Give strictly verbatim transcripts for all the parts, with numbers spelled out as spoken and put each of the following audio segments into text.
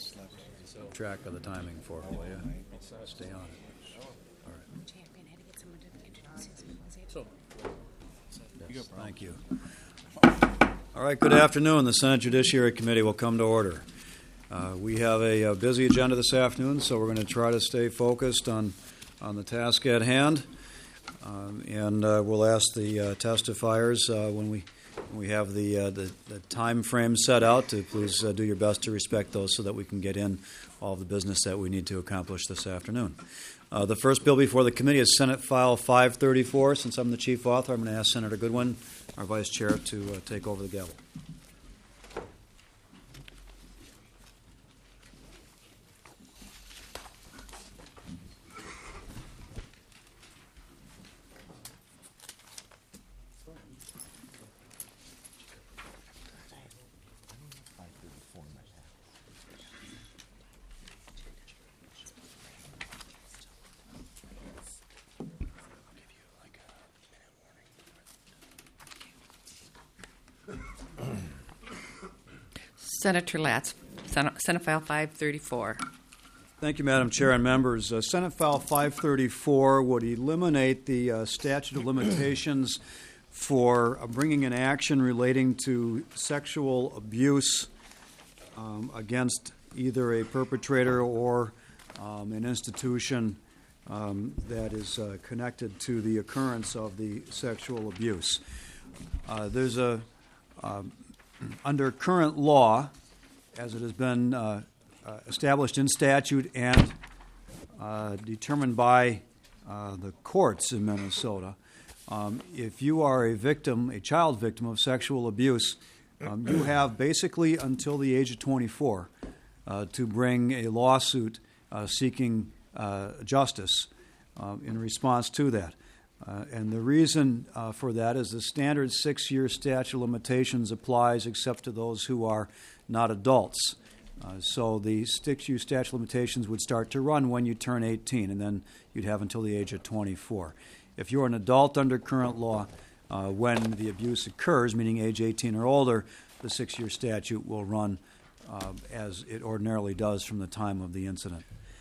Keep track of the timing for it, will you? Stay on it. All right. Champion had to get someone to introduce his So, Yes, thank you. All right, good afternoon. The Senate Judiciary Committee will come to order. Uh, we have a, a busy agenda this afternoon, so we're going to try to stay focused on, on the task at hand. Um, and uh, we'll ask the uh, testifiers uh, when we when we have the, uh, the the time frame set out to please uh, do your best to respect those so that we can get in all of the business that we need to accomplish this afternoon. Uh, the first bill before the committee is Senate File five thirty-four. Since I'm the chief author, I'm going to ask Senator Goodwin, our vice chair, to uh, take over the gavel. Senator Latz, Senate, Senate File five thirty-four. Thank you, Madam Chair and members. Uh, Senate File five thirty-four would eliminate the uh, statute of limitations for uh, bringing an action relating to sexual abuse um, against either a perpetrator or um, an institution um, that is uh, connected to the occurrence of the sexual abuse. Uh, there's a uh, under current law, as it has been uh, uh, established in statute and uh, determined by uh, the courts in Minnesota, um, if you are a victim, a child victim of sexual abuse, um, you have basically until the age of twenty-four uh, to bring a lawsuit uh, seeking uh, justice uh, in response to that. Uh, and the reason uh, for that is the standard six-year statute of limitations applies except to those who are not adults. Uh, so the six-year statute of limitations would start to run when you turn eighteen, and then you'd have until the age of twenty-four. If you're an adult under current law, uh, when the abuse occurs, meaning age eighteen or older, the six-year statute will run uh, as it ordinarily does from the time of the incident.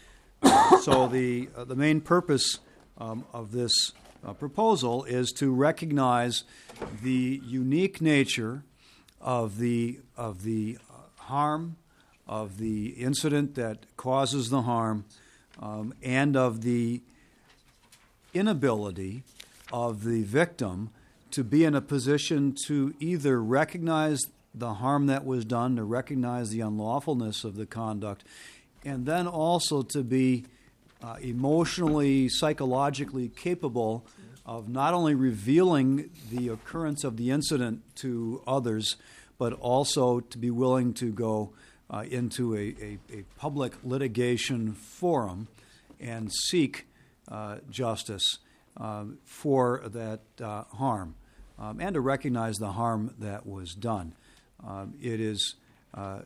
So the uh, the main purpose um, of this Uh, proposal is to recognize the unique nature of the of the uh, harm, of the incident that causes the harm, um, and of the inability of the victim to be in a position to either recognize the harm that was done, to recognize the unlawfulness of the conduct, and then also to be Uh, emotionally, psychologically capable of not only revealing the occurrence of the incident to others, but also to be willing to go uh, into a, a, a public litigation forum and seek uh, justice uh, for that uh, harm, um, and to recognize the harm that was done. Um, it is uh,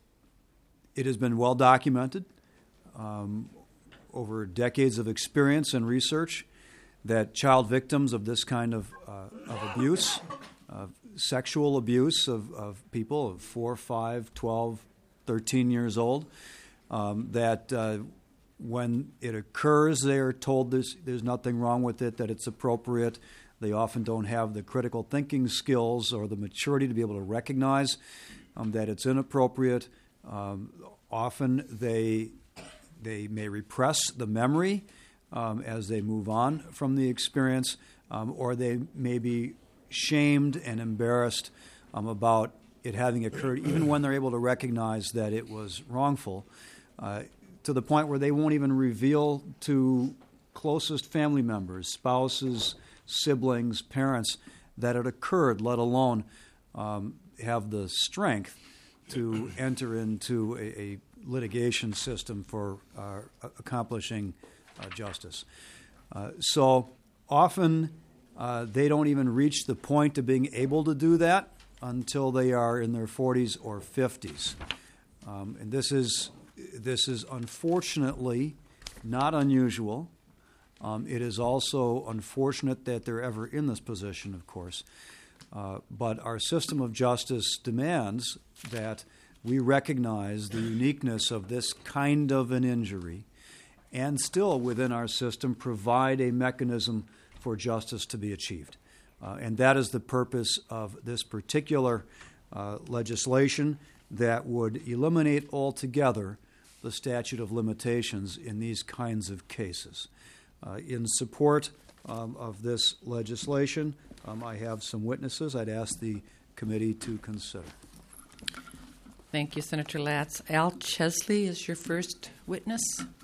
it has been well documented Um, over decades of experience and research that child victims of this kind of, uh, of abuse, of sexual abuse of, of people of four, five, twelve, thirteen years old, um, that uh, when it occurs, they are told there's, there's nothing wrong with it, that it's appropriate. They often don't have the critical thinking skills or the maturity to be able to recognize um, that it's inappropriate. Um, often they They may repress the memory um, as they move on from the experience, um, or they may be shamed and embarrassed um, about it having occurred, even when they're able to recognize that it was wrongful, uh, to the point where they won't even reveal to closest family members, spouses, siblings, parents, that it occurred, let alone um, have the strength to enter into a, a litigation system for uh, accomplishing uh, justice. Uh, so often uh, they don't even reach the point of being able to do that until they are in their forties or fifties. Um, and this is this is unfortunately not unusual. Um, it is also unfortunate that they're ever in this position, of course. Uh, but our system of justice demands that we recognize the uniqueness of this kind of an injury and still within our system provide a mechanism for justice to be achieved. Uh, and that is the purpose of this particular uh, legislation that would eliminate altogether the statute of limitations in these kinds of cases. Uh, in support um, of this legislation, um, I have some witnesses I'd ask the committee to consider. Thank you, Senator Latz. Al Chesley is your first witness.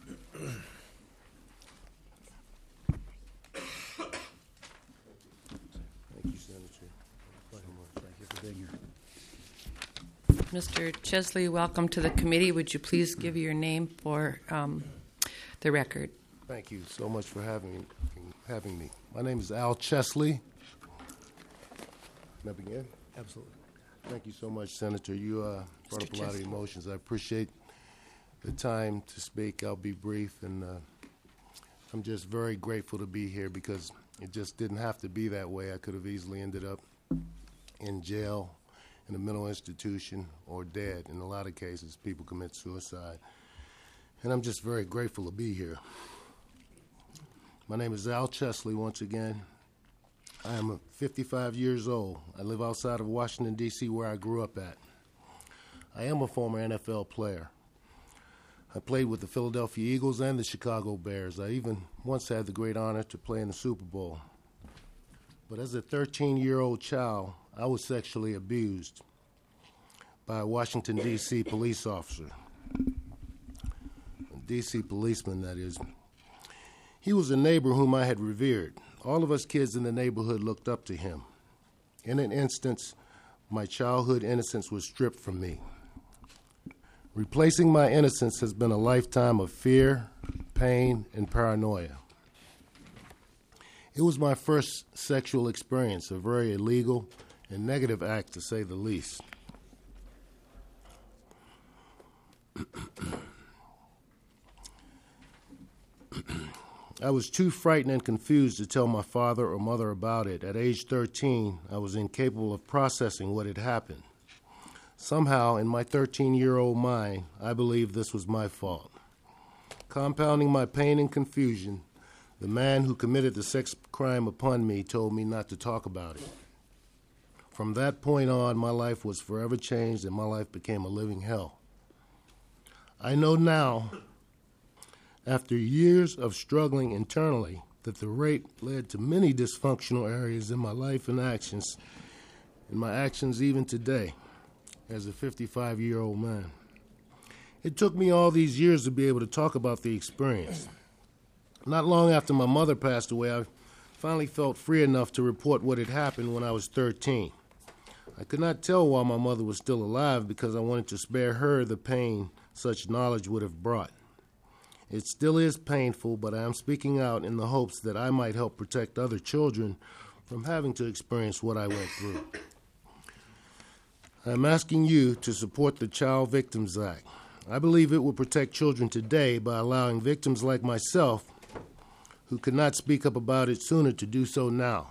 Mister Chesley, welcome to the committee. Would you please give your name for um, the record? Thank you so much for having having me. My name is Al Chesley. Can I begin? Absolutely. Thank you so much, Senator. You uh, brought up a lot of emotions. I appreciate the time to speak. I'll be brief, and uh, I'm just very grateful to be here because it just didn't have to be that way. I could have easily ended up in jail, in a mental institution, or dead. In a lot of cases, people commit suicide. And I'm just very grateful to be here. My name is Al Chesley once again. I am fifty-five years old. I live outside of Washington, D C, where I grew up at. I am a former N F L player. I played with the Philadelphia Eagles and the Chicago Bears. I even once had the great honor to play in the Super Bowl. But as a thirteen-year-old child, I was sexually abused by a Washington, D C police officer. A D C policeman, that is. He was a neighbor whom I had revered. All of us kids in the neighborhood looked up to him. In an instance, my childhood innocence was stripped from me. Replacing my innocence has been a lifetime of fear, pain, and paranoia. It was my first sexual experience, a very illegal and negative act, to say the least. I was too frightened and confused to tell my father or mother about it. At age thirteen, I was incapable of processing what had happened. Somehow, in my thirteen-year-old mind, I believed this was my fault. Compounding my pain and confusion, the man who committed the sex crime upon me told me not to talk about it. From that point on, my life was forever changed and my life became a living hell. I know now, after years of struggling internally, that the rape led to many dysfunctional areas in my life and actions, and my actions even today, as a fifty-five-year-old man. It took me all these years to be able to talk about the experience. Not long after my mother passed away, I finally felt free enough to report what had happened when I was thirteen. I could not tell while my mother was still alive because I wanted to spare her the pain such knowledge would have brought. It still is painful, but I am speaking out in the hopes that I might help protect other children from having to experience what I went through. I am asking you to support the Child Victims Act. I believe it will protect children today by allowing victims like myself, who could not speak up about it sooner, to do so now.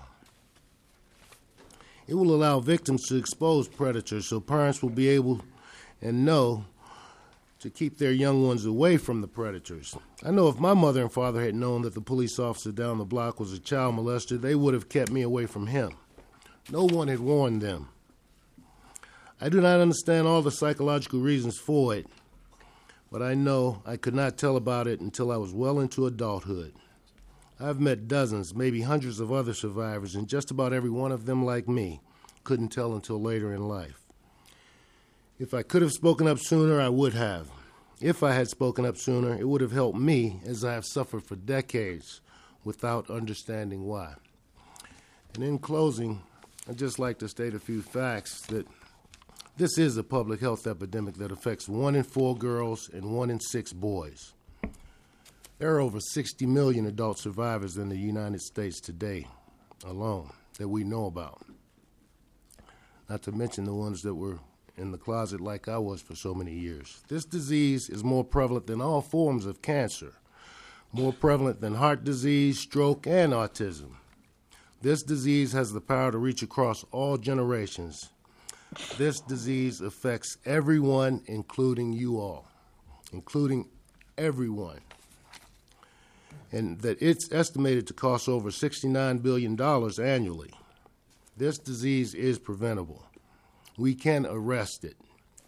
It will allow victims to expose predators so parents will be able and know to keep their young ones away from the predators. I know if my mother and father had known that the police officer down the block was a child molester, they would have kept me away from him. No one had warned them. I do not understand all the psychological reasons for it, but I know I could not tell about it until I was well into adulthood. I've met dozens, maybe hundreds of other survivors, and just about every one of them, like me, couldn't tell until later in life. If I could have spoken up sooner, I would have. If I had spoken up sooner, it would have helped me, as I have suffered for decades without understanding why. And in closing, I'd just like to state a few facts that this is a public health epidemic that affects one in four girls and one in six boys. There are over sixty million adult survivors in the United States today alone that we know about, not to mention the ones that were in the closet like I was for so many years. This disease is more prevalent than all forms of cancer, more prevalent than heart disease, stroke, and autism. This disease has the power to reach across all generations. This disease affects everyone, including you all, including everyone. And that it's estimated to cost over sixty-nine billion dollars annually. This disease is preventable. We can arrest it.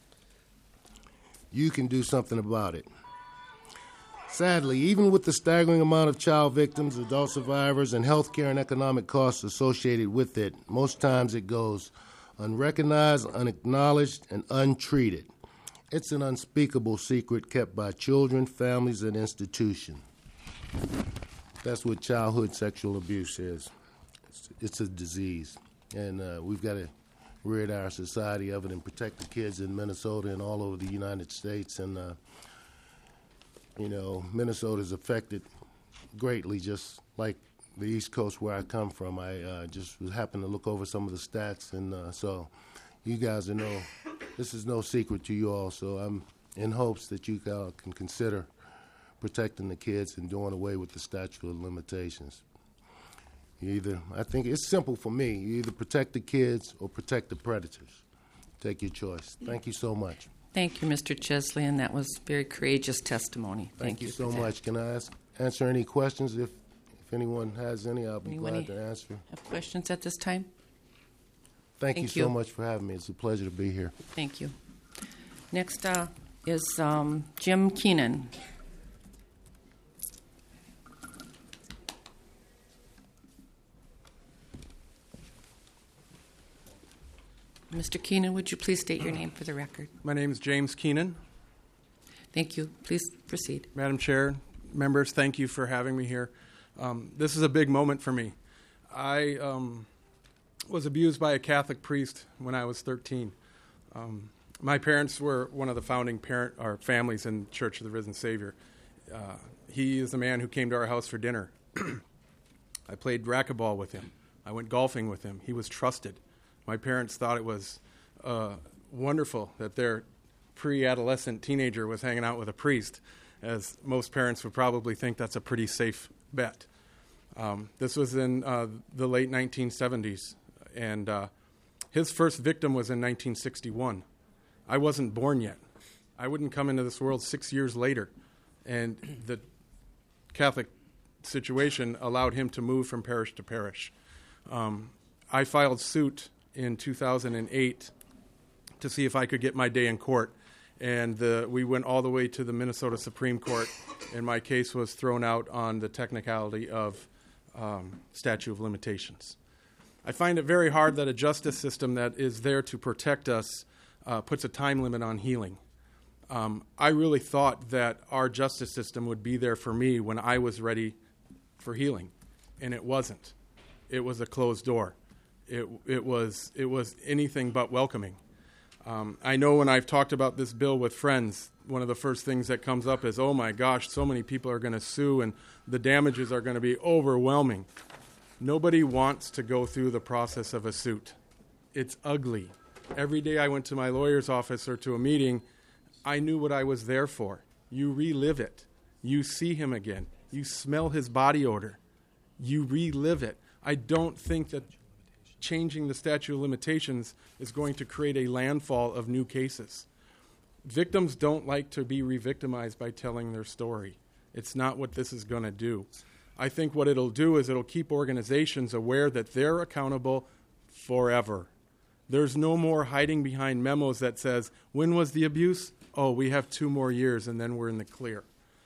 You can do something about it. Sadly, even with the staggering amount of child victims, adult survivors, and health care and economic costs associated with it, most times it goes unrecognized, unacknowledged, and untreated. It's an unspeakable secret kept by children, families, and institutions. That's what childhood sexual abuse is. It's, it's a disease, and uh, we've got to rid our society of it and protect the kids in Minnesota and all over the United States. And, uh, you know, Minnesota is affected greatly, just like the East Coast where I come from. I uh, just happened to look over some of the stats, and uh, so you guys are no, this is no secret to you all, so I'm in hopes that you uh, can consider protecting the kids and doing away with the statute of limitations. You either, I think it's simple for me, you either protect the kids or protect the predators. Take your choice. Thank you so much. Thank you, Mister Chesley, and that was very courageous testimony. Thank, Thank you, you so for that. much. Can I ask, answer any questions? If, if anyone has any, I'll be Anyone glad to answer. Have questions at this time? Thank, Thank you so you. much for having me. It's a pleasure to be here. Thank you. Next uh, is um, Jim Keenan. Mister Keenan, would you please state your name for the record? My name is James Keenan. Thank you. Please proceed. Madam Chair, members, thank you for having me here. Um, this is a big moment for me. I um, was abused by a Catholic priest when I was thirteen. Um, my parents were one of the founding parent or families in Church of the Risen Savior. Uh, he is the man who came to our house for dinner. I played racquetball with him. I went golfing with him. He was trusted. My parents thought it was uh, wonderful that their pre-adolescent teenager was hanging out with a priest, as most parents would probably think that's a pretty safe bet. Um, this was in uh, the late nineteen seventies, and uh, his first victim was in nineteen sixty-one. I wasn't born yet. I wouldn't come into this world six years later, and the Catholic situation allowed him to move from parish to parish. Um, I filed suit in two thousand eight to see if I could get my day in court, and the, we went all the way to the Minnesota Supreme Court, and my case was thrown out on the technicality of um, statute of limitations. I find it very hard that a justice system that is there to protect us uh, puts a time limit on healing. Um, I really thought that our justice system would be there for me when I was ready for healing, and it wasn't. It was a closed door. It, it was it was anything but welcoming. Um, I know when I've talked about this bill with friends, one of the first things that comes up is, oh my gosh, so many people are going to sue and the damages are going to be overwhelming. Nobody wants to go through the process of a suit. It's ugly. Every day I went to my lawyer's office or to a meeting, I knew what I was there for. You relive it. You see him again. You smell his body odor. You relive it. I don't think that changing the statute of limitations is going to create a landfall of new cases. Victims don't like to be re-victimized by telling their story. It's not what this is going to do. I think what it'll do is it'll keep organizations aware that they're accountable forever. There's no more hiding behind memos that says, when was the abuse? Oh, we have two more years and then we're in the clear.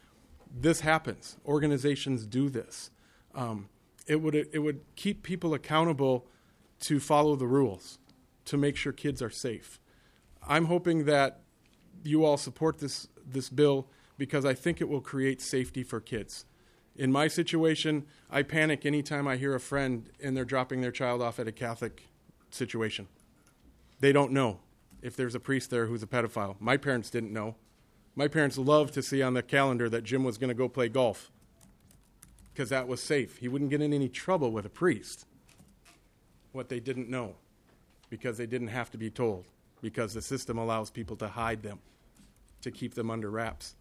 This happens. Organizations do this. Um, it would it would keep people accountable to follow the rules, to make sure kids are safe. I'm hoping that you all support this this bill because I think it will create safety for kids. In my situation, I panic anytime I hear a friend and they're dropping their child off at a Catholic situation. They don't know if there's a priest there who's a pedophile. My parents didn't know. My parents loved to see on the calendar that Jim was going to go play golf because that was safe. He wouldn't get in any trouble with a priest. What they didn't know, because they didn't have to be told, because the system allows people to hide them, to keep them under wraps.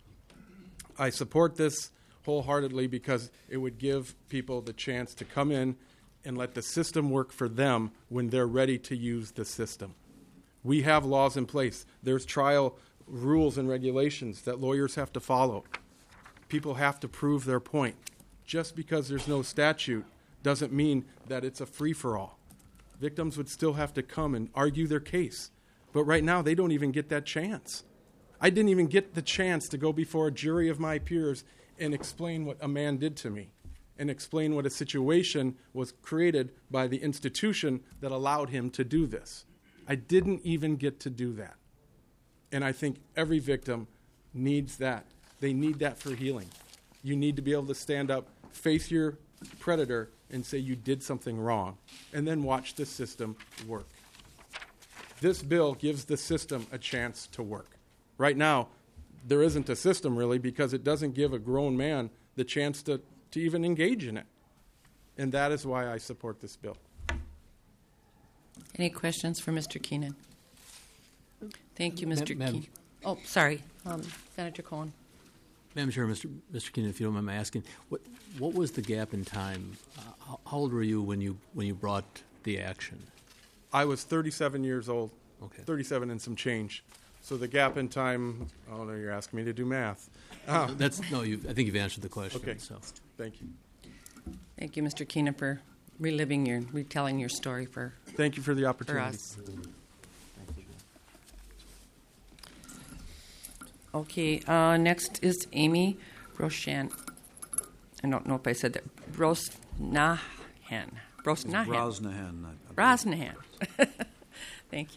I support this wholeheartedly because it would give people the chance to come in and let the system work for them when they're ready to use the system. We have laws in place. There's trial rules and regulations that lawyers have to follow. People have to prove their point. Just because there's no statute doesn't mean that it's a free-for-all. Victims would still have to come and argue their case. But right now, they don't even get that chance. I didn't even get the chance to go before a jury of my peers and explain what a man did to me and explain what a situation was created by the institution that allowed him to do this. I didn't even get to do that. And I think every victim needs that. They need that for healing. You need to be able to stand up, face your predator, and say you did something wrong, and then watch the system work. This bill gives the system a chance to work. Right now, there isn't a system really because it doesn't give a grown man the chance to, to even engage in it. And that is why I support this bill. Any questions for Mister Keenan? Thank you, Mister Madam- Keenan. Oh, sorry, um, Senator Cohen. Madam Chair, Mister Mister Keenan, if you don't mind my asking, what what was the gap in time? Uh, how, how old were you when you when you brought the action? I was thirty-seven years old, Okay. thirty-seven and some change. So the gap in time, oh no, you're asking me to do math. Ah, That's no. You, I think you've answered the question. Okay. So. thank you. Thank you, Mister Keenan, for reliving your, retelling your story for, Thank you for the for opportunity. us. Okay, uh, next is Amy Broshan. I don't know if I said that. Brosnahan. Brosnahan. Brosnahan. I- I- Brosnahan. Thank you.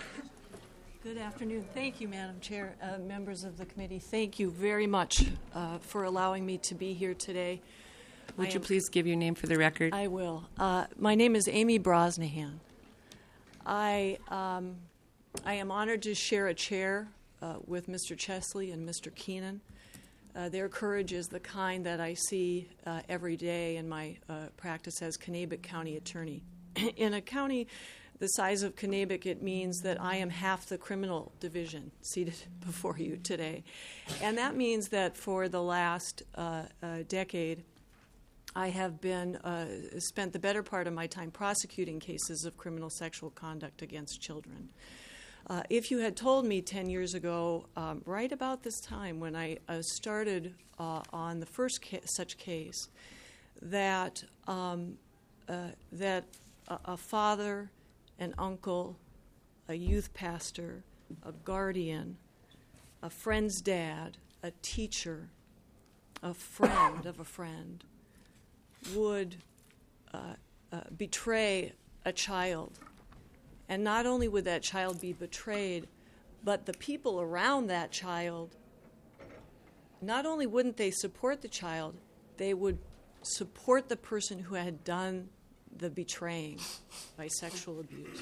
Good afternoon. Thank you, Madam Chair, uh, members of the committee. Thank you very much uh, for allowing me to be here today. Would I you am- please give your name for the record? I will. Uh, my name is Amy Brosnahan. I um, I am honored to share a chair uh, with Mister Chesley and Mister Keenan. Uh, their courage is the kind that I see uh, every day in my uh, practice as Kanabec County Attorney. In a county the size of Kanabec, it means that I am half the criminal division seated before you today. And that means that for the last uh, uh, decade, I have been uh, spent the better part of my time prosecuting cases of criminal sexual conduct against children. Uh, if you had told me ten years ago, um, right about this time when I uh, started uh, on the first ca- such case, that um, uh, that a, a father, an uncle, a youth pastor, a guardian, a friend's dad, a teacher, a friend of a friend would uh, uh, betray a child. And not only would that child be betrayed, but the people around that child, not only wouldn't they support the child, they would support the person who had done the betraying by sexual abuse.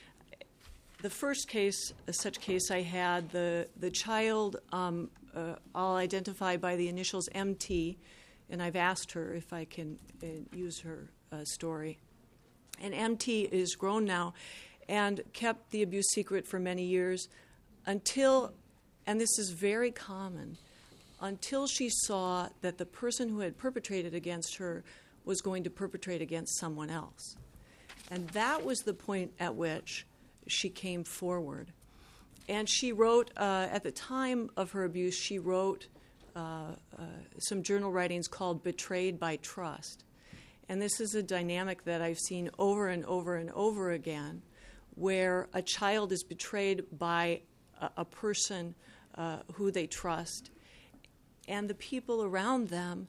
The first case, uh, such case I had, the, the child, um, uh, I'll identify by the initials M T, and I've asked her if I can uh, use her uh, story. And M T is grown now and kept the abuse secret for many years until, and this is very common, until she saw that the person who had perpetrated against her was going to perpetrate against someone else. And that was the point at which she came forward. And she wrote, uh, at the time of her abuse, she wrote uh, uh, some journal writings called Betrayed by Trust. And this is a dynamic that I've seen over and over and over again, where a child is betrayed by a, a person uh, who they trust, and the people around them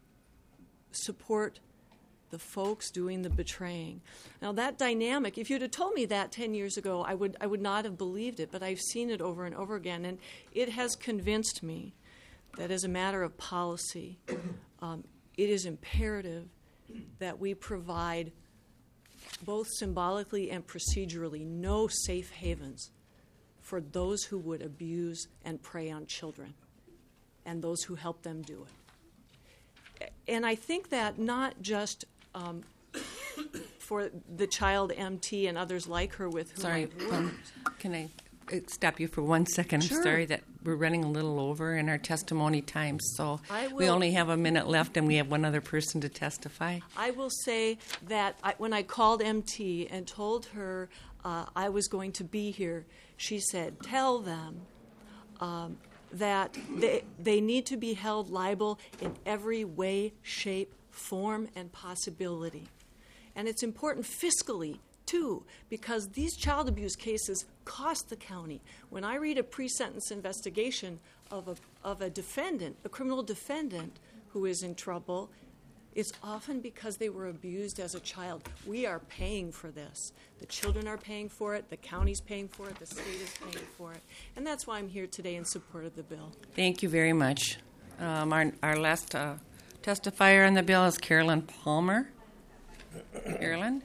support the folks doing the betraying. Now that dynamic, if you'd have told me that ten years ago, I would I would not have believed it, but I've seen it over and over again, and it has convinced me that as a matter of policy, um, it is imperative that we provide both symbolically and procedurally no safe havens for those who would abuse and prey on children and those who help them do it. And I think that not just um, for the child M T and others like her with whom Sorry, I've worked. um, can I uh, stop you for one second? Sure. I'm sorry that we're running a little over in our testimony time, so I we will- only have a minute left and we have one other person to testify. I will say that I, when I called M T and told her uh, I was going to be here, she said, tell them um, that they, they need to be held liable in every way, shape, form, and possibility. And it's important fiscally, too, because these child abuse cases cost the county. When I read a pre-sentence investigation of a, of a defendant, a criminal defendant who is in trouble, it's often because they were abused as a child. We are paying for this. The children are paying for it, the county's paying for it, the state is paying for it. And that's why I'm here today in support of the bill. Thank you very much. Um, our, our last uh, testifier on the bill is Carolyn Palmer. Carolyn?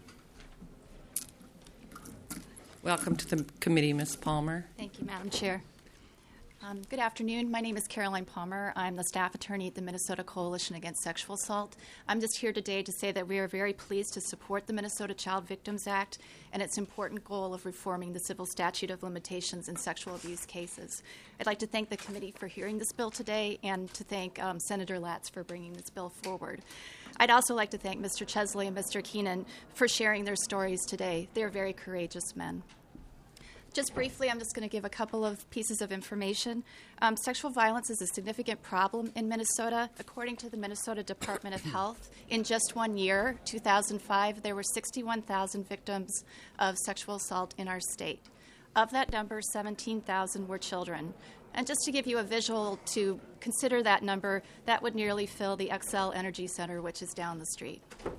Welcome to the committee, Miz Palmer. Thank you, Madam Chair. Um, good afternoon. My name is Caroline Palmer. I'm the staff attorney at the Minnesota Coalition Against Sexual Assault. I'm just here today to say that we are very pleased to support the Minnesota Child Victims Act and its important goal of reforming the civil statute of limitations in sexual abuse cases. I'd like to thank the committee for hearing this bill today and to thank um, Senator Latz for bringing this bill forward. I'd also like to thank Mister Chesley and Mister Keenan for sharing their stories today. They're very courageous men. Just briefly, I'm just going to give a couple of pieces of information. Um, sexual violence is a significant problem in Minnesota. According to the Minnesota Department of Health, in just one year, two thousand five, there were sixty-one thousand victims of sexual assault in our state. Of that number, seventeen thousand were children. And just to give you a visual to consider that number, that would nearly fill the Xcel Energy Center, which is down the street.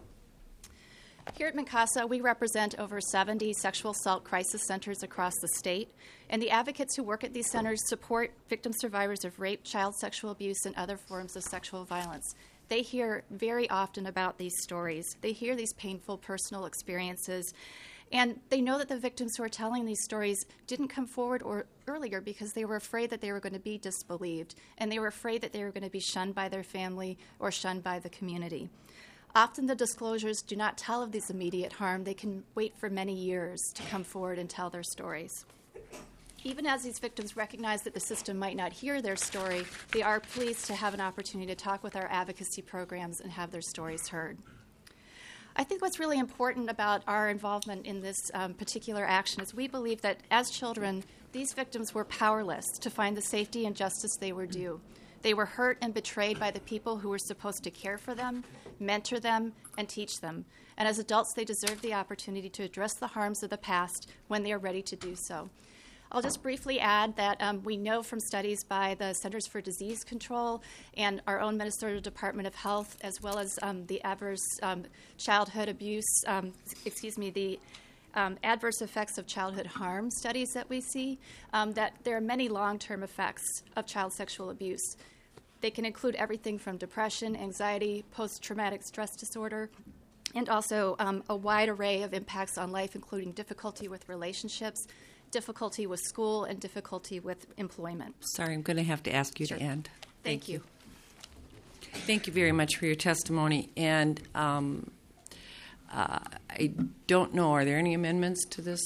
Here at MCASA, we represent over seventy sexual assault crisis centers across the state, and the advocates who work at these centers support victim survivors of rape, child sexual abuse, and other forms of sexual violence. They hear very often about these stories. They hear these painful personal experiences, and they know that the victims who are telling these stories didn't come forward or earlier because they were afraid that they were going to be disbelieved, and they were afraid that they were going to be shunned by their family or shunned by the community. Often the disclosures do not tell of this immediate harm. They can wait for many years to come forward and tell their stories. Even as these victims recognize that the system might not hear their story, they are pleased to have an opportunity to talk with our advocacy programs and have their stories heard. I think what's really important about our involvement in this um, particular action is we believe that as children, these victims were powerless to find the safety and justice they were due. They were hurt and betrayed by the people who were supposed to care for them, mentor them, and teach them. And as adults, they deserve the opportunity to address the harms of the past when they are ready to do so. I'll just briefly add that um, we know from studies by the Centers for Disease Control and our own Minnesota Department of Health, as well as um, the adverse um, childhood abuse, um, excuse me, the Um, adverse effects of childhood harm studies that we see, um, that there are many long-term effects of child sexual abuse. They can include everything from depression, anxiety, post-traumatic stress disorder, and also um, a wide array of impacts on life, including difficulty with relationships, difficulty with school, and difficulty with employment. Sorry, I'm going to have to ask you Sure. to end. Thank, Thank you. you. Thank you very much for your testimony. And um, uh, I don't know, are there any amendments to this?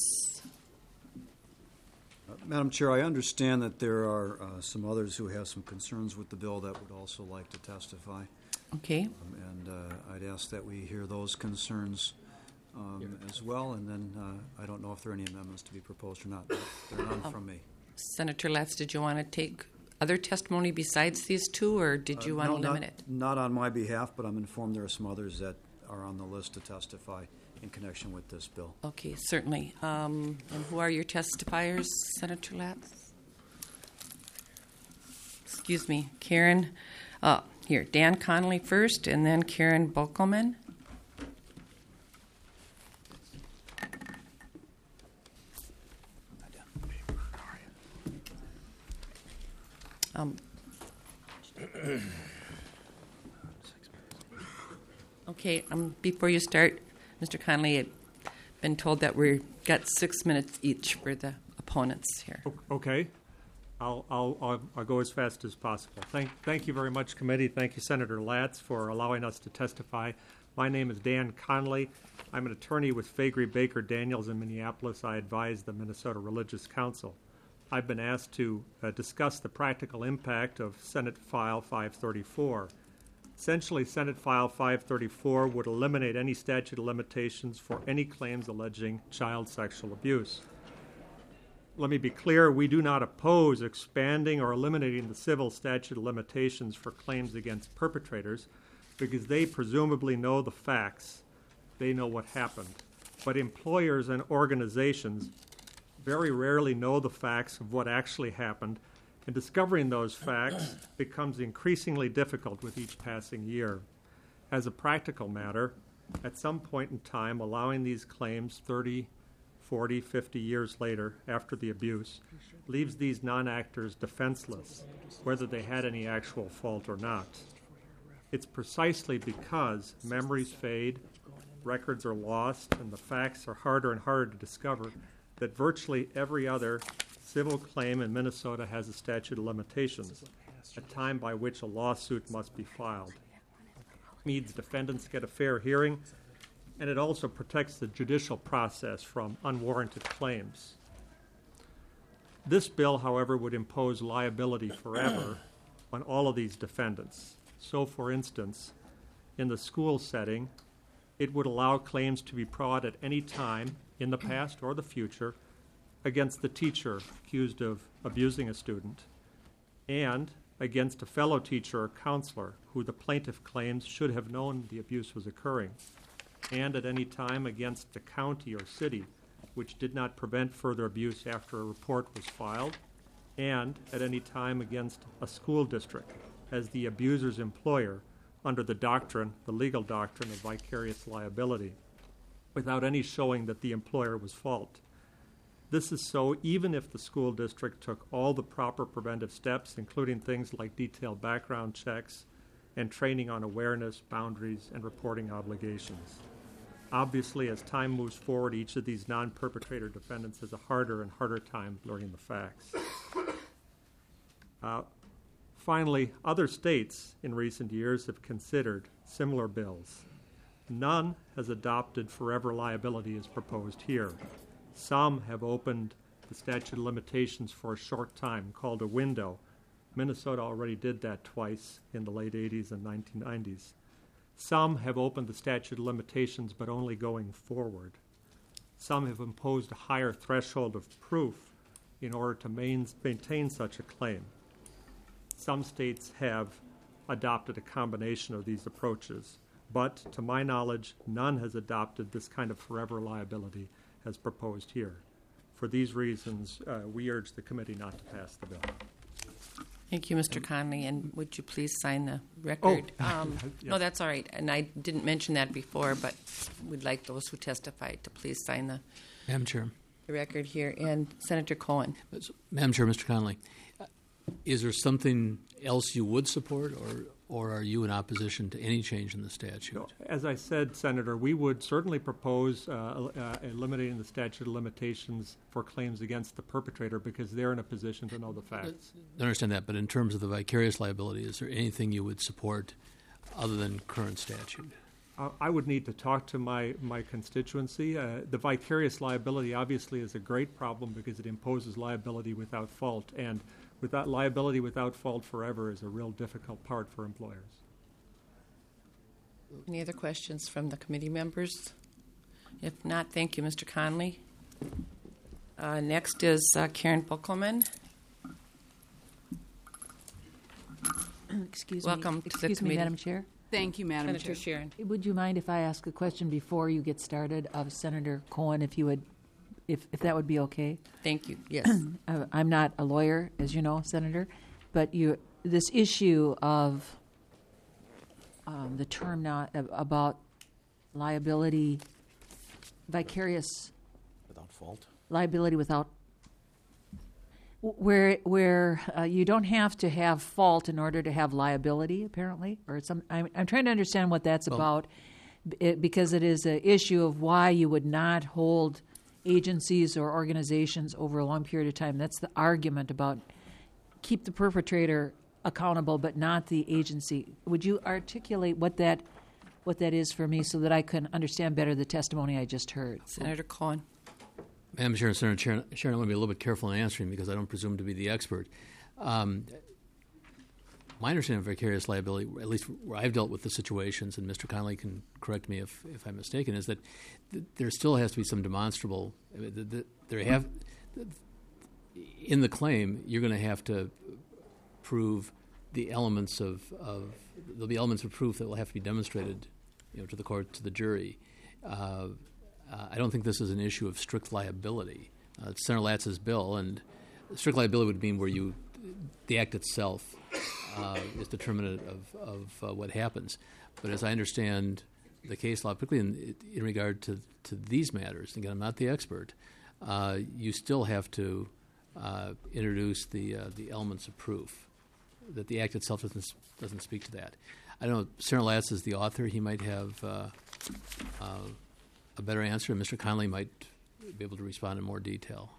Uh, Madam Chair, I understand that there are uh, some others who have some concerns with the bill that would also like to testify. Okay. Um, and uh, I'd ask that we hear those concerns um, as well. And then uh, I don't know if there are any amendments to be proposed or not. There are none Oh. from me. Senator Latz, did you want to take other testimony besides these two, or did you Uh, want no, to limit not, it? Not on my behalf, but I'm informed there are some others that are on the list to testify in connection with this bill. Okay, certainly. Um, and who are your testifiers, Senator Latz? Excuse me, Karen. Uh, here, Dan Connolly first, and then Karen Bokelman. Um, okay, um, before you start, Mister Connolly, I've been told that we've got six minutes each for the opponents here. Okay. I'll, I'll, I'll, I'll go as fast as possible. Thank, thank you very much, committee. Thank you, Senator Latz, for allowing us to testify. My name is Dan Connolly. I'm an attorney with Faegre Baker Daniels in Minneapolis. I advise the Minnesota Religious Council. I've been asked to uh, discuss the practical impact of Senate File five thirty-four. Essentially, Senate File five thirty-four would eliminate any statute of limitations for any claims alleging child sexual abuse. Let me be clear, we do not oppose expanding or eliminating the civil statute of limitations for claims against perpetrators because they presumably know the facts. They know what happened. But employers and organizations very rarely know the facts of what actually happened, and discovering those facts becomes increasingly difficult with each passing year. As a practical matter, at some point in time, allowing these claims thirty, forty, fifty years later after the abuse leaves these non-actors defenseless, whether they had any actual fault or not. It's precisely because memories fade, records are lost, and the facts are harder and harder to discover that virtually every other civil claim in Minnesota has a statute of limitations, a time by which a lawsuit must be filed. It means defendants get a fair hearing, and it also protects the judicial process from unwarranted claims. This bill, however, would impose liability forever on all of these defendants. So, for instance, in the school setting, it would allow claims to be brought at any time in the past or the future against the teacher accused of abusing a student and against a fellow teacher or counselor who the plaintiff claims should have known the abuse was occurring, and at any time against the county or city which did not prevent further abuse after a report was filed, and at any time against a school district as the abuser's employer under the doctrine, the legal doctrine of vicarious liability, without any showing that the employer was at fault. This is so even if the school district took all the proper preventive steps, including things like detailed background checks and training on awareness, boundaries, and reporting obligations. Obviously, as time moves forward, each of these non-perpetrator defendants has a harder and harder time learning the facts. Uh, finally, other states in recent years have considered similar bills. None has adopted forever liability as proposed here. Some have opened the statute of limitations for a short time, called a window. Minnesota already did that twice in the late eighties and nineteen nineties. Some have opened the statute of limitations, but only going forward. Some have imposed a higher threshold of proof in order to main, maintain such a claim. Some states have adopted a combination of these approaches, but to my knowledge, none has adopted this kind of forever liability as proposed here. For these reasons, uh, we urge the committee not to pass the bill. Thank you, Mister Conley. And would you please sign the record? Oh. Um, Yes. No, that's all right. And I didn't mention that before, but we'd like those who testified to please sign the Madam Chair. the record here. And Senator Cohen. Madam Chair, Mister Conley, uh, is there something else you would support, or or are you in opposition to any change in the statute? As I said, Senator, we would certainly propose uh, uh, eliminating the statute of limitations for claims against the perpetrator because they're in a position to know the facts. I understand that, but in terms of the vicarious liability, is there anything you would support other than current statute? Uh, I would need to talk to my, my constituency. Uh, the vicarious liability obviously is a great problem because it imposes liability without fault, and without liability without fault forever is a real difficult part for employers. Any other questions from the committee members? If not, thank you, Mister Conley. Uh, next is uh, Karen Buckelman. Excuse Welcome me. to the Excuse me, committee. Madam Chair. Thank you, Madam Senator Chair. Sharon. Would you mind if I ask a question before you get started of Senator Cohen, if you would, if, if that would be okay? Thank you. Yes. Uh, I'm not a lawyer, as you know, Senator, but you, this issue of um, the term now ab- about liability, vicarious Without fault. liability without, where where uh, you don't have to have fault in order to have liability, apparently, or some. I'm, I'm trying to understand what that's Well- about, it, because it is an issue of why you would not hold agencies or organizations over a long period of time. That's the argument about keep the perpetrator accountable, but not the agency. Would you articulate what that what that is for me, so that I can understand better the testimony I just heard? Senator Cohen. Madam Chair, Senator Sharon, Sharon, I want to be a little bit careful in answering because I don't presume to be the expert. Um, my understanding of vicarious liability, at least where I've dealt with the situations, and Mister Connolly can correct me if, if I'm mistaken, is that th- there still has to be some demonstrable. I mean, th- th- there have in the claim you're going to have to prove the elements of, of there'll be elements of proof that will have to be demonstrated, you know, to the court, to the jury. Uh, uh, I don't think this is an issue of strict liability. Uh, it's Senator Latz's bill, and strict liability would mean where you the act itself uh, is determinant of, of uh, what happens. But as I understand the case law, particularly in, in regard to, to these matters, again, I'm not the expert, uh, you still have to uh, introduce the uh, the elements of proof, that the act itself doesn't doesn't speak to that. I don't know, Senator Latz is the author. He might have uh, uh, a better answer, and Mister Connolly might be able to respond in more detail.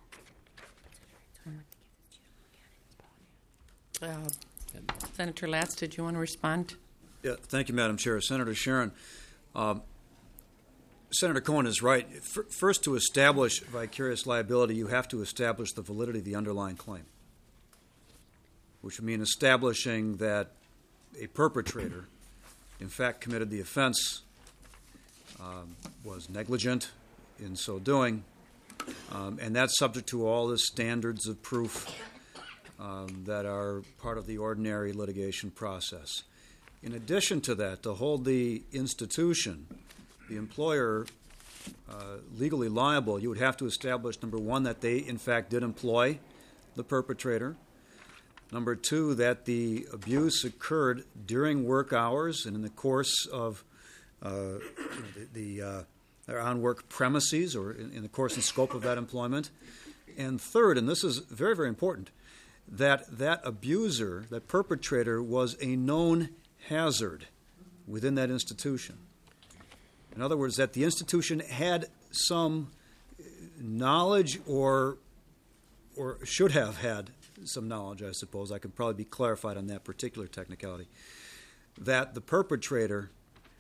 Uh, Senator Latz, did you want to respond? Yeah, thank you, Madam Chair. Senator Sharon, um, Senator Cohen is right. F- first, to establish vicarious liability, you have to establish the validity of the underlying claim, which would mean establishing that a perpetrator, in fact, committed the offense, um, was negligent in so doing, um, and that's subject to all the standards of proof Um, that are part of the ordinary litigation process. In addition to that, to hold the institution, the employer, uh, legally liable, you would have to establish, number one, that they, in fact, did employ the perpetrator. Number two, that the abuse occurred during work hours and in the course of uh, the, the uh, their on-work premises or in, in the course and scope of that employment. And third, and this is very, very important, that that abuser, that perpetrator, was a known hazard within that institution. In other words, that the institution had some knowledge or or should have had some knowledge, I suppose. I could probably be clarified on that particular technicality, that the perpetrator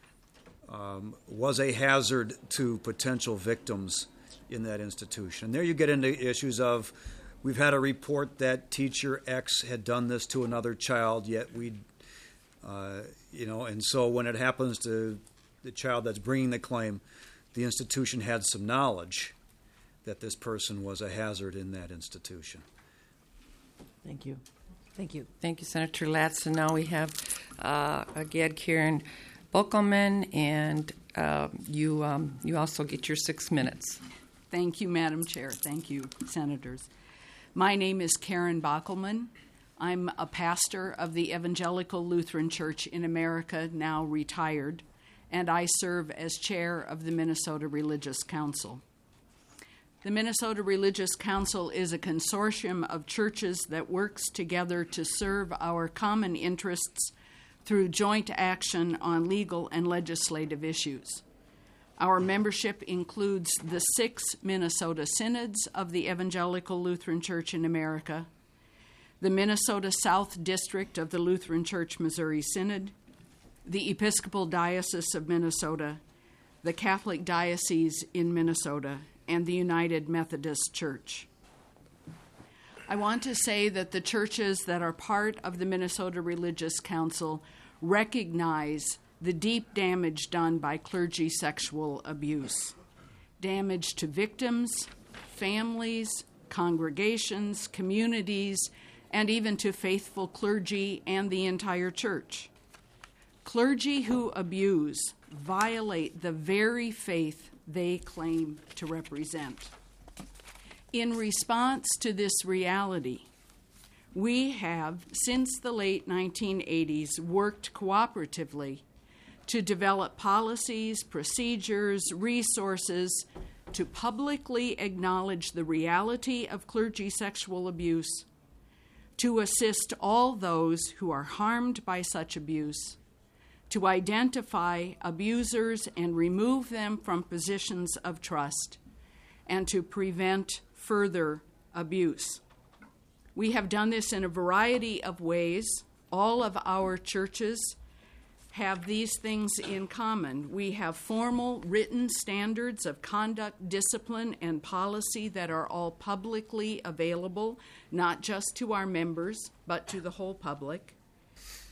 um, was a hazard to potential victims in that institution. And there you get into issues of, we've had a report that teacher X had done this to another child, yet we, uh, you know, and so when it happens to the child that's bringing the claim, the institution had some knowledge that this person was a hazard in that institution. Thank you. Thank you. Thank you, Senator Latz. And now we have uh, again Karen Bokelman, and uh, you um, you also get your six minutes. Thank you, Madam Chair. Thank you, Senators. My name is Karen Bockelman. I'm a pastor of the Evangelical Lutheran Church in America, now retired, and I serve as chair of the Minnesota Religious Council. The Minnesota Religious Council is a consortium of churches that works together to serve our common interests through joint action on legal and legislative issues. Our membership includes the six Minnesota Synods of the Evangelical Lutheran Church in America, the Minnesota South District of the Lutheran Church Missouri Synod, the Episcopal Diocese of Minnesota, the Catholic Diocese in Minnesota, and the United Methodist Church. I want to say that the churches that are part of the Minnesota Religious Council recognize the deep damage done by clergy sexual abuse, damage to victims, families, congregations, communities, and even to faithful clergy and the entire church. Clergy who abuse violate the very faith they claim to represent. In response to this reality, we have, since the late nineteen eighties, worked cooperatively to develop policies, procedures, resources to publicly acknowledge the reality of clergy sexual abuse, to assist all those who are harmed by such abuse, to identify abusers and remove them from positions of trust, and to prevent further abuse. We have done this in a variety of ways. All of our churches have these things in common. We have formal written standards of conduct, discipline, and policy that are all publicly available, not just to our members, but to the whole public.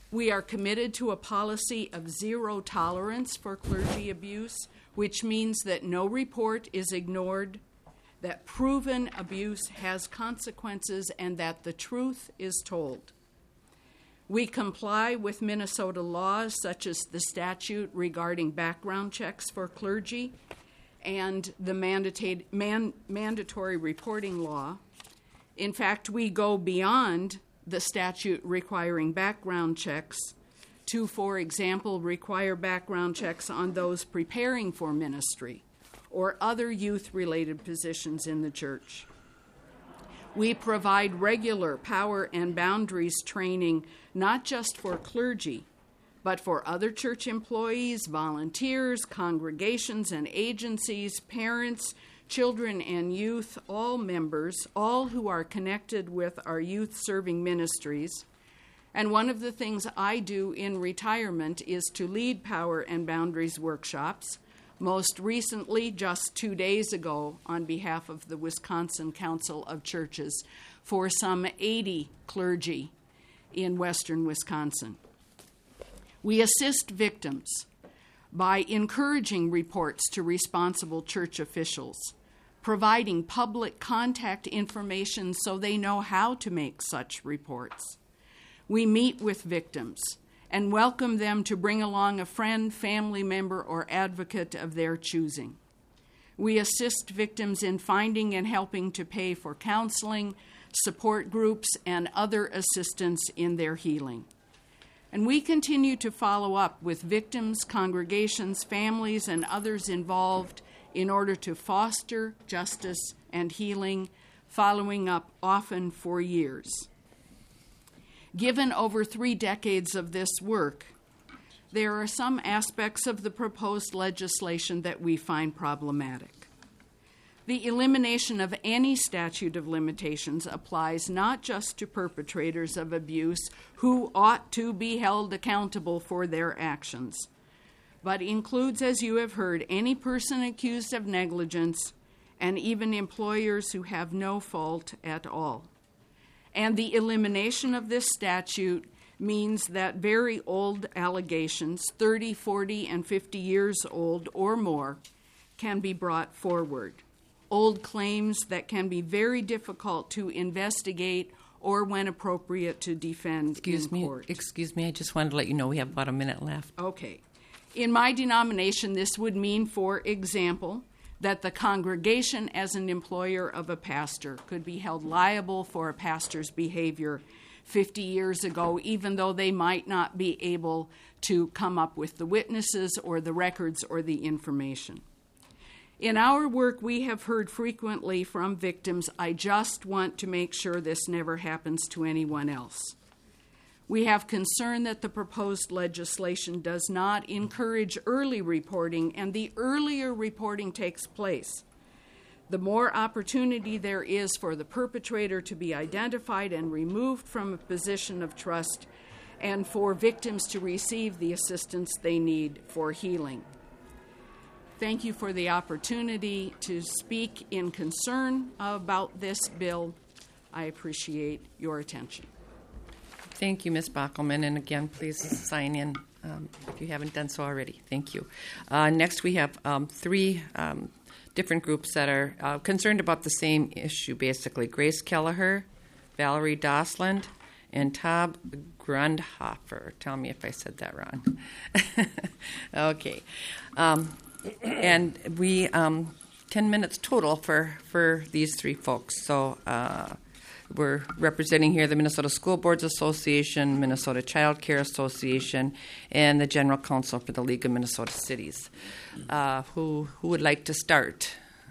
We are committed to a policy of zero tolerance for clergy abuse, which means that no report is ignored, that proven abuse has consequences, and that the truth is told. We comply with Minnesota laws such as the statute regarding background checks for clergy and the mandate, man, mandatory reporting law. In fact, we go beyond the statute requiring background checks to, for example, require background checks on those preparing for ministry or other youth-related positions in the church. We provide regular power and boundaries training not just for clergy, but for other church employees, volunteers, congregations and agencies, parents, children and youth, all members, all who are connected with our youth-serving ministries. And one of the things I do in retirement is to lead Power and Boundaries workshops, most recently just two days ago on behalf of the Wisconsin Council of Churches for some eighty clergy in western Wisconsin. We assist victims by encouraging reports to responsible church officials, providing public contact information so they know how to make such reports. We meet with victims and welcome them to bring along a friend, family member, or advocate of their choosing. We assist victims in finding and helping to pay for counseling, support groups, and other assistance in their healing. And we continue to follow up with victims, congregations, families, and others involved in order to foster justice and healing, following up often for years. Given over three decades of this work, there are some aspects of the proposed legislation that we find problematic. The elimination of any statute of limitations applies not just to perpetrators of abuse who ought to be held accountable for their actions, but includes, as you have heard, any person accused of negligence and even employers who have no fault at all. And the elimination of this statute means that very old allegations, thirty, forty, and fifty years old or more, can be brought forward. Old claims that can be very difficult to investigate or, when appropriate, to defend Excuse in me, court. excuse me, I just wanted to let you know we have about a minute left. Okay. In my denomination, this would mean, for example, that the congregation as an employer of a pastor could be held liable for a pastor's behavior fifty years ago, even though they might not be able to come up with the witnesses or the records or the information. In our work, we have heard frequently from victims, "I just want to make sure this never happens to anyone else." We have concern that the proposed legislation does not encourage early reporting, and the earlier reporting takes place, the more opportunity there is for the perpetrator to be identified and removed from a position of trust, and for victims to receive the assistance they need for healing. Thank you for the opportunity to speak in concern about this bill. I appreciate your attention. Thank you, Miz Bockelman, and again, please sign in um, if you haven't done so already. Thank you. Uh, next, we have um, three um, different groups that are uh, concerned about the same issue, basically. Grace Kelleher, Valerie Dosland, and Tob Grundhofer. Tell me if I said that wrong. Okay. Um, and we, um, ten minutes total for, for these three folks. So uh, we're representing here the Minnesota School Boards Association, Minnesota Child Care Association, and the General Counsel for the League of Minnesota Cities. Uh, who, who would like to start?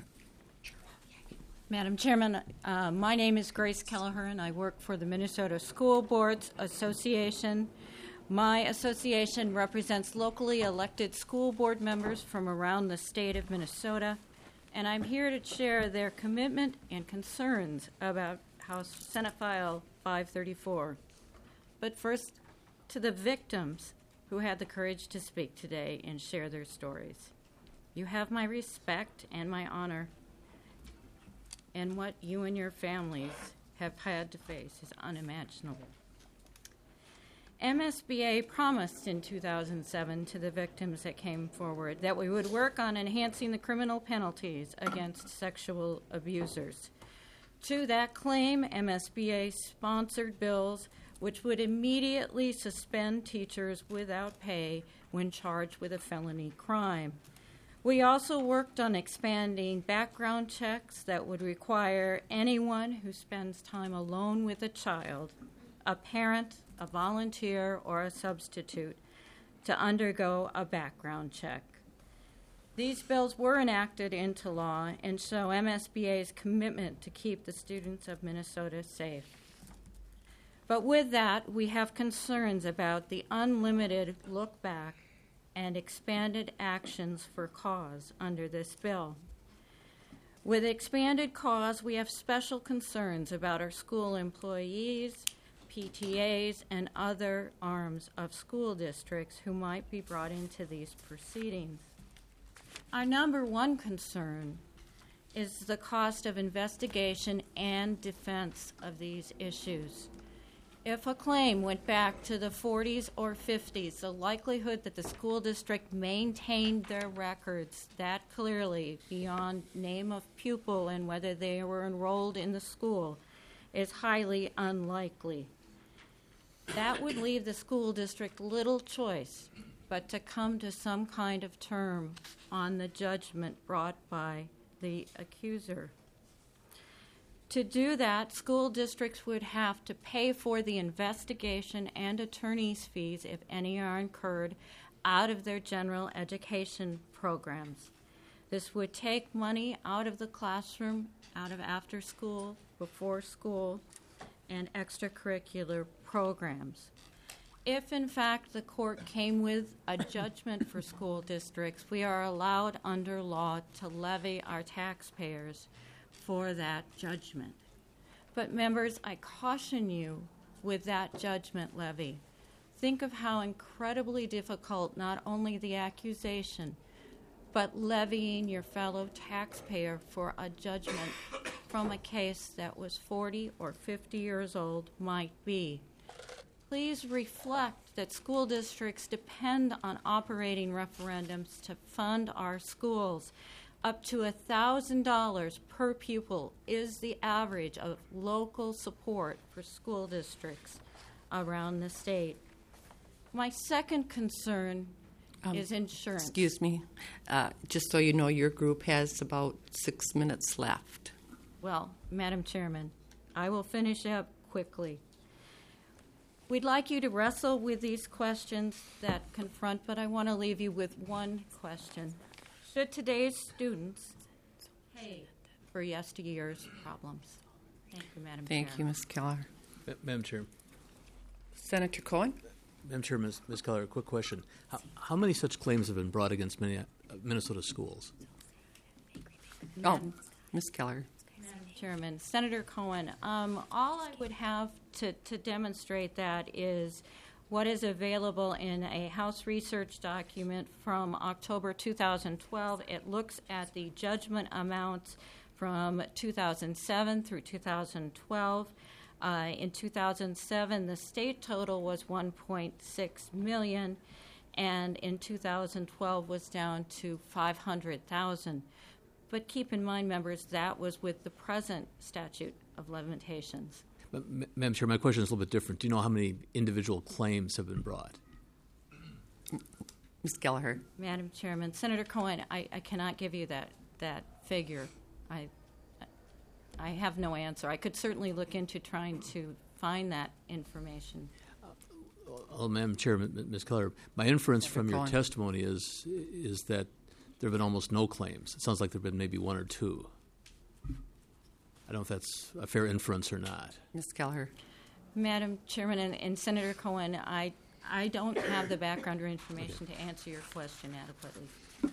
Madam Chairman, uh, my name is Grace Kelleher, and I work for the Minnesota School Boards Association. My association represents locally elected school board members from around the state of Minnesota, and I'm here to share their commitment and concerns about House Senate File five thirty-four. But first, to the victims who had the courage to speak today and share their stories. You have my respect and my honor, and what you and your families have had to face is unimaginable. M S B A promised in two thousand seven to the victims that came forward that we would work on enhancing the criminal penalties against sexual abusers. To that claim, M S B A sponsored bills which would immediately suspend teachers without pay when charged with a felony crime. We also worked on expanding background checks that would require anyone who spends time alone with a child, a parent, a volunteer, or a substitute, to undergo a background check. These bills were enacted into law and show M S B A's commitment to keep the students of Minnesota safe. But with that, we have concerns about the unlimited look back and expanded actions for cause under this bill. With expanded cause, we have special concerns about our school employees, P T As, and other arms of school districts who might be brought into these proceedings. Our number one concern is the cost of investigation and defense of these issues. If a claim went back to the forties or fifties, the likelihood that the school district maintained their records that clearly beyond name of pupil and whether they were enrolled in the school is highly unlikely. That would leave the school district little choice but to come to some kind of term on the judgment brought by the accuser. To do that, school districts would have to pay for the investigation and attorney's fees, if any are incurred, out of their general education programs. This would take money out of the classroom, out of after school, before school, and extracurricular programs. If, in fact, the court came with a judgment for school districts, we are allowed under law to levy our taxpayers for that judgment. But members, I caution you with that judgment levy. Think of how incredibly difficult not only the accusation, but levying your fellow taxpayer for a judgment from a case that was forty or fifty years old might be. Please reflect that school districts depend on operating referendums to fund our schools. Up to one thousand dollars per pupil is the average of local support for school districts around the state. My second concern Um, is insurance. Excuse me. Uh, just so you know, your group has about six minutes left. Well, Madam Chairman, I will finish up quickly. We'd like you to wrestle with these questions that confront, but I want to leave you with one question. Should today's students pay for yesteryear's problems? Thank you, Madam Thank Chair. you, Miz Keller. Ma- Madam Chair. Senator Cohen? Madam Chair, Miz Miz Keller, a quick question. How, how many such claims have been brought against Minne- uh, Minnesota schools? Oh, Miz Keller. Madam Chairman, Senator Cohen, um, all I would have to, to demonstrate that is what is available in a House research document from October two thousand twelve. It looks at the judgment amounts from two thousand seven through two thousand twelve. Uh, in two thousand seven, the state total was one point six million dollars, and in two thousand twelve was down to five hundred thousand dollars. But keep in mind, members, that was with the present statute of limitations. Ma- Ma- Madam Chair, my question is a little bit different. Do you know how many individual claims have been brought? Miz Gallagher. Madam Chairman, Senator Cohen, I, I cannot give you that, that figure. I, I have no answer. I could certainly look into trying to find that information. Well, Madam Chair, M- Miz Keller, my inference from your Cohen. testimony is is that there have been almost no claims. It sounds like there have been maybe one or two. I don't know if that's a fair inference or not. Miz Gallagher. Madam Chairman and, and Senator Cohen, I, I don't have the background or information to answer your question adequately.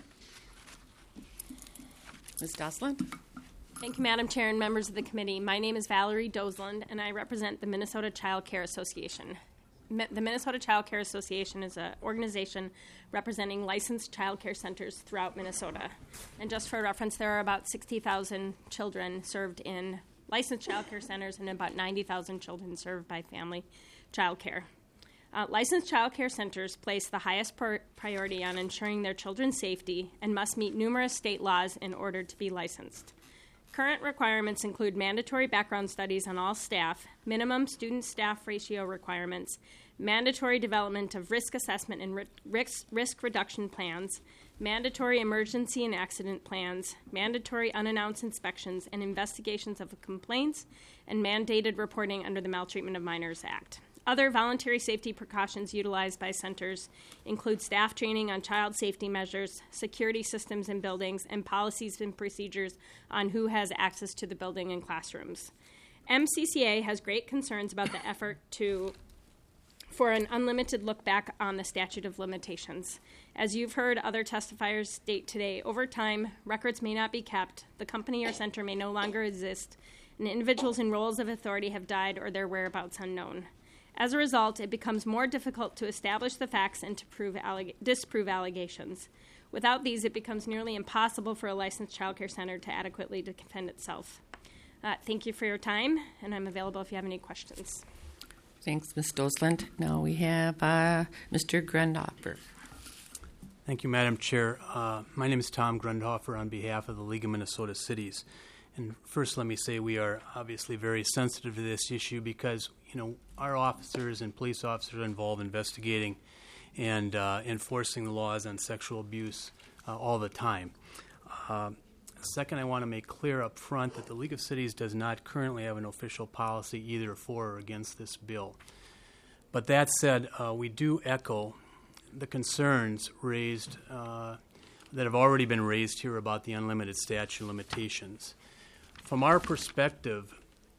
Miz Dosland. Thank you, Madam Chair and members of the committee. My name is Valerie Dosland, and I represent the Minnesota Child Care Association. Mi- The Minnesota Child Care Association is an organization representing licensed child care centers throughout Minnesota. And just for reference, there are about sixty thousand children served in licensed child care centers and about ninety thousand children served by family child care. Uh, licensed child care centers place the highest pr- priority on ensuring their children's safety and must meet numerous state laws in order to be licensed. Current requirements include mandatory background studies on all staff, minimum student-staff ratio requirements, mandatory development of risk assessment and ri- risk, risk reduction plans, mandatory emergency and accident plans, mandatory unannounced inspections and investigations of complaints, and mandated reporting under the Maltreatment of Minors Act. Other voluntary safety precautions utilized by centers include staff training on child safety measures, security systems in buildings, and policies and procedures on who has access to the building and classrooms. M C C A has great concerns about the effort to for an unlimited look back on the statute of limitations. As you've heard other testifiers state today, over time, records may not be kept, the company or center may no longer exist, and individuals in roles of authority have died or their whereabouts unknown. As a result, it becomes more difficult to establish the facts and to prove alleg- disprove allegations. Without these, it becomes nearly impossible for a licensed child care center to adequately defend itself. Uh, thank you for your time, and I'm available if you have any questions. Thanks, Miz Dosland. Now we have uh, Mister Grundhofer. Thank you, Madam Chair. Uh, my name is Tom Grundhofer on behalf of the League of Minnesota Cities. And first, let me say we are obviously very sensitive to this issue because, you know, our officers and police officers are involved investigating and uh, enforcing the laws on sexual abuse uh, all the time. Uh, second, I want to make clear up front that the League of Cities does not currently have an official policy either for or against this bill. But that said, uh, we do echo the concerns raised uh, that have already been raised here about the unlimited statute of limitations. From our perspective,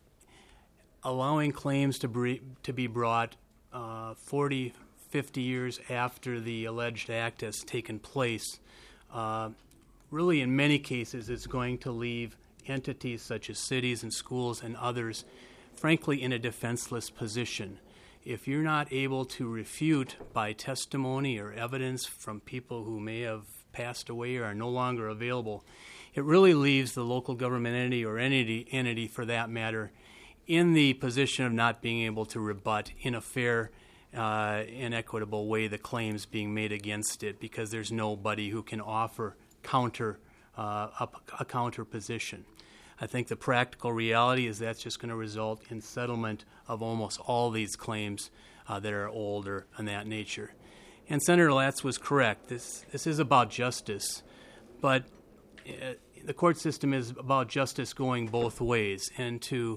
allowing claims to be, to be brought uh, forty, fifty years after the alleged act has taken place, uh, really in many cases is going to leave entities such as cities and schools and others, frankly, in a defenseless position. If you're not able to refute by testimony or evidence from people who may have passed away or are no longer available, it really leaves the local government entity or entity, entity for that matter in the position of not being able to rebut in a fair uh, and equitable way the claims being made against it because there's nobody who can offer counter uh, a, a counter position. I think the practical reality is that's just going to result in settlement of almost all these claims uh, that are old or in that nature. And Senator Latz was correct. This this is about justice, but uh, the court system is about justice going both ways, and to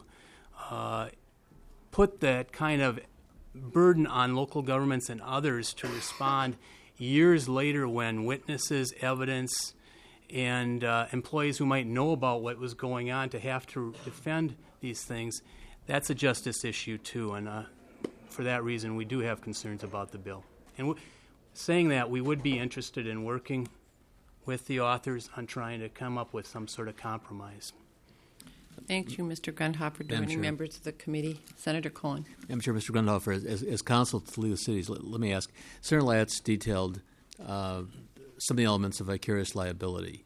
uh, put that kind of burden on local governments and others to respond years later when witnesses, evidence, and uh, employees who might know about what was going on to have to defend these things, that's a justice issue too, and uh, for that reason we do have concerns about the bill. And w- saying that, we would be interested in working with the authors on trying to come up with some sort of compromise. Thank you, Mister Grundhofer. Do Madam any Chair. members of the committee? Senator Cohen. I'm sure Mister Grundhofer, as, as, as counsel to the League of Cities, let, let me ask. Senator Latz detailed uh, some of the elements of vicarious liability.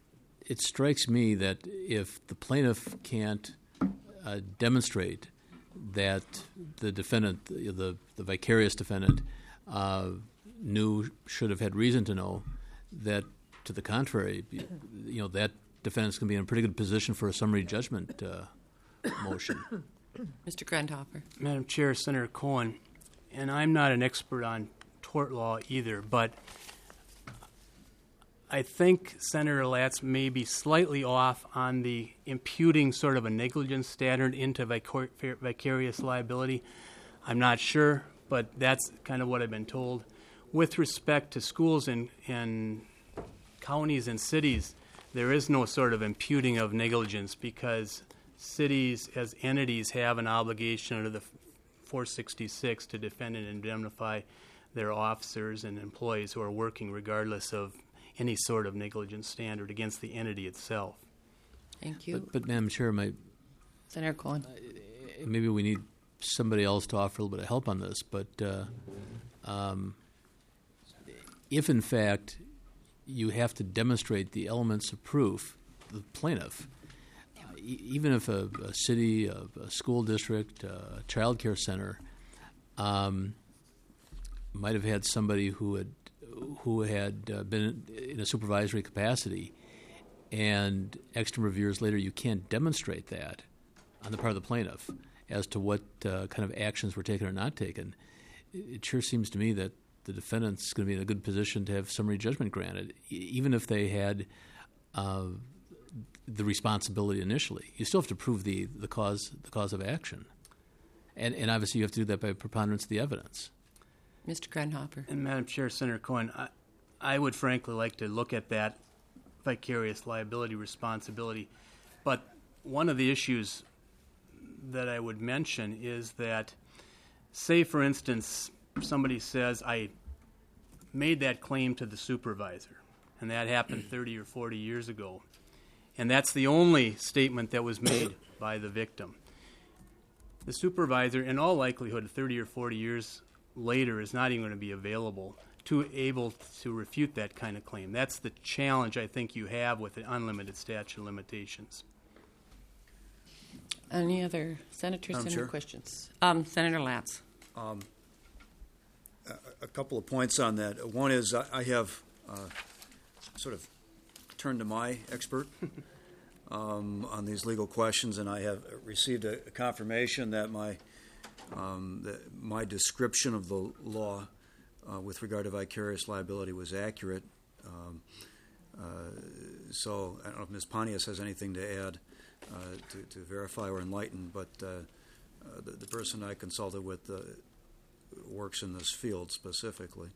It strikes me that if the plaintiff can't uh, demonstrate that the defendant, the, the, the vicarious defendant, uh, knew, should have had reason to know, that to the contrary, you know, that defendant's going to be in a pretty good position for a summary judgment uh, motion. Mister Grundhofer. Madam Chair, Senator Cohen, and I'm not an expert on tort law either, but I think Senator Latz may be slightly off on the imputing sort of a negligence standard into vicor- vicarious liability. I'm not sure, but that's kind of what I've been told. With respect to schools and, and counties and cities, there is no sort of imputing of negligence because cities as entities have an obligation under the four sixty-six to defend and indemnify their officers and employees who are working regardless of any sort of negligence standard against the entity itself. Thank you. But, but Madam Chair, my, Senator Cohen. uh, maybe we need somebody else to offer a little bit of help on this, but uh, um, if in fact you have to demonstrate the elements of proof, the plaintiff, uh, e- even if a, a city, a, a school district, a child care center um, might have had somebody who had who had uh, been in a supervisory capacity, and X number of years later you can't demonstrate that on the part of the plaintiff as to what uh, kind of actions were taken or not taken, it sure seems to me that the defendant's going to be in a good position to have summary judgment granted, e- even if they had uh, the responsibility initially. You still have to prove the, the cause the cause of action, and and obviously you have to do that by preponderance of the evidence. Mister Krenhofer. And Madam Chair, Senator Cohen, I, I would frankly like to look at that vicarious liability responsibility, but one of the issues that I would mention is that, say for instance, somebody says, I made that claim to the supervisor, and that happened thirty or forty years ago, and that's the only statement that was made by the victim. The supervisor, in all likelihood, thirty or forty years later, is not even going to be available to able to refute that kind of claim. That's the challenge I think you have with the unlimited statute of limitations. Any other senators, Madam Senator Chair? questions? Um, Senator Latz. Um, a, a couple of points on that. One is I, I have uh, sort of turned to my expert um, on these legal questions, and I have received a, a confirmation that my um, that my description of the law uh, with regard to vicarious liability was accurate. Um, uh, so I don't know if Miz Pontius has anything to add uh, to, to verify or enlighten, but uh, uh, the, the person I consulted with uh, works in this field specifically.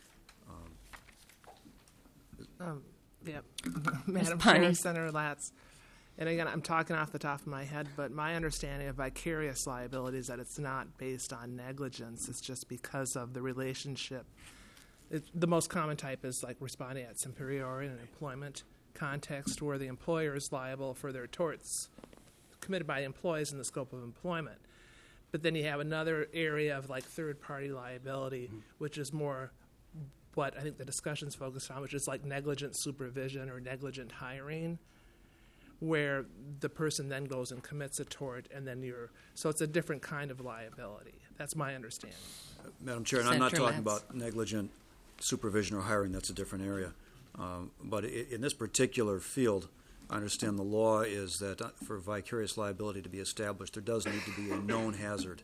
Um, Um, yeah, Madam Chair, Senator Latz. And again, I'm talking off the top of my head, but my understanding of vicarious liability is that it's not based on negligence. It's just because of the relationship. It, the most common type is like responding at superiori in an employment context where the employer is liable for their torts committed by employees in the scope of employment. But then you have another area of like third-party liability, mm-hmm. which is more what I think the discussion's focused on, which is like negligent supervision or negligent hiring, where the person then goes and commits a tort, and then you're so it's a different kind of liability. That's my understanding. Uh, Madam Chair, and I'm not talking about negligent supervision or hiring. That's a different area. Um, but i- in this particular field, I understand the law is that uh, for vicarious liability to be established, there does need to be a known hazard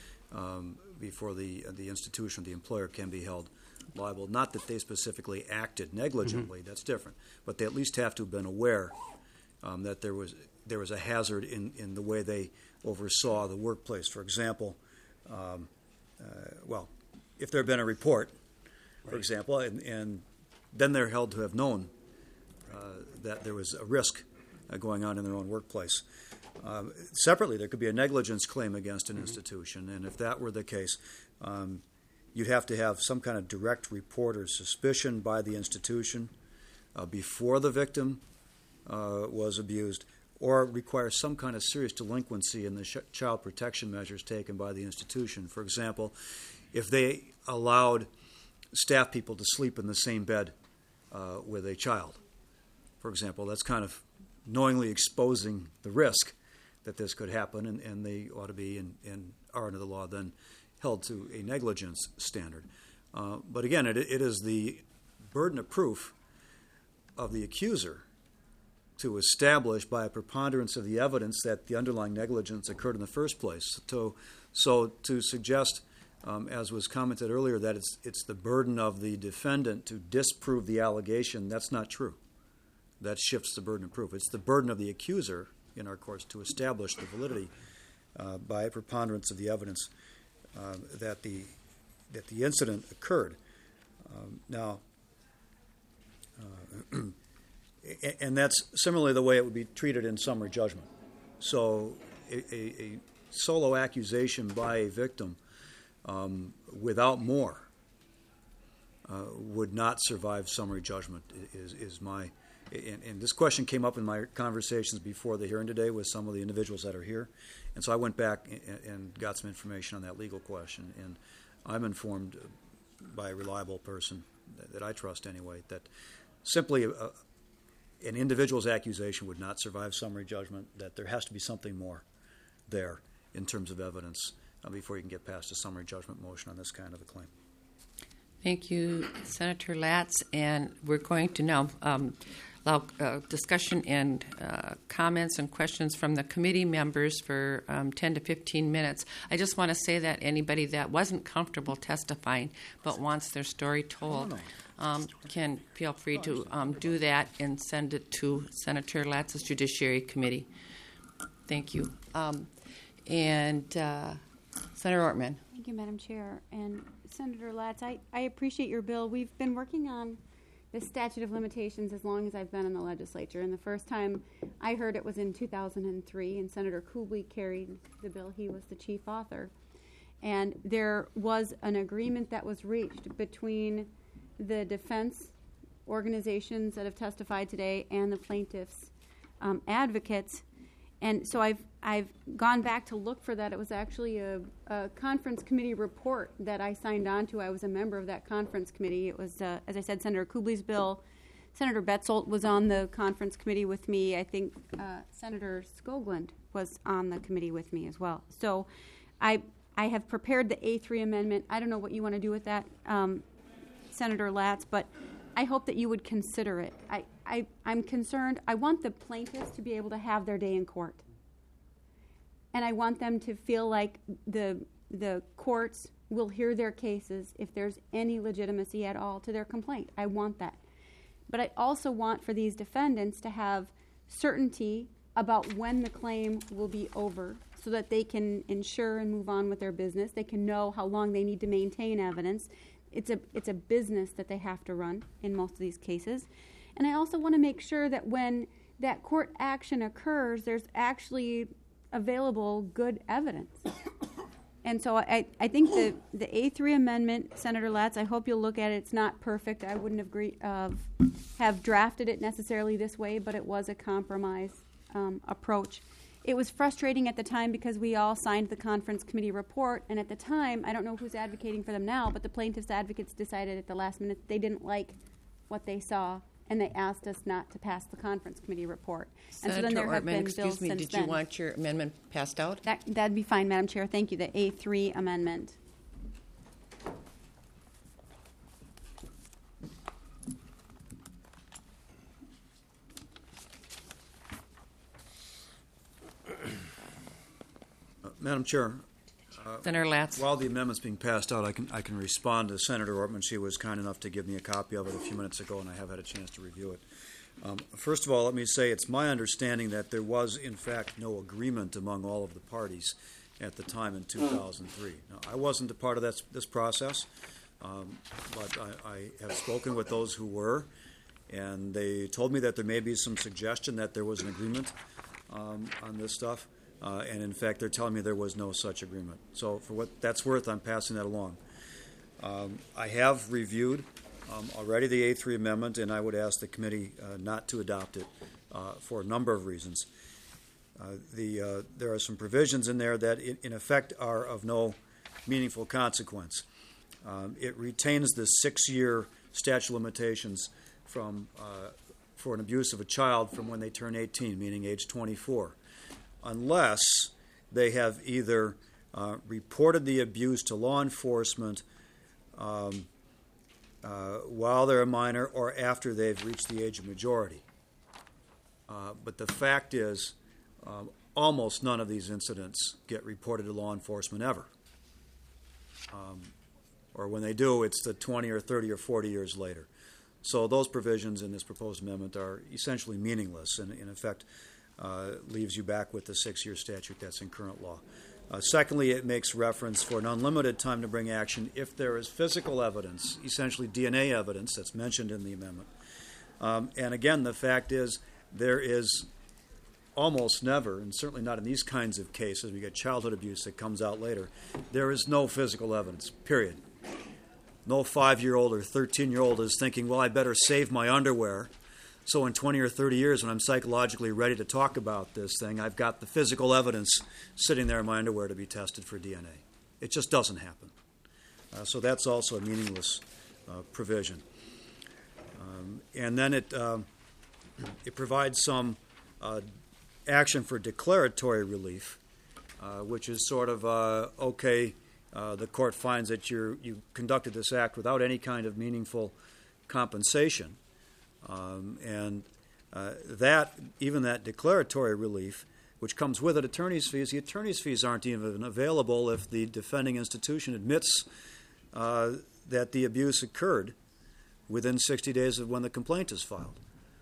um, before the uh, the institution, the employer, can be held liable. Not that they specifically acted negligently. Mm-hmm. That's different. But they at least have to have been aware um, that there was there was a hazard in, in the way they oversaw the workplace. For example, um, uh, well, if there had been a report, right. for example, and, and then they're held to have known uh, that there was a risk uh, going on in their own workplace. Um, separately, there could be a negligence claim against an mm-hmm. institution, and if that were the case, um, you'd have to have some kind of direct report or suspicion by the institution uh, before the victim uh, was abused, or require some kind of serious delinquency in the sh- child protection measures taken by the institution. For example, if they allowed staff people to sleep in the same bed uh, with a child, for example, that's kind of knowingly exposing the risk that this could happen, and, and they ought to be, and, and are under the law, then held to a negligence standard. Uh, but again, it, it is the burden of proof of the accuser to establish by a preponderance of the evidence that the underlying negligence occurred in the first place. So, so to suggest, um, as was commented earlier, that it's it's the burden of the defendant to disprove the allegation, that's not true. That shifts the burden of proof. It's the burden of the accuser in our courts to establish the validity uh, by a preponderance of the evidence uh, that the that the incident occurred. Um, now, uh, and that's similarly the way it would be treated in summary judgment. So a, a, a solo accusation by a victim um, without more uh, would not survive summary judgment, is, is my... And, and this question came up in my conversations before the hearing today with some of the individuals that are here. And so I went back and, and got some information on that legal question. And I'm informed by a reliable person that, that I trust anyway that simply a, an individual's accusation would not survive summary judgment, that there has to be something more there in terms of evidence uh, before you can get past a summary judgment motion on this kind of a claim. Thank you, Senator Latz. And we're going to now um, allow uh, discussion and uh, comments and questions from the committee members for um, ten to fifteen minutes. I just want to say that anybody that wasn't comfortable testifying but wants their story told um, can feel free to um, do that and send it to Senator Latz's Judiciary Committee. Thank you. Um, and uh, Senator Ortman. Thank you, Madam Chair. And Senator Latz, I, I appreciate your bill. We've been working on the statute of limitations as long as I've been in the legislature. And the first time I heard it was in two thousand three, and Senator Kuble carried the bill. He was the chief author. And there was an agreement that was reached between the defense organizations that have testified today and the plaintiffs' um, advocates. And so I've I've gone back to look for that. It was actually a, a conference committee report that I signed on to. I was a member of that conference committee. It was, uh, as I said, Senator Kuble's bill. Senator Betzold was on the conference committee with me. I think uh, Senator Skoglund was on the committee with me as well. So I I have prepared the A three amendment. I don't know what you want to do with that, um, Senator Latz, but I hope that you would consider it. I, I, I'm concerned. I want the plaintiffs to be able to have their day in court. And I want them to feel like the the courts will hear their cases if there's any legitimacy at all to their complaint. I want that. But I also want for these defendants to have certainty about when the claim will be over so that they can ensure and move on with their business. They can know how long they need to maintain evidence. It's a it's a business that they have to run in most of these cases. And I also want to make sure that when that court action occurs, there's actually available good evidence. And so I, I think the, the A three amendment, Senator Latz, I hope you'll look at it. It's not perfect. I wouldn't have, agree, uh, have drafted it necessarily this way, but it was a compromise um, approach. It was frustrating at the time because we all signed the conference committee report, and at the time, I don't know who's advocating for them now, but the plaintiffs' advocates decided at the last minute they didn't like what they saw, and they asked us not to pass the conference committee report. And Senator so then there have Ortman, been excuse bills me, since did then. you want your amendment passed out? That, that'd be fine, Madam Chair. Thank you. The A three amendment. Uh, Madam Chair, uh, Senator Latz. While the amendment's being passed out, I can I can respond to Senator Ortman. She was kind enough to give me a copy of it a few minutes ago, and I have had a chance to review it. Um, first of all, let me say it's my understanding that there was, in fact, no agreement among all of the parties at the time in two thousand three. Now, I wasn't a part of that, this process, um, but I, I have spoken with those who were, and they told me that there may be some suggestion that there was an agreement um, on this stuff, uh, and in fact, they're telling me there was no such agreement. So for what that's worth, I'm passing that along. Um, I have reviewed Um, already the A three amendment, and I would ask the committee uh, not to adopt it uh, for a number of reasons. Uh, the, uh, there are some provisions in there that, in, in effect, are of no meaningful consequence. Um, it retains the six-year statute of limitations from, uh, for an abuse of a child from when they turn eighteen, meaning age twenty-four, unless they have either uh, reported the abuse to law enforcement um, Uh, while they're a minor or after they've reached the age of majority. Uh, but the fact is, um, almost none of these incidents get reported to law enforcement ever. Um, or when they do, it's the twenty or thirty or forty years later. So those provisions in this proposed amendment are essentially meaningless and, in effect, uh, leaves you back with the six-year statute that's in current law. Uh, secondly, it makes reference for an unlimited time to bring action if there is physical evidence, essentially D N A evidence that's mentioned in the amendment. Um, and again, the fact is there is almost never, and certainly not in these kinds of cases, we get childhood abuse that comes out later, there is no physical evidence, period. No five-year-old or thirteen-year-old is thinking, well, I better save my underwear, so in twenty or thirty years, when I'm psychologically ready to talk about this thing, I've got the physical evidence sitting there in my underwear to be tested for D N A. It just doesn't happen. Uh, so that's also a meaningless uh, provision. Um, and then it, uh, it provides some uh, action for declaratory relief, uh, which is sort of, uh, okay, uh, the court finds that you're, you conducted this act without any kind of meaningful compensation, um, and uh, that, even that declaratory relief, which comes with it, attorney's fees, the attorney's fees aren't even available if the defending institution admits uh, that the abuse occurred within sixty days of when the complaint is filed.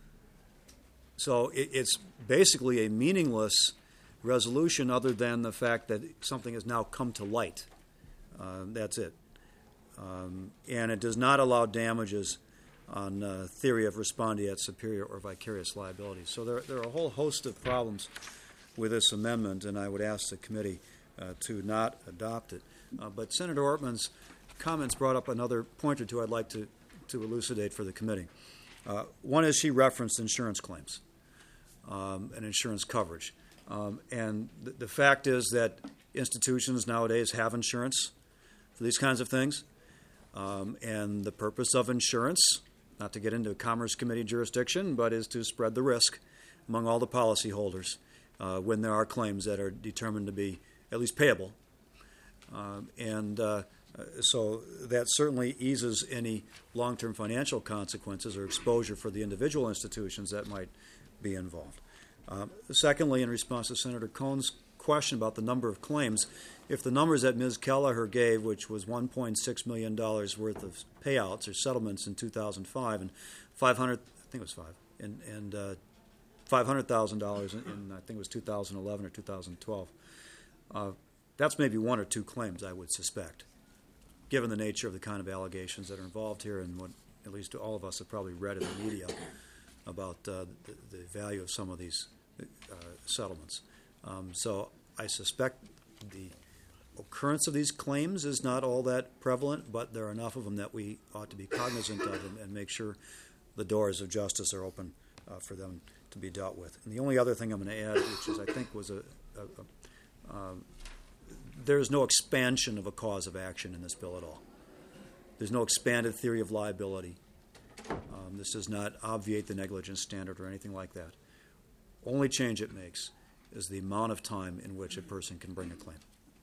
So it, it's basically a meaningless resolution other than the fact that something has now come to light. Uh, that's it. Um, and it does not allow damages on uh, theory of respondeat superior or vicarious liability. So there, there are a whole host of problems with this amendment, and I would ask the committee uh, to not adopt it. Uh, but Senator Ortman's comments brought up another point or two I'd like to, to elucidate for the committee. Uh, one is she referenced insurance claims um, and insurance coverage. Um, and th- the fact is that institutions nowadays have insurance for these kinds of things. Um, and the purpose of insurance, not to get into a Commerce Committee jurisdiction, but is to spread the risk among all the policyholders uh, when there are claims that are determined to be at least payable. Um, and uh, so that certainly eases any long-term financial consequences or exposure for the individual institutions that might be involved. Um, secondly, in response to Senator Cohn's question about the number of claims, if the numbers that Miz Kelleher gave, which was one point six million dollars worth of payouts or settlements in two thousand five and five hundred, I think it was five, and, and uh, five hundred thousand dollars in, in, I think it was two thousand eleven or two thousand twelve, uh, that's maybe one or two claims, I would suspect, given the nature of the kind of allegations that are involved here and what at least all of us have probably read in the media about uh, the, the value of some of these uh, settlements. Um, so I suspect the occurrence of these claims is not all that prevalent, but there are enough of them that we ought to be cognizant of them and make sure the doors of justice are open uh, for them to be dealt with. And the only other thing I'm going to add, which is I think was a, a, a um, there's no expansion of a cause of action in this bill at all. There's no expanded theory of liability. Um, this does not obviate the negligence standard or anything like that. Only change it makes is the amount of time in which a person can bring a claim.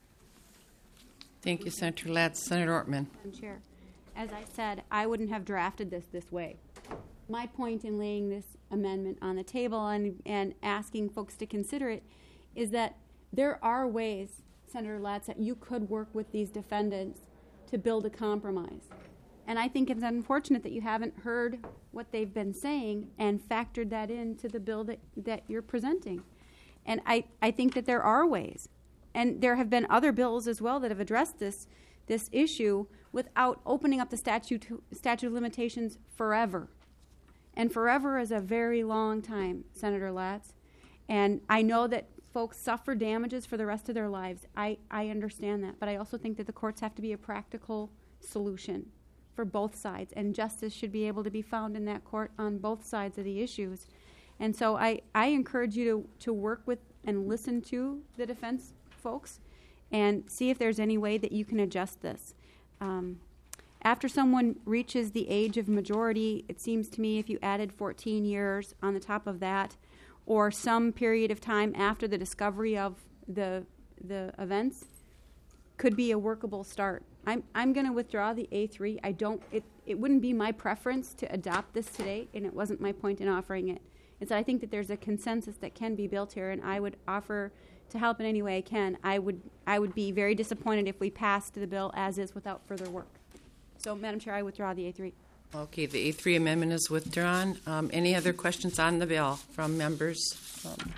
Thank you, Senator Latz. Senator Ortman. Madam Chair, as I said, I wouldn't have drafted this this way. My point in laying this amendment on the table and, and asking folks to consider it is that there are ways, Senator Latz, that you could work with these defendants to build a compromise. And I think it's unfortunate that you haven't heard what they've been saying and factored that into the bill that, that you're presenting. And I, I think that there are ways. And there have been other bills as well that have addressed this this issue without opening up the statute statute of limitations forever. And forever is a very long time, Senator Latz. And I know that folks suffer damages for the rest of their lives. I, I understand that. But I also think that the courts have to be a practical solution for both sides. And justice should be able to be found in that court on both sides of the issues. And so I, I encourage you to, to work with and listen to the defense folks and see if there's any way that you can adjust this. Um, after someone reaches the age of majority, it seems to me if you added fourteen years on the top of that, or some period of time after the discovery of the the events, could be a workable start. I'm I'm going to withdraw the A three. I don't. It it wouldn't be my preference to adopt this today, and it wasn't my point in offering it. And so I think that there's a consensus that can be built here, and I would offer to help in any way I can. I would I would be very disappointed if we passed the bill as is without further work. So, Madam Chair, I withdraw the A three. Okay, the A three amendment is withdrawn. Um, any other questions on the bill from members? Um,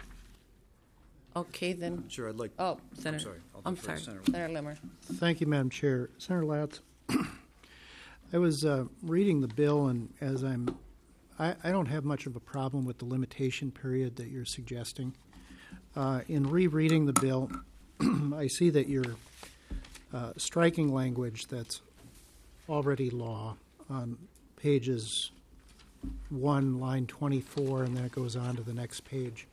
okay, then. Sure, I'd like. Oh, Senator. I'm sorry. I'll I'm defer sorry. to Senator. Senator Limmer. Thank you, Madam Chair. Senator Latz, I was uh, reading the bill, and as I'm, I, I don't have much of a problem with the limitation period that you're suggesting. Uh, in rereading the bill, I see that you're uh, striking language that's already law on pages one, line twenty-four, and then it goes on to the next page,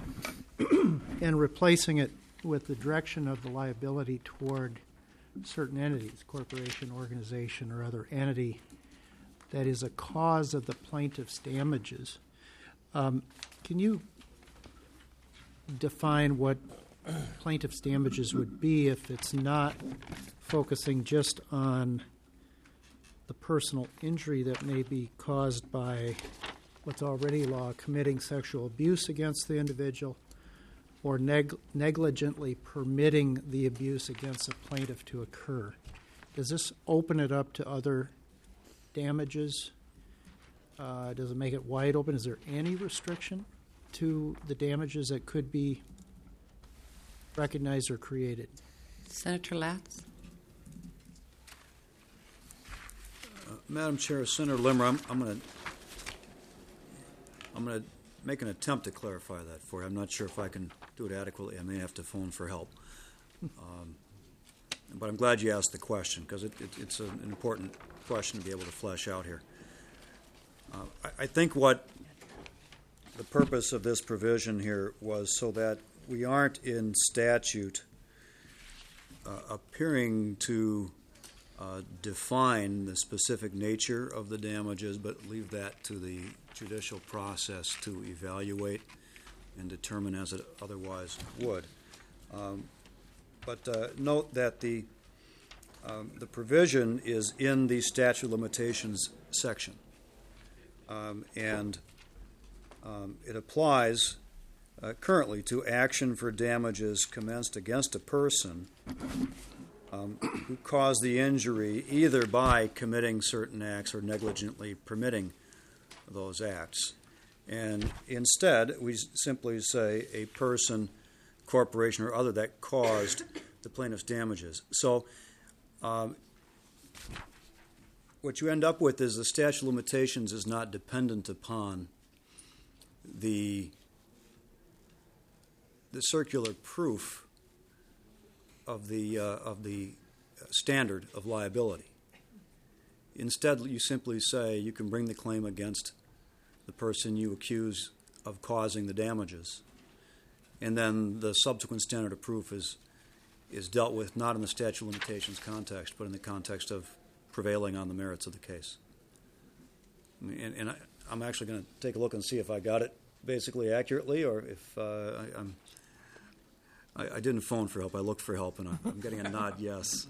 and replacing it with the direction of the liability toward certain entities, corporation, organization, or other entity that is a cause of the plaintiff's damages. Um, can you define what plaintiff's damages would be if it's not focusing just on the personal injury that may be caused by what's already law, committing sexual abuse against the individual, or neg- negligently permitting the abuse against a plaintiff to occur. Does this open it up to other damages? Uh, does it make it wide open? Is there any restriction to the damages that could be recognized or created? Senator Latz? Uh, Madam Chair, Senator Limmer, I'm, I'm going to I'm going to make an attempt to clarify that for you. I'm not sure if I can do it adequately. I may have to phone for help. Um, but I'm glad you asked the question, because it, it, it's a, an important question to be able to flesh out here. Uh, I, I think what the purpose of this provision here was so that we aren't in statute uh, appearing to uh, define the specific nature of the damages, but leave that to the judicial process to evaluate and determine as it otherwise would. Um, but uh, note that the um, the provision is in the statute of limitations section, um, and um, it applies uh, currently to action for damages commenced against a person um, who caused the injury either by committing certain acts or negligently permitting those acts. And instead, we simply say a person, corporation, or other that caused the plaintiff's damages. So um, what you end up with is the statute of limitations is not dependent upon the the circular proof of the uh, of the standard of liability. Instead, you simply say you can bring the claim against the person you accuse of causing the damages, and then the subsequent standard of proof is is dealt with not in the statute of limitations context, but in the context of prevailing on the merits of the case. I mean, and, and I, I'm actually going to take a look and see if I got it basically accurately, or if uh, I, I'm. I, I didn't phone for help. I looked for help, and I'm, I'm getting a nod. Yes.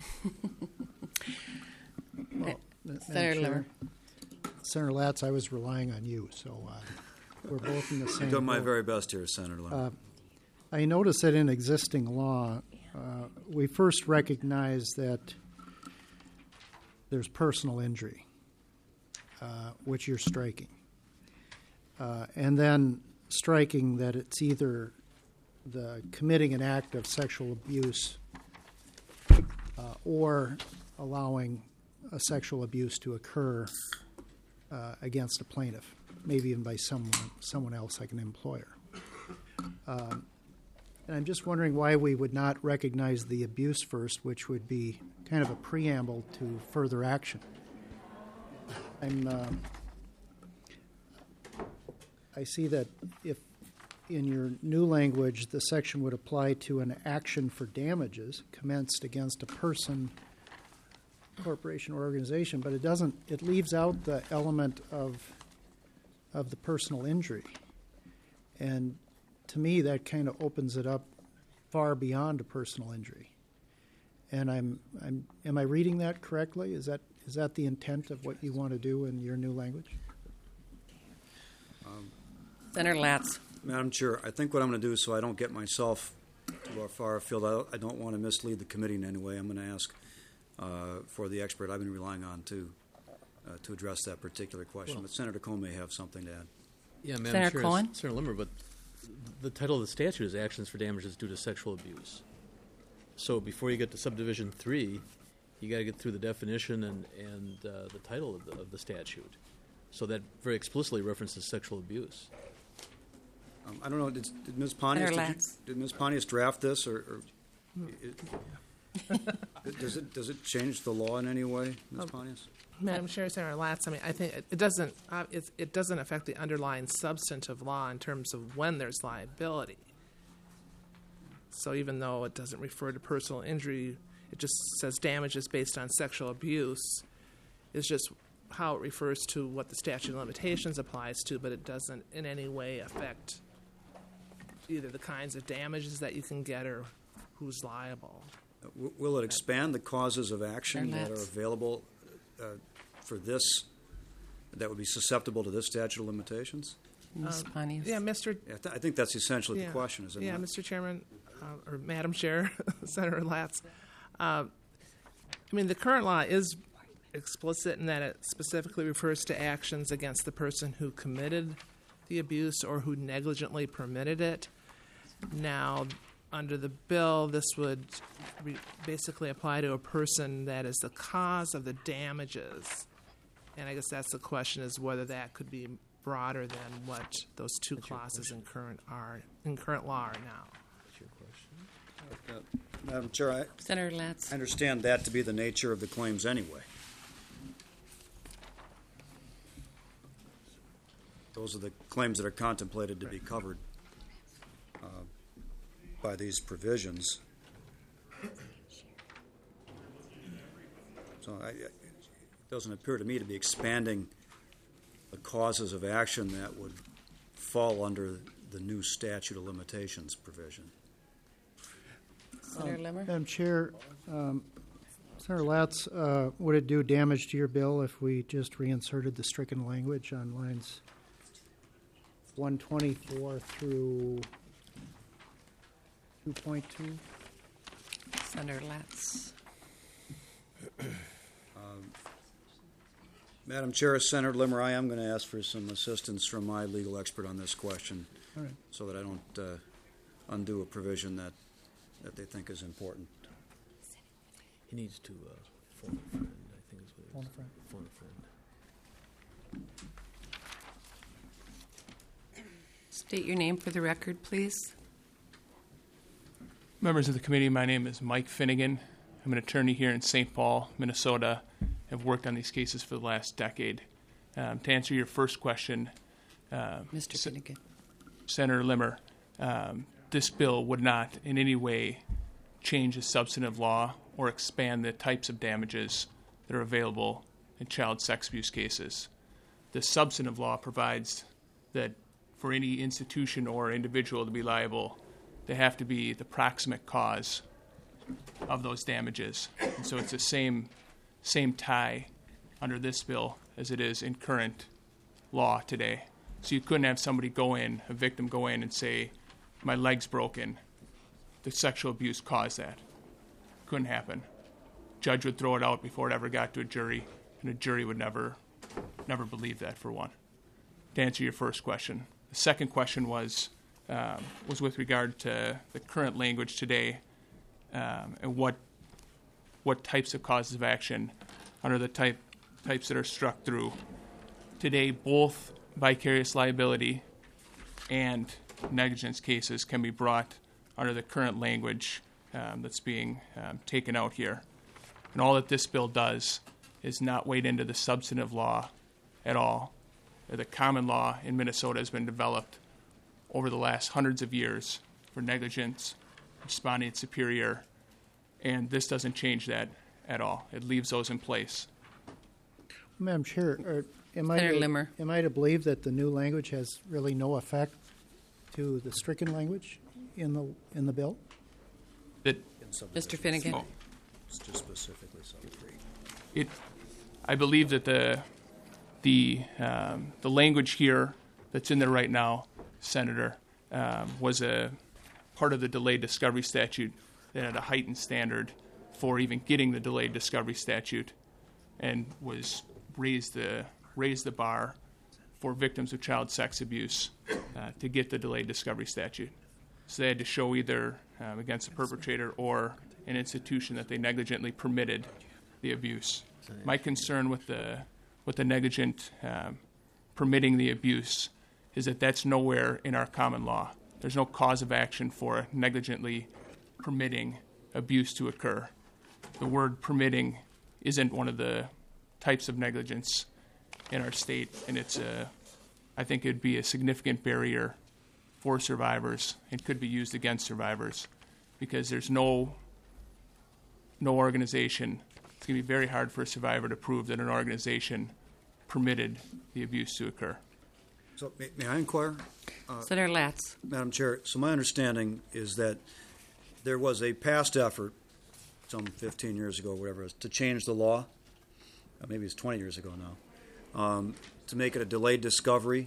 Well, Senator Limmer. Senator Latz, I was relying on you, so uh, we're both in the same. I'm doing my boat. very best here, Senator Limmer. Uh, I notice that in existing law, uh, we first recognize that there's personal injury, uh, which you're striking, uh, and then striking that it's either the committing an act of sexual abuse uh, or allowing a sexual abuse to occur uh, against a plaintiff, maybe even by someone someone else like an employer. Um, and I'm just wondering why we would not recognize the abuse first, which would be kind of a preamble to further action. I'm, uh, I see that if in your new language the section would apply to an action for damages commenced against a person, corporation, or organization, but it doesn't, it leaves out the element of of the personal injury. And to me, that kind of opens it up far beyond a personal injury. And I'm, I'm, am I reading that correctly? Is that is that the intent of what you want to do in your new language? Um, Senator Latz. Madam Chair, I think what I'm going to do, so I don't get myself too far afield, I don't, I don't want to mislead the committee in any way. I'm going to ask uh, for the expert I've been relying on to uh, to address that particular question. Well, but Senator Cohen may have something to add. Yeah, Madam Senator Chair, Cohen? Senator Limmer, but the title of the statute is Actions for Damages Due to Sexual Abuse. So before you get to subdivision three, you got to get through the definition and, and uh, the title of the, of the statute. So that very explicitly references sexual abuse. Um, I don't know. Did, did Miz Pontius did, you, did Miz Pontius draft this, or, or it, does it does it change the law in any way, Miz Um, Pontius? Madam Chair, Senator Latz, I mean, I think it, it doesn't uh, it, it doesn't affect the underlying substantive law in terms of when there's liability. So even though it doesn't refer to personal injury, it just says damages based on sexual abuse. It's just how it refers to what the statute of limitations applies to, but it doesn't in any way affect either the kinds of damages that you can get or who's liable. W- Will it expand the causes of action that are Let's- available uh, for this, that would be susceptible to this statute of limitations? Miz Pontius. Yeah, Mister Yeah, I th- I think that's essentially yeah. the question, is it Yeah, not? Mister Chairman, uh, or Madam Chair, Senator Latz. Uh, I mean, the current law is explicit in that it specifically refers to actions against the person who committed the abuse or who negligently permitted it. Now, under the bill, this would re- basically apply to a person that is the cause of the damages. And I guess that's the question, is whether that could be broader than what those two clauses in current are in current law are now. Uh, Madam Chair, I, Senator Latz. I understand that to be the nature of the claims anyway. Those are the claims that are contemplated to be covered uh, by these provisions. So I, it doesn't appear to me to be expanding the causes of action that would fall under the new statute of limitations provision. Senator Limmer. Madam Chair, um, Senator Latz, uh, would it do damage to your bill if we just reinserted the stricken language on lines one twenty-four through two point two? Senator Latz. Um, Madam Chair, Senator Limmer, I am going to ask for some assistance from my legal expert on this question, All right. so that I don't uh, undo a provision that, that they think is important. He needs to uh, phone a friend, I think is what it is. Phone a friend. Phone a friend. State your name for the record, please. Members of the committee, my name is Mike Finnegan. I'm an attorney here in Saint Paul, Minnesota. I've worked on these cases for the last decade. Um, to answer your first question, uh, Mister Finnegan. Senator Limmer, um, this bill would not in any way change the substantive law or expand the types of damages that are available in child sex abuse cases. The substantive law provides that for any institution or individual to be liable, they have to be the proximate cause of those damages. And so it's the same same tie under this bill as it is in current law today. So you couldn't have somebody go in, a victim go in and say, my leg's broken, the sexual abuse caused that. Couldn't happen. Judge would throw it out before it ever got to a jury, and a jury would never never believe that, for one. To answer your first question. The second question was um, was with regard to the current language today um, and what what types of causes of action under the type types that are struck through. Today, both vicarious liability and negligence cases can be brought under the current language um, that's being um, taken out here. And all that this bill does is not wade into the substantive law at all. The common law in Minnesota has been developed over the last hundreds of years for negligence, responding superior, and this doesn't change that at all. It leaves those in place. Madam Chair, are, am, I Senator to, Limmer. am I to believe that the new language has really no effect to the stricken language in the in the bill? That Mister Finnegan. Oh. It's just specifically something. It, I believe that the the um, the language here that's in there right now, Senator, um, was a part of the delayed discovery statute that had a heightened standard for even getting the delayed discovery statute, and was raised the raised the bar for victims of child sex abuse uh, to get the delayed discovery statute. So they had to show either um, against the perpetrator or an institution that they negligently permitted the abuse. My concern with the with the negligent um, permitting the abuse is that that's nowhere in our common law. There's no cause of action for negligently permitting abuse to occur. The word permitting isn't one of the types of negligence in our state, and it's a, I think it'd be a significant barrier for survivors and could be used against survivors because there's no no organization. It's going to be very hard for a survivor to prove that an organization permitted the abuse to occur. So may, may I inquire? Uh, Senator Latz. Madam Chair, so my understanding is that there was a past effort some fifteen years ago, whatever it was, to change the law. Uh, maybe it's twenty years ago now, um, to make it a delayed discovery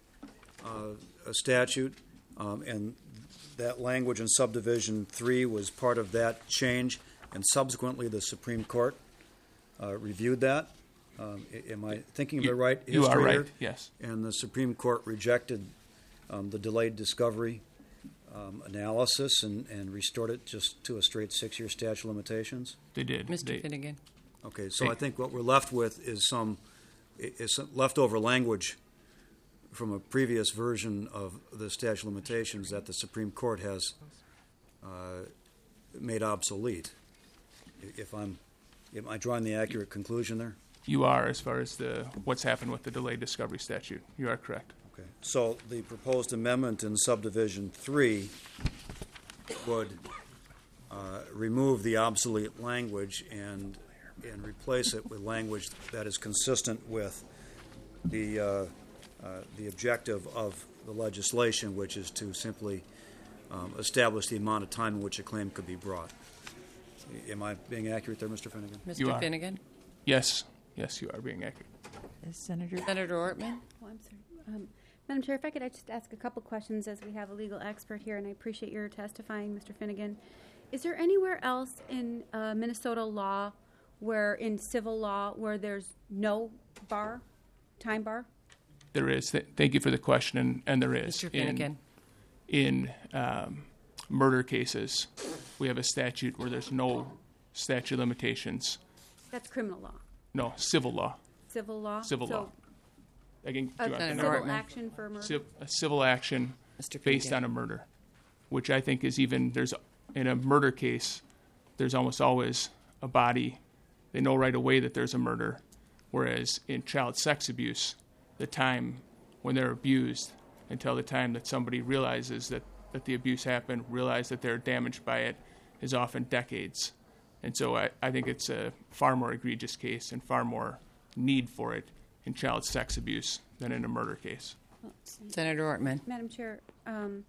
uh, a statute, um, and that language in subdivision three was part of that change, and subsequently the Supreme Court uh, reviewed that. Um, I- am I thinking of You- the right you are history right, here? yes. And the Supreme Court rejected um, the delayed discovery um, analysis and, and restored it just to a straight six-year statute of limitations? They did. Mister They- Finnegan. Okay, so They- I think what we're left with is some is some leftover language from a previous version of the statute of limitations that the Supreme Court has uh, made obsolete. If I'm, am I drawing the accurate conclusion there? You are, as far as the what's happened with the delayed discovery statute. You are correct. Okay. So the proposed amendment in subdivision three would uh, remove the obsolete language and and replace it with language that is consistent with the uh, uh, the objective of the legislation, which is to simply um, establish the amount of time in which a claim could be brought. Am I being accurate there, Mister Finnegan? Mister You are. Finnegan. Yes, yes, you are being accurate. Senator Senator Ortman. Oh, I'm sorry. Um, Madam Chair, if I could just ask a couple questions as we have a legal expert here, and I appreciate your testifying, Mister Finnegan. Is there anywhere else in uh, Minnesota law where, in civil law, where there's no bar, time bar? There is. Th- thank you for the question, and, and there is. Mister Finnegan. In, in um, murder cases, we have a statute where there's no statute of limitations. That's criminal law. No, civil law. Civil law? Civil so law. Again, A do you want civil that? action for murder? Civ- a civil action Mister based Finnegan. on a murder, which I think is even, there's, in a murder case, there's almost always a body. They know right away that there's a murder, whereas in child sex abuse, the time when they're abused until the time that somebody realizes that, that the abuse happened, realize that they're damaged by it, is often decades. And so I, I think it's a far more egregious case and far more need for it in child sex abuse than in a murder case. Senator Ortman. Madam Chair, um,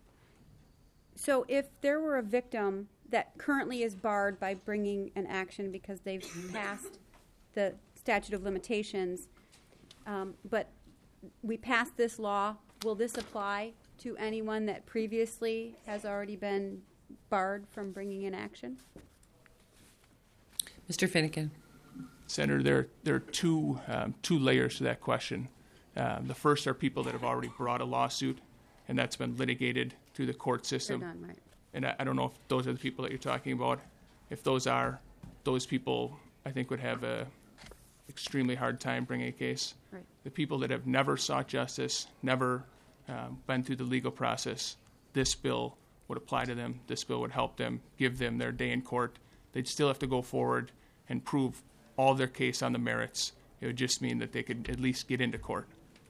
so if there were a victim that currently is barred by bringing an action because they've passed the statute of limitations, um, but we passed this law, will this apply to anyone that previously has already been barred from bringing an action? Mister Finnegan. Senator, there, there are two, um, two layers to that question. Um, the first are people that have already brought a lawsuit, and that's been litigated through the court system. They're done, right. And I, I don't know if those are the people that you're talking about. If those are, those people, I think, would have a extremely hard time bringing a case. Right. The people that have never sought justice, never um, been through the legal process, this bill would apply to them. This bill would help them, give them their day in court. They'd still have to go forward and prove all their case on the merits. It would just mean that they could at least get into court.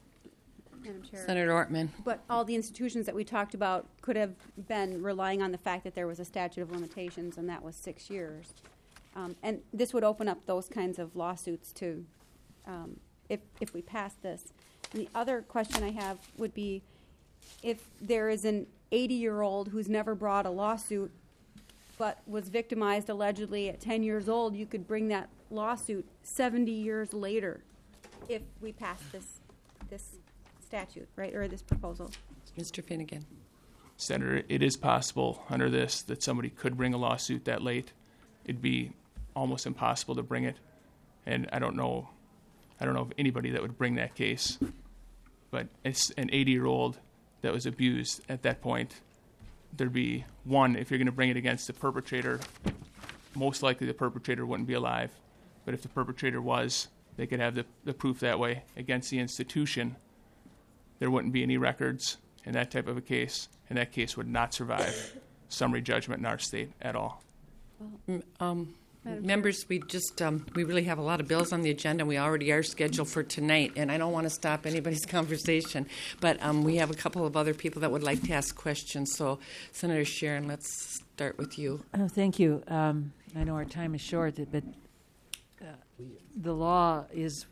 Madam Chair. Senator Ortman. But all the institutions that we talked about could have been relying on the fact that there was a statute of limitations, and that was six years. Um, and this would open up those kinds of lawsuits to, um, if, if we pass this. And the other question I have would be, if there is an eighty-year-old who's never brought a lawsuit but was victimized allegedly at ten years old, you could bring that lawsuit seventy years later if we pass this this statute, right, or this proposal. Mister Finnegan. Senator, it is possible under this that somebody could bring a lawsuit that late. It'd be almost impossible to bring it, and I don't know, I don't know of anybody that would bring that case. But it's an eighty-year-old that was abused at that point. There'd be one, if you're going to bring it against the perpetrator, most likely the perpetrator wouldn't be alive. But if the perpetrator was, they could have the, the proof that way. Against the institution, there wouldn't be any records in that type of a case, and that case would not survive summary judgment in our state at all. Mm, Um, Madam members, we just um, we really have a lot of bills on the agenda. We already are scheduled for tonight, and I don't want to stop anybody's conversation. But um, we have a couple of other people that would like to ask questions. So, Senator Sharon, let's start with you. Oh, thank you. Um, I know our time is short, but uh, the law is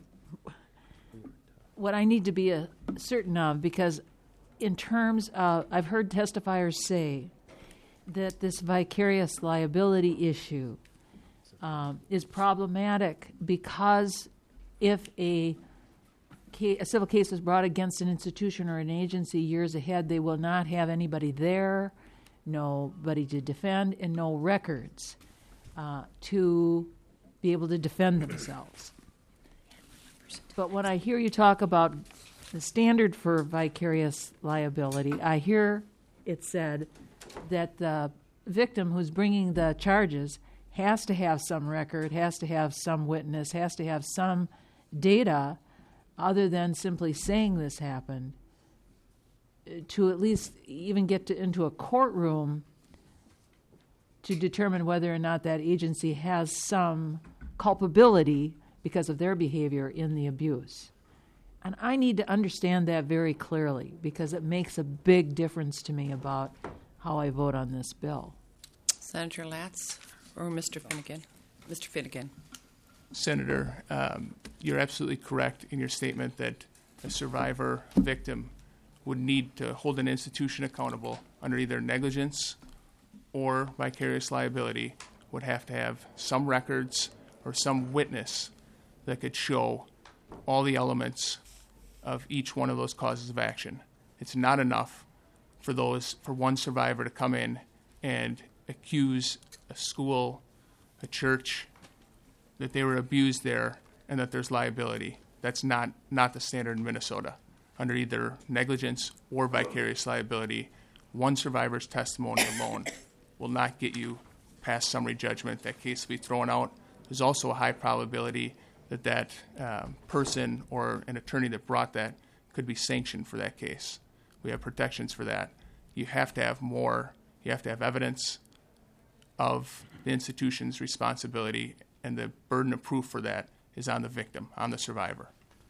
what I need to be uh, certain of, because in terms of, I've heard testifiers say that this vicarious liability issue um, is problematic because if a, ca- a civil case is brought against an institution or an agency years ahead, they will not have anybody there, nobody to defend, and no records uh, to be able to defend themselves. But when I hear you talk about the standard for vicarious liability, I hear it said that the victim who's bringing the charges has to have some record, has to have some witness, has to have some data other than simply saying this happened to at least even get to, into a courtroom to determine whether or not that agency has some culpability because of their behavior in the abuse. And I need to understand that very clearly because it makes a big difference to me about how I vote on this bill. Senator Latz or Mister Finnegan? Mister Finnegan. Senator, um, you're absolutely correct in your statement that a survivor victim would need to hold an institution accountable under either negligence or vicarious liability, would have to have some records or some witness that could show all the elements of each one of those causes of action. It's not enough for those for one survivor to come in and accuse a school, a church, that they were abused there and that there's liability. That's not, not the standard in Minnesota. Under either negligence or vicarious liability, one survivor's testimony alone will not get you past summary judgment. That case will be thrown out. There's also a high probability that that um, person or an attorney that brought that could be sanctioned for that case. We have protections for that. You have to have more. You have to have evidence of the institution's responsibility, and the burden of proof for that is on the victim, on the survivor.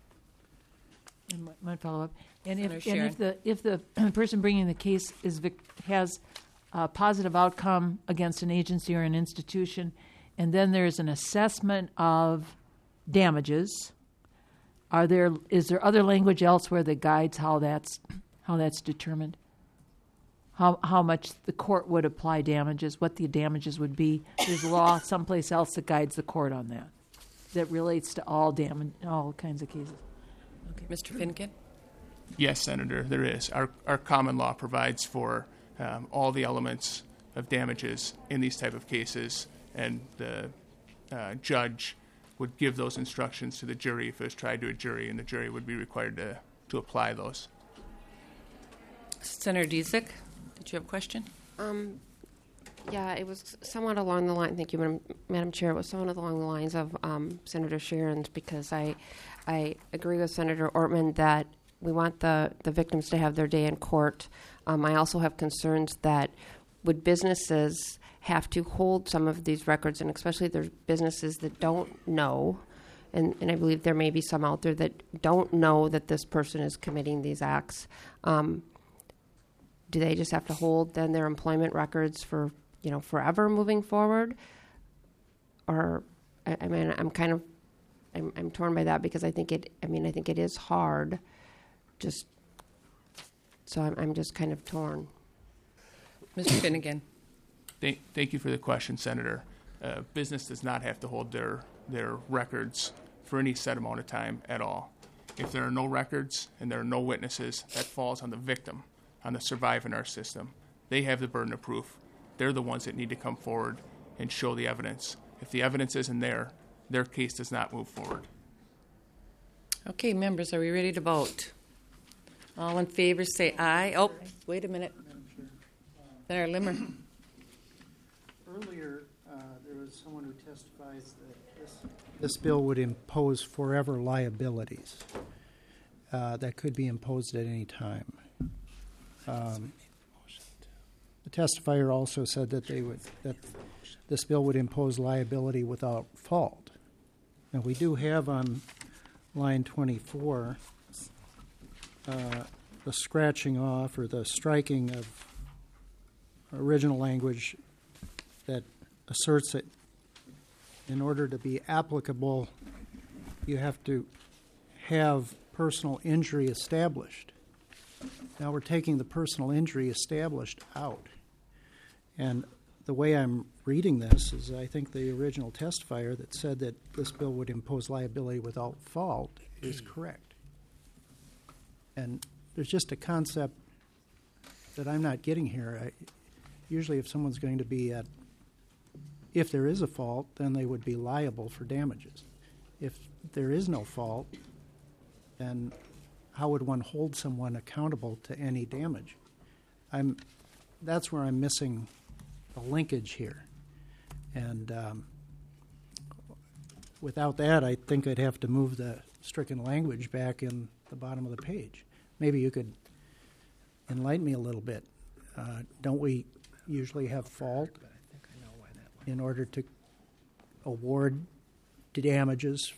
And my- my follow-up. And Senator if, and Sharon. if the if the person bringing the case is vic- has a positive outcome against an agency or an institution, and then there's an assessment of damages, are there is there other language elsewhere that guides how that's how that's determined? How how much the court would apply damages, what the damages would be? There's law someplace else that guides the court on that, that relates to all damage, all kinds of cases. Okay, Mister Finnegan. Yes, Senator, there is. Our, our common law provides for um, all the elements of damages in these type of cases, and the uh, judge would give those instructions to the jury if it was tried to a jury, and the jury would be required to, to apply those. Senator Disick, did you have a question? Um, yeah, it was somewhat along the line. Thank you, Madam, Madam Chair. It was somewhat along the lines of um, Senator Sharon's, because I, I agree with Senator Ortman that we want the, the victims to have their day in court. Um, I also have concerns that would businesses have to hold some of these records, and especially there's businesses that don't know, and, and I believe there may be some out there that don't know that this person is committing these acts. Um, do they just have to hold then their employment records for, you know, forever moving forward? Or, I, I mean, I'm kind of, I'm, I'm torn by that, because I think it, I mean, I think it is hard, just, so I'm, I'm just kind of torn. Mister Finnegan. Thank, thank you for the question, Senator. Uh, business does not have to hold their, their records for any set amount of time at all. If there are no records and there are no witnesses, that falls on the victim, on the survivor in our system. They have the burden of proof. They're the ones that need to come forward and show the evidence. If the evidence isn't there, their case does not move forward. Okay, members, are we ready to vote? All in favor say aye. Oh, wait a minute. Senator Limmer. Earlier, uh, there was someone who testifies that this, this bill would impose forever liabilities uh, that could be imposed at any time. Um, the testifier also said that they would that this bill would impose liability without fault. And we do have on line twenty-four uh, the scratching off or the striking of original language that asserts that in order to be applicable, you have to have personal injury established. Now we're taking the personal injury established out. And the way I'm reading this is I think the original testifier that said that this bill would impose liability without fault is correct. And there's just a concept that I'm not getting here. I, usually if someone's going to be at, if there is a fault, then they would be liable for damages. If there is no fault, then how would one hold someone accountable to any damage? I'm, that's where I'm missing a linkage here. And um, without that, I think I'd have to move the stricken language back in the bottom of the page. Maybe you could enlighten me a little bit. Uh, don't we usually have fault in order to award damages?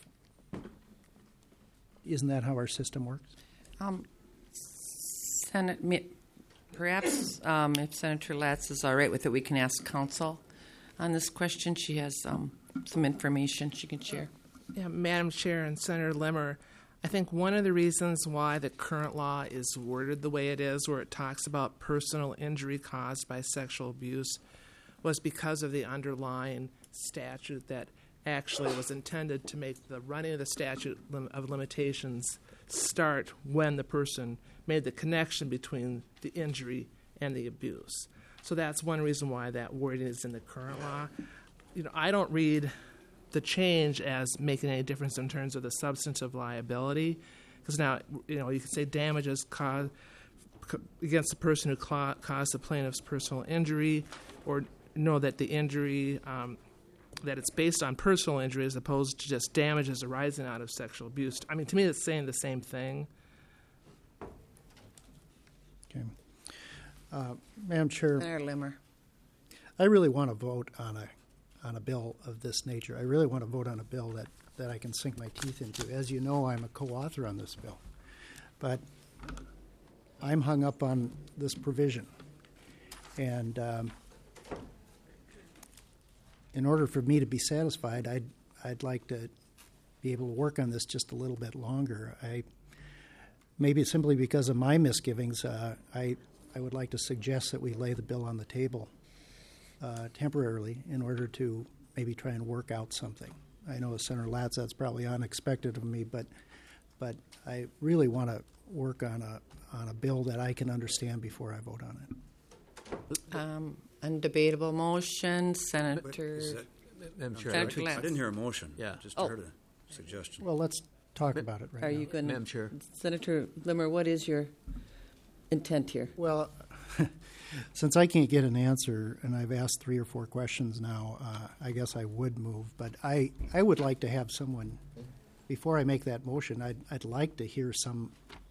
Isn't that how our system works? Um, Senate, perhaps um, if Senator Latz is all right with it, we can ask counsel on this question. She has um, some information she can share. Yeah, Madam Chair and Senator Limmer, I think one of the reasons why the current law is worded the way it is, where it talks about personal injury caused by sexual abuse, was because of the underlying statute that actually was intended to make the running of the statute of limitations start when the person made the connection between the injury and the abuse. So that's one reason why that wording is in the current law. You know, I don't read the change as making any difference in terms of the substantive liability, because now, you know, you can say damages caused against the person who ca- caused the plaintiff's personal injury, or know that the injury um, that it's based on personal injury as opposed to just damages arising out of sexual abuse. I mean, to me, it's saying the same thing. Okay. Uh, Madam Chair, Senator Limmer. I really want to vote on a on a bill of this nature. I really want to vote on a bill that, that I can sink my teeth into. As you know, I'm a co-author on this bill. But I'm hung up on this provision. And um, in order for me to be satisfied, I'd, I'd like to be able to work on this just a little bit longer. I maybe simply because of my misgivings, uh, I, I would like to suggest that we lay the bill on the table Uh, temporarily in order to maybe try and work out something. I know, Senator Latz, that's probably unexpected of me, but but I really want to work on a on a bill that I can understand before I vote on it. Um, undebatable motion, Senator. That, Madam Chair, Senator I, Latz. I didn't hear a motion. Yeah. Just Oh. heard a suggestion. Well, let's talk about it right Are now. you going, Madam Chair. Senator Limmer? What is your intent here? Well, since I can't get an answer, and I've asked three or four questions now, uh, I guess I would move. But I, I would like to have someone, before I make that motion, I'd, I'd like to hear some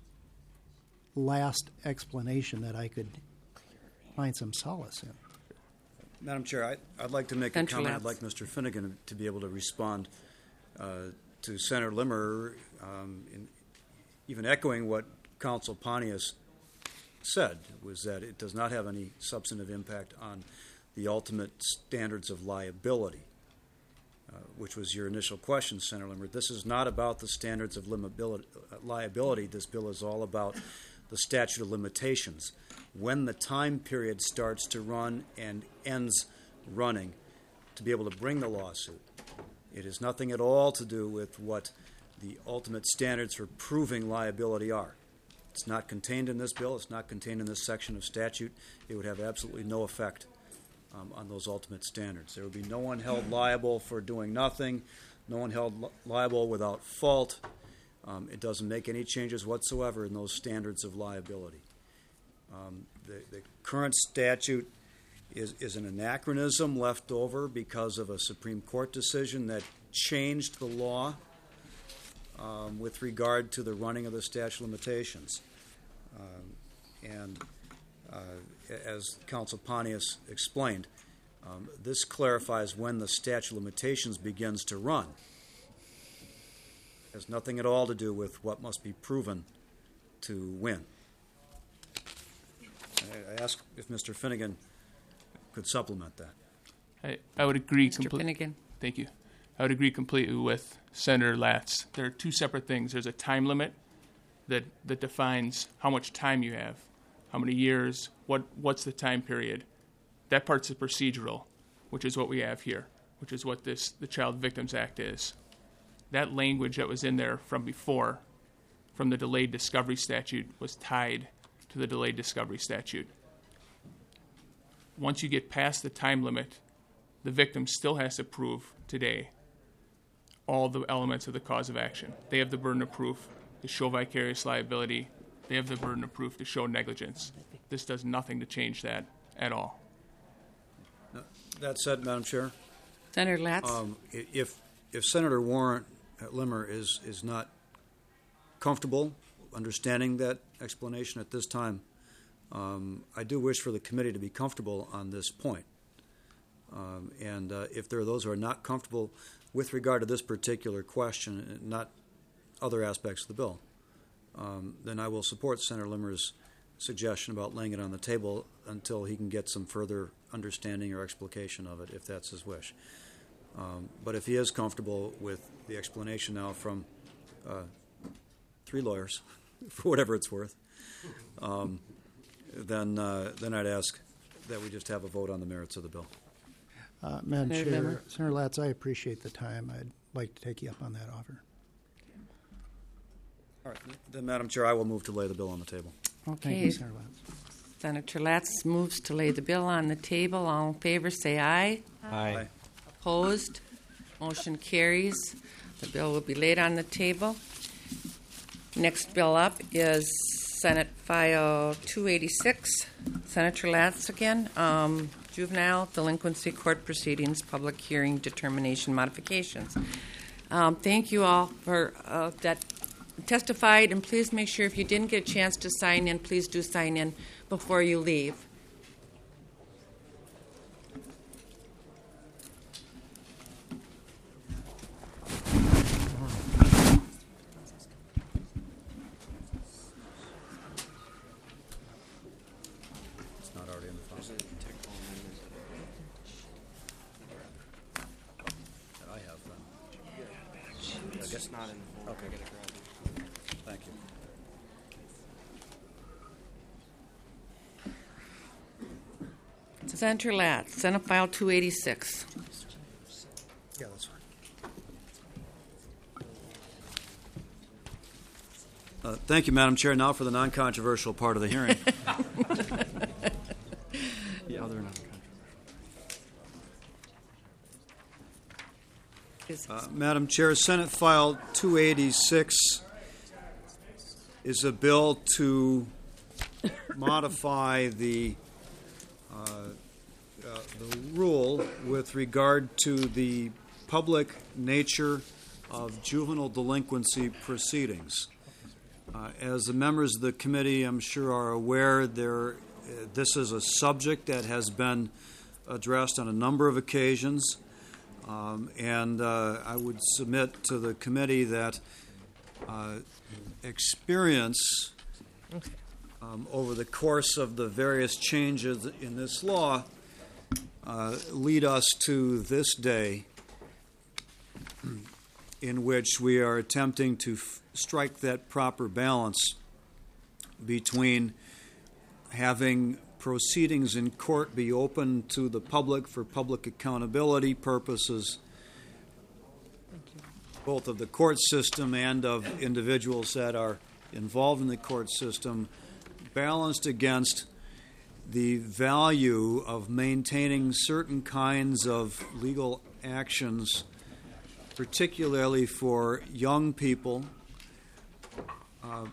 last explanation that I could find some solace in. Madam Chair, I, I'd like to make Senator a comment. Latz. I'd like Mister Finnegan to be able to respond uh, to Senator Limmer, um, in even echoing what Counsel Pontius said, was that it does not have any substantive impact on the ultimate standards of liability, uh, which was your initial question, Senator Limmer. This is not about the standards of limability, uh, liability. This bill is all about the statute of limitations. When the time period starts to run and ends running to be able to bring the lawsuit. It has nothing at all to do with what the ultimate standards for proving liability are. It's not contained in this bill. It's not contained in this section of statute. It would have absolutely no effect um, on those ultimate standards. There would be no one held liable for doing nothing, no one held li- liable without fault. Um, it doesn't make any changes whatsoever in those standards of liability. Um, the, the current statute is, is an anachronism left over because of a Supreme Court decision that changed the law Um, with regard to the running of the statute of limitations. Um, and uh, as Counsel Pontius explained, um, this clarifies when the statute of limitations begins to run. It has nothing at all to do with what must be proven to win. I, I ask if Mister Finnegan could supplement that. I, I would agree Mister completely. Finnegan. Thank you. I would agree completely with Senator Latz. There are two separate things. There's a time limit that, that defines how much time you have, how many years, what what's the time period That part's the procedural, which is what we have here, which is what this the Child Victims Act is. That language that was in there from before, from the delayed discovery statute, was tied to the delayed discovery statute. Once you get past the time limit, the victim still has to prove today all the elements of the cause of action. They have the burden of proof to show vicarious liability. They have the burden of proof to show negligence. This does nothing to change that at all. That said, Madam Chair, Senator Latz. Um, i- if if Senator Warren uh, Limmer is is not comfortable understanding that explanation at this time, um, I do wish for the committee to be comfortable on this point. Um, and uh, if there are those who are not comfortable with regard to this particular question, and not other aspects of the bill, um, then I will support Senator Limmer's suggestion about laying it on the table until he can get some further understanding or explication of it, if that's his wish. Um, but if he is comfortable with the explanation now from uh, three lawyers, for whatever it's worth, um, then uh, then I'd ask that we just have a vote on the merits of the bill. Uh, Madam Senator Chair, Limmer. Senator Latz, I appreciate the time. I'd like to take you up on that offer. All right. Then, Madam Chair, I will move to lay the bill on the table. Okay. Thank you, Senator Latz. Senator Latz moves to lay the bill on the table. All in favor, say aye. Aye. Opposed? Motion carries. The bill will be laid on the table. Next bill up is Senate File two eighty-six. Senator Latz again. Um, juvenile delinquency court proceedings, public hearing determination modifications. Um, thank you all for uh, that testified, and please make sure if you didn't get a chance to sign in, please do sign in before you leave. It's not already in the file. That I have, then. It's just not in the folder. Okay. Thank you. Senator Latz, Senate File two eighty-six. Yeah, that's fine. Uh, thank you, Madam Chair. Now for the non-controversial part of the hearing. Yeah, other non Uh, Madam Chair, Senate File two eighty-six is a bill to modify the uh, uh, the rule with regard to the public nature of juvenile delinquency proceedings. Uh, as the members of the committee, I'm sure, are aware, there, uh, this is a subject that has been addressed on a number of occasions. Um, and uh, I would submit to the committee that uh, experience um, over the course of the various changes in this law uh, lead us to this day in which we are attempting to f- strike that proper balance between having proceedings in court be open to the public for public accountability purposes, both of the court system and of individuals that are involved in the court system, balanced against the value of maintaining certain kinds of legal actions, particularly for young people, uh,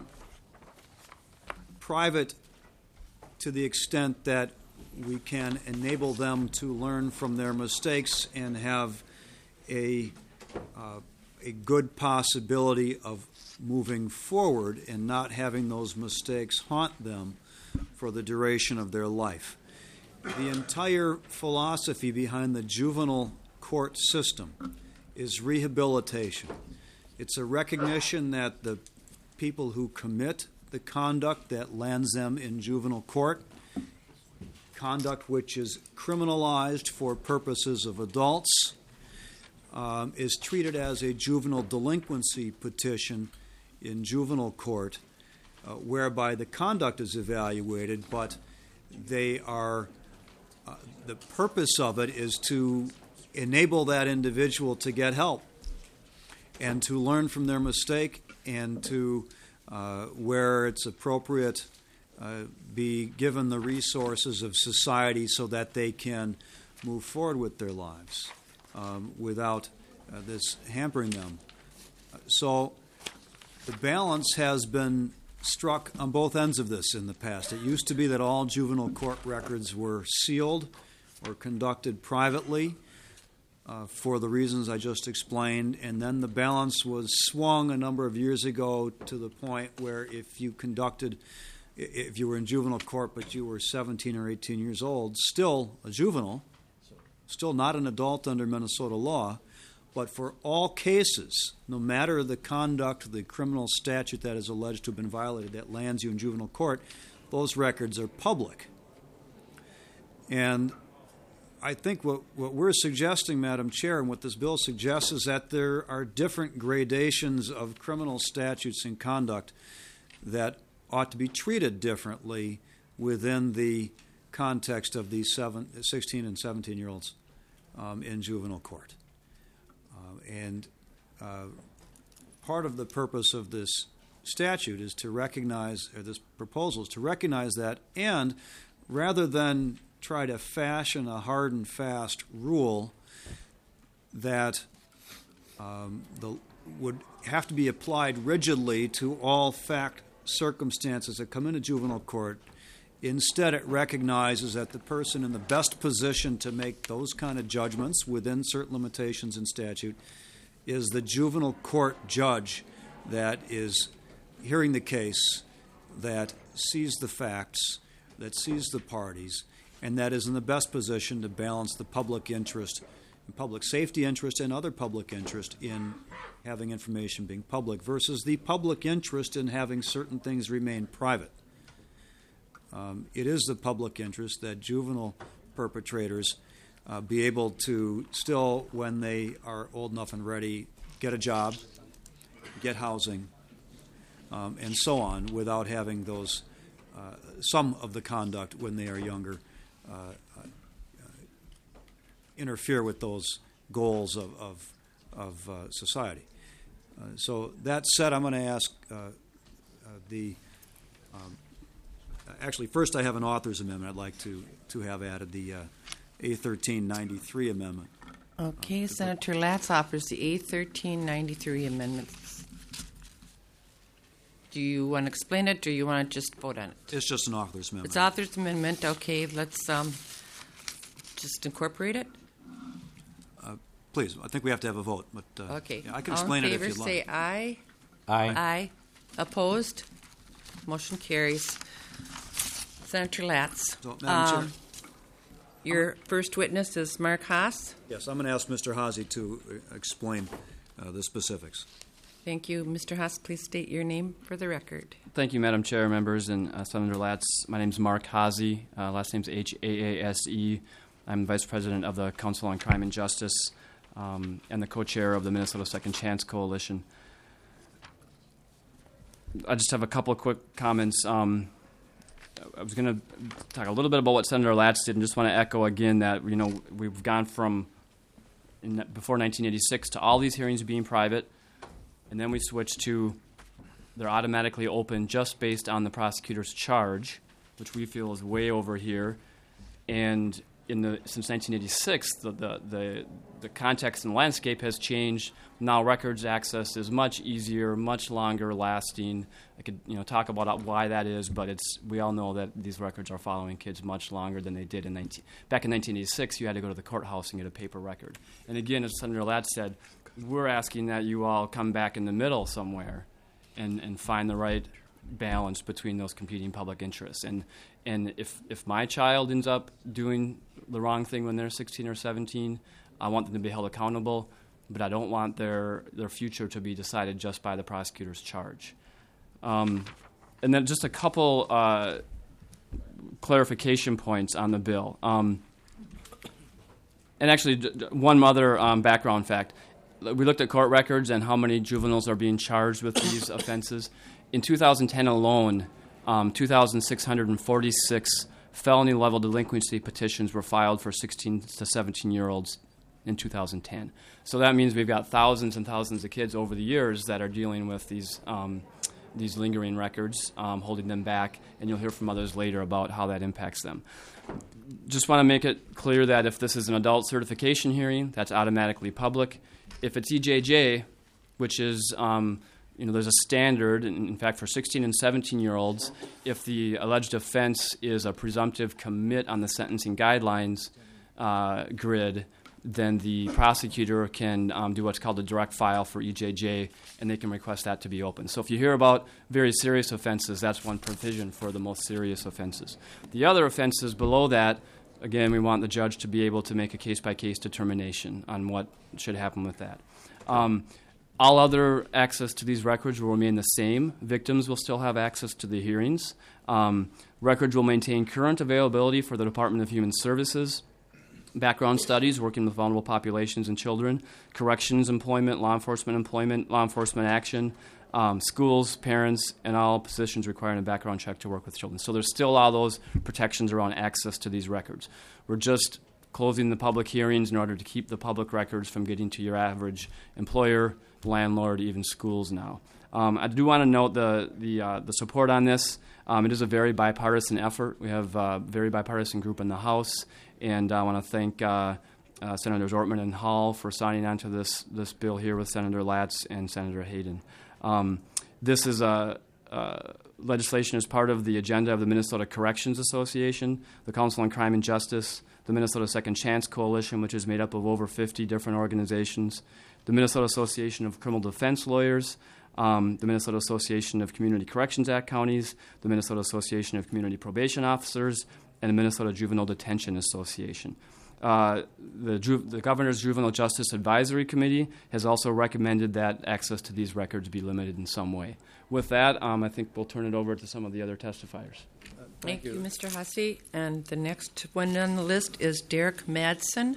private to the extent that we can enable them to learn from their mistakes and have a uh, a good possibility of moving forward and not having those mistakes haunt them for the duration of their life. The entire philosophy behind the juvenile court system is rehabilitation. It's a recognition that the people who commit the conduct that lands them in juvenile court, conduct which is criminalized for purposes of adults, um, is treated as a juvenile delinquency petition in juvenile court, uh, whereby the conduct is evaluated, but they are uh, the purpose of it is to enable that individual to get help and to learn from their mistake and to, uh, where it's appropriate, uh, be given the resources of society so that they can move forward with their lives um, without uh, this hampering them. So the balance has been struck on both ends of this in the past. It used to be that all juvenile court records were sealed or conducted privately uh, for the reasons I just explained, and then the balance was swung a number of years ago to the point where if you conducted, if you were in juvenile court but you were seventeen or eighteen years old, still a juvenile, still not an adult under Minnesota law, but for all cases, no matter the conduct, the criminal statute that is alleged to have been violated that lands you in juvenile court, those records are public. And I think what, what we're suggesting, Madam Chair, and what this bill suggests is that there are different gradations of criminal statutes and conduct that ought to be treated differently within the context of these seven, sixteen and seventeen-year-olds um, in juvenile court. And uh, part of the purpose of this statute is to recognize, or this proposal is to recognize that, and rather than try to fashion a hard and fast rule that um, the, would have to be applied rigidly to all fact circumstances that come into juvenile court, instead it recognizes that the person in the best position to make those kind of judgments within certain limitations in statute is the juvenile court judge that is hearing the case, that sees the facts, that sees the parties, and that is in the best position to balance the public interest, and public safety interest, and other public interest in having information being public versus the public interest in having certain things remain private. Um, it is the public interest that juvenile perpetrators uh, be able to still, when they are old enough and ready, get a job, get housing, um, and so on, without having those, uh, some of the conduct when they are younger, uh, uh, interfere with those goals of, of, of uh, society. Uh, so that said, I'm going to ask uh, uh, the um, Actually, first I have an author's amendment I'd like to, to have added, the uh, A thirteen ninety-three amendment. Okay, uh, Senator Latz offers the A thirteen ninety-three amendment. Do you want to explain it, or do you want to just vote on it? It's just an author's amendment. It's author's amendment. Okay, let's um, just incorporate it. Uh, please, I think we have to have a vote. But uh, okay, yeah, I can explain all in it favor, if you'd say like. aye. Aye. Aye. Opposed? Motion carries. Senator Latz. So, Madam um, Chair. Your first witness is Mark Haas. Yes, I'm going to ask Mister Haase to uh, explain uh, the specifics. Thank you. Mister Haas, please state your name for the record. Thank you, Madam Chair, members, and uh, Senator Latz. My name is Mark Haase. Uh, last name is H A A S E. I'm Vice President of the Council on Crime and Justice um, and the co-chair of the Minnesota Second Chance Coalition. I just have a couple of quick comments. Um, I was going to talk a little bit about what Senator Latz did, and just want to echo again that you know we've gone from in, before nineteen eighty-six to all these hearings being private, and then we switched to they're automatically open just based on the prosecutor's charge, which we feel is way over here. And in the since nineteen eighty-six, the the the, the context and landscape has changed. Now records access is much easier, much longer lasting. I could you know talk about why that is, but it's we all know that these records are following kids much longer than they did in nineteen back in nineteen eighty-six. You had to go to the courthouse and get a paper record. And again, as Senator Latz said, we're asking that you all come back in the middle somewhere and, and find the right balance between those competing public interests. And and if if my child ends up doing the wrong thing when they're sixteen or seventeen, I want them to be held accountable. But I don't want their, their future to be decided just by the prosecutor's charge. Um, and then just a couple uh, clarification points on the bill. Um, and actually, d- d- one other um, background fact. We looked at court records and how many juveniles are being charged with these offenses. In two thousand ten alone, um, two thousand six hundred forty-six felony-level delinquency petitions were filed for sixteen to seventeen-year-olds in two thousand ten. So that means we've got thousands and thousands of kids over the years that are dealing with these um, these lingering records, um, holding them back, and you'll hear from others later about how that impacts them. Just want to make it clear that if this is an adult certification hearing, that's automatically public. If it's E J J, which is, um, you know, there's a standard, in, in fact, for sixteen and seventeen-year-olds, if the alleged offense is a presumptive commit on the sentencing guidelines uh, grid, then the prosecutor can um, do what's called a direct file for E J J, and they can request that to be open. So if you hear about very serious offenses, that's one provision for the most serious offenses. The other offenses below that, again, we want the judge to be able to make a case-by-case determination on what should happen with that. Um, all other access to these records will remain the same. Victims will still have access to the hearings. Um, records will maintain current availability for the Department of Human Services, background studies, working with vulnerable populations and children, corrections employment, law enforcement employment, law enforcement action, um, schools, parents, and all positions requiring a background check to work with children. So there's still all those protections around access to these records. We're just closing the public hearings in order to keep the public records from getting to your average employer, landlord, even schools now. Um, I do want to note the the, uh, the support on this. Um, it is a very bipartisan effort. We have a very bipartisan group in the House, and I want to thank uh, uh, Senators Ortman and Hall for signing on to this, this bill here with Senator Latz and Senator Hayden. Um, this is a, uh, legislation as part of the agenda of the Minnesota Corrections Association, the Council on Crime and Justice, the Minnesota Second Chance Coalition, which is made up of over fifty different organizations, the Minnesota Association of Criminal Defense Lawyers, Um, the Minnesota Association of Community Corrections Act Counties, the Minnesota Association of Community Probation Officers, and the Minnesota Juvenile Detention Association. Uh, the, Ju- the Governor's Juvenile Justice Advisory Committee has also recommended that access to these records be limited in some way. With that, um, I think we'll turn it over to some of the other testifiers. Uh, thank, thank you, Mister Hussey. And the next one on the list is Derek Madsen.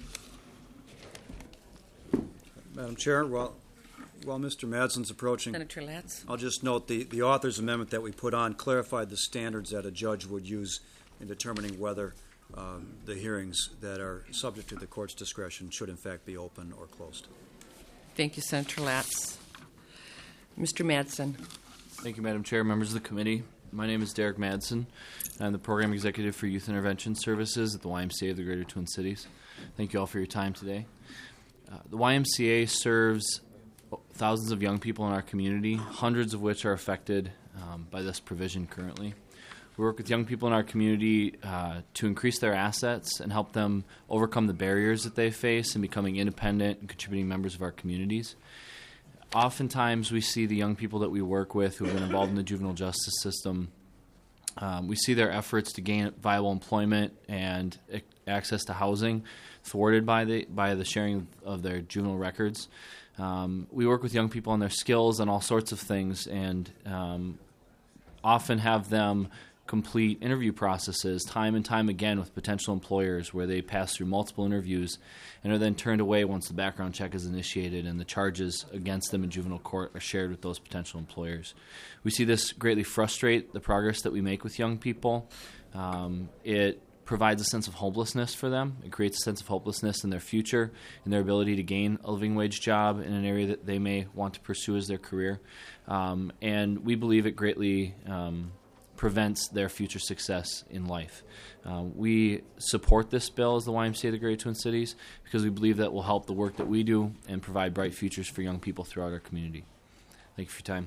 Madam Chair, well, while Mister Madsen's approaching, Senator Latz. I'll just note the, the author's amendment that we put on clarified the standards that a judge would use in determining whether um, the hearings that are subject to the court's discretion should in fact be open or closed. Thank you, Senator Latz. Mister Madsen. Thank you, Madam Chair, members of the committee. My name is Derek Madsen. I'm the Program Executive for Youth Intervention Services at the Y M C A of the Greater Twin Cities. Thank you all for your time today. Uh, the Y M C A serves thousands of young people in our community, hundreds of which are affected um, by this provision currently. We work with young people in our community uh, to increase their assets and help them overcome the barriers that they face in becoming independent and contributing members of our communities. Oftentimes we see the young people that we work with who have been involved in the juvenile justice system, um, we see their efforts to gain viable employment and ac- access to housing thwarted by the, by the sharing of their juvenile records. Um, we work with young people on their skills and all sorts of things, and um, often have them complete interview processes time and time again with potential employers where they pass through multiple interviews and are then turned away once the background check is initiated and the charges against them in juvenile court are shared with those potential employers. We see this greatly frustrate the progress that we make with young people. Um, it provides a sense of hopelessness for them. It creates a sense of hopelessness in their future, in their ability to gain a living wage job in an area that they may want to pursue as their career. Um, and we believe it greatly um, prevents their future success in life. Uh, we support this bill as the Y M C A of the Greater Twin Cities because we believe that will help the work that we do and provide bright futures for young people throughout our community. Thank you for your time.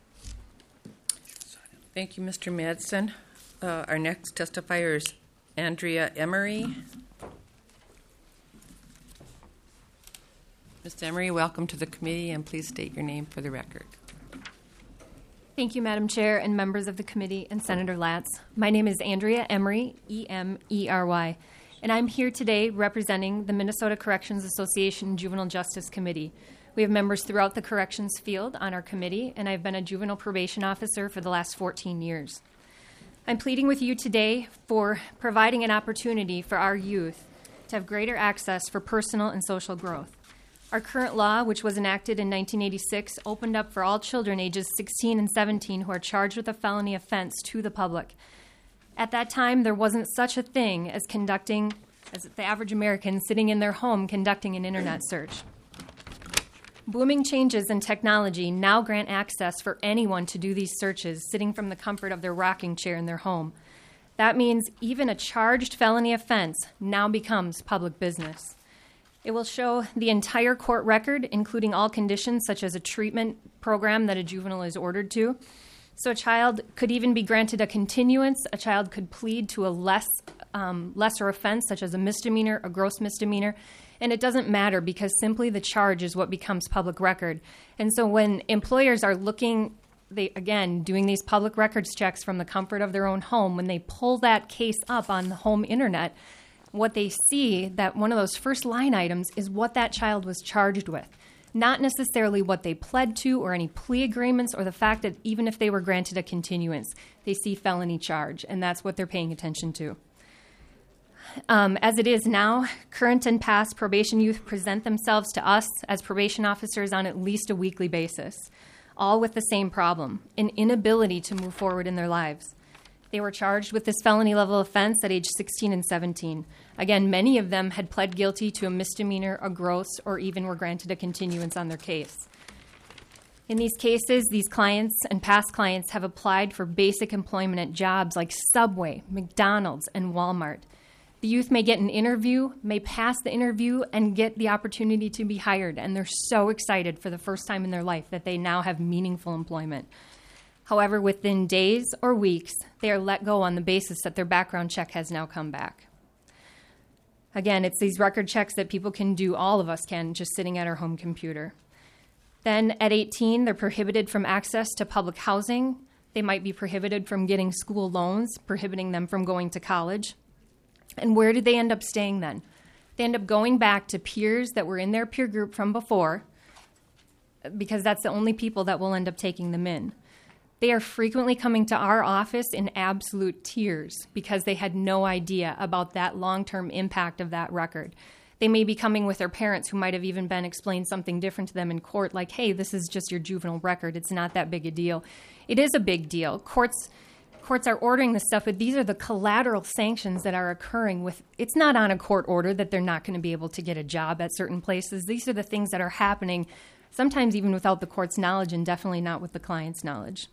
Thank you, Mister Madsen. Uh, our next testifier is Andrea Emery. Miz Emery, welcome to the committee, and please state your name for the record. Thank you, Madam Chair and members of the committee and Senator Latz. My name is Andrea Emery, E M E R Y, and I'm here today representing the Minnesota Corrections Association Juvenile Justice Committee. We have members throughout the corrections field on our committee, and I've been a juvenile probation officer for the last fourteen years. I'm pleading with you today for providing an opportunity for our youth to have greater access for personal and social growth. Our current law, which was enacted in nineteen eighty-six, opened up for all children ages sixteen and seventeen who are charged with a felony offense to the public. At that time, there wasn't such a thing as conducting, as the average American sitting in their home conducting an internet search. Booming changes in technology now grant access for anyone to do these searches sitting from the comfort of their rocking chair in their home. That means even a charged felony offense now becomes public business. It will show the entire court record, including all conditions such as a treatment program that a juvenile is ordered to. So a child could even be granted a continuance. A child could plead to a less um, lesser offense, such as a misdemeanor, a gross misdemeanor. And it doesn't matter because simply the charge is what becomes public record. And so when employers are looking, they again, doing these public records checks from the comfort of their own home, when they pull that case up on the home internet, what they see, that one of those first line items is what that child was charged with. Not necessarily what they pled to or any plea agreements or the fact that even if they were granted a continuance, they see felony charge, and that's what they're paying attention to. Um, as it is now, current and past probation youth present themselves to us as probation officers on at least a weekly basis, all with the same problem, an inability to move forward in their lives. They were charged with this felony level offense at age sixteen and seventeen. Again, many of them had pled guilty to a misdemeanor, a gross, or even were granted a continuance on their case. In these cases, these clients and past clients have applied for basic employment at jobs like Subway, McDonald's, and Walmart. The youth may get an interview, may pass the interview, and get the opportunity to be hired, and they're so excited for the first time in their life that they now have meaningful employment. However, within days or weeks, they are let go on the basis that their background check has now come back. Again, it's these record checks that people can do, all of us can, just sitting at our home computer. Then at eighteen, they're prohibited from access to public housing. They might be prohibited from getting school loans, prohibiting them from going to college. And where did they end up staying then? They end up going back to peers that were in their peer group from before, because that's the only people that will end up taking them in. They are frequently coming to our office in absolute tears because they had no idea about that long-term impact of that record. They may be coming with their parents who might have even been explained something different to them in court, like, hey, this is just your juvenile record. It's not that big a deal. It is a big deal. Courts Courts are ordering this stuff, but these are the collateral sanctions that are occurring with, it's not on a court order that they're not going to be able to get a job at certain places. These are the things that are happening, sometimes even without the court's knowledge and definitely not with the client's knowledge.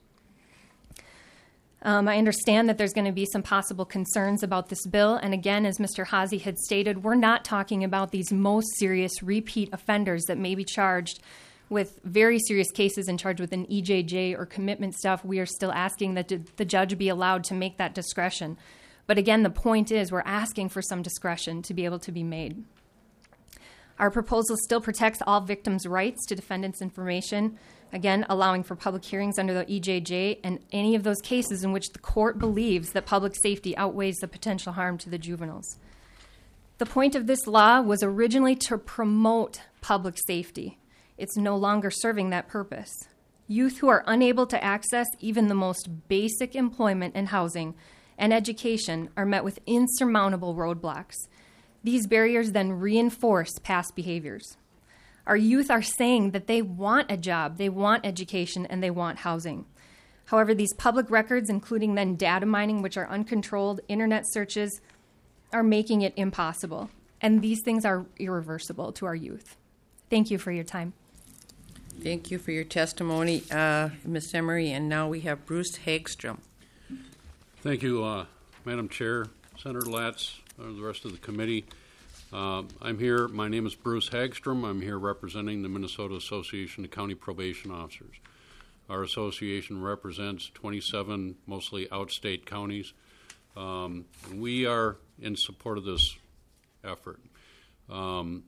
Um, I understand that there's going to be some possible concerns about this bill, and again, as Mister Haase had stated, we're not talking about these most serious repeat offenders that may be charged with very serious cases and charged with an E J J or commitment stuff. We are still asking that the judge be allowed to make that discretion. But again, the point is we're asking for some discretion to be able to be made. Our proposal still protects all victims' rights to defendants' information, again, allowing for public hearings under the E J J and any of those cases in which the court believes that public safety outweighs the potential harm to the juveniles. The point of this law was originally to promote public safety. It's no longer serving that purpose. Youth who are unable to access even the most basic employment and housing and education are met with insurmountable roadblocks. These barriers then reinforce past behaviors. Our youth are saying that they want a job, they want education, and they want housing. However, these public records, including then data mining, which are uncontrolled internet searches, are making it impossible. And these things are irreversible to our youth. Thank you for your time. Thank you for your testimony, uh, Miz Emery. And now we have Bruce Hagstrom. Thank you, uh, Madam Chair, Senator Latz, and the rest of the committee. Uh, I'm here. My name is Bruce Hagstrom. I'm here representing the Minnesota Association of County Probation Officers. Our association represents twenty-seven mostly outstate counties. Um, and we are in support of this effort. Um,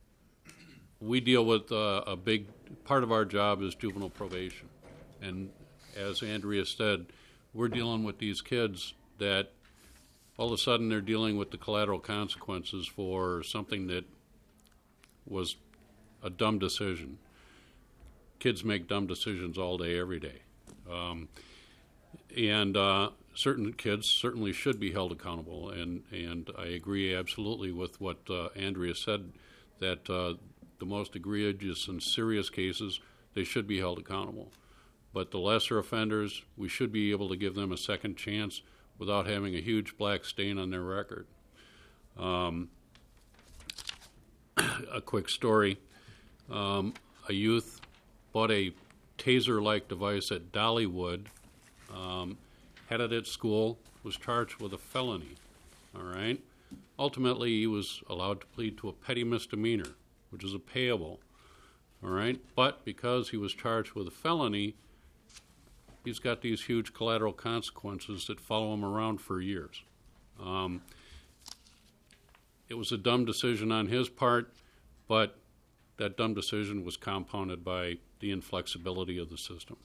we deal with uh, a big part of our job is juvenile probation. And as Andrea said, we're dealing with these kids that all of a sudden they're dealing with the collateral consequences for something that was a dumb decision. Kids make dumb decisions all day, every day. Um, and uh, certain kids certainly should be held accountable. And, and I agree absolutely with what uh, Andrea said, that uh, the most egregious and serious cases, they should be held accountable. But the lesser offenders, we should be able to give them a second chance without having a huge black stain on their record. Um, a quick story. Um, a youth bought a taser-like device at Dollywood, um, had it at school, was charged with a felony, all right? Ultimately, he was allowed to plead to a petty misdemeanor, which is a payable, all right? But because he was charged with a felony, he's got these huge collateral consequences that follow him around for years. Um, it was a dumb decision on his part, but that dumb decision was compounded by the inflexibility of the system.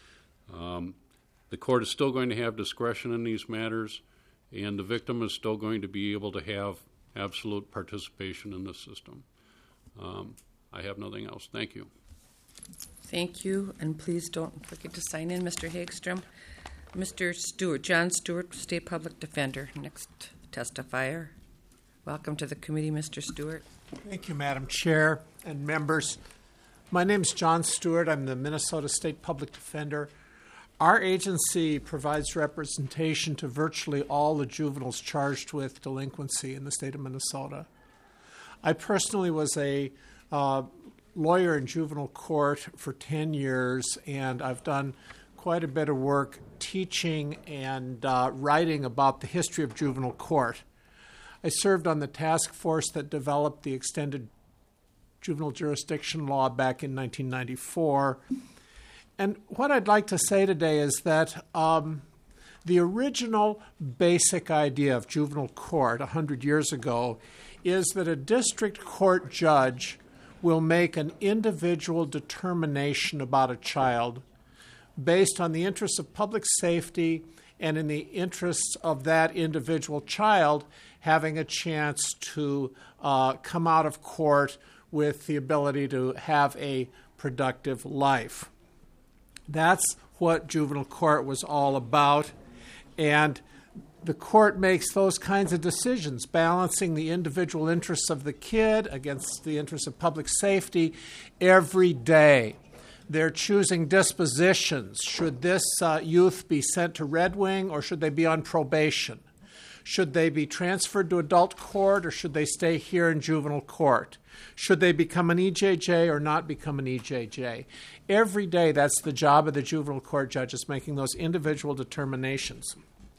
Um, the court is still going to have discretion in these matters, and the victim is still going to be able to have absolute participation in the system. Um, I have nothing else. Thank you. Thank you, and please don't forget to sign in, Mister Hagstrom. Mister Stewart, John Stewart, State Public Defender, next testifier. Welcome to the committee, Mister Stewart. Thank you, Madam Chair and members. My name is John Stewart. I'm the Minnesota State Public Defender. Our agency provides representation to virtually all the juveniles charged with delinquency in the state of Minnesota. I personally was a uh, lawyer in juvenile court for ten years, and I've done quite a bit of work teaching and uh, writing about the history of juvenile court. I served on the task force that developed the extended juvenile jurisdiction law back in nineteen ninety-four. And what I'd like to say today is that um, the original basic idea of juvenile court one hundred years ago is that a district court judge will make an individual determination about a child based on the interests of public safety and in the interests of that individual child having a chance to uh, come out of court with the ability to have a productive life. That's what juvenile court was all about, and the court makes those kinds of decisions, balancing the individual interests of the kid against the interests of public safety every day. They're choosing dispositions. Should this uh, youth be sent to Red Wing, or should they be on probation? Should they be transferred to adult court, or should they stay here in juvenile court? Should they become an E J J or not become an E J J? Every day, that's the job of the juvenile court judges, making those individual determinations.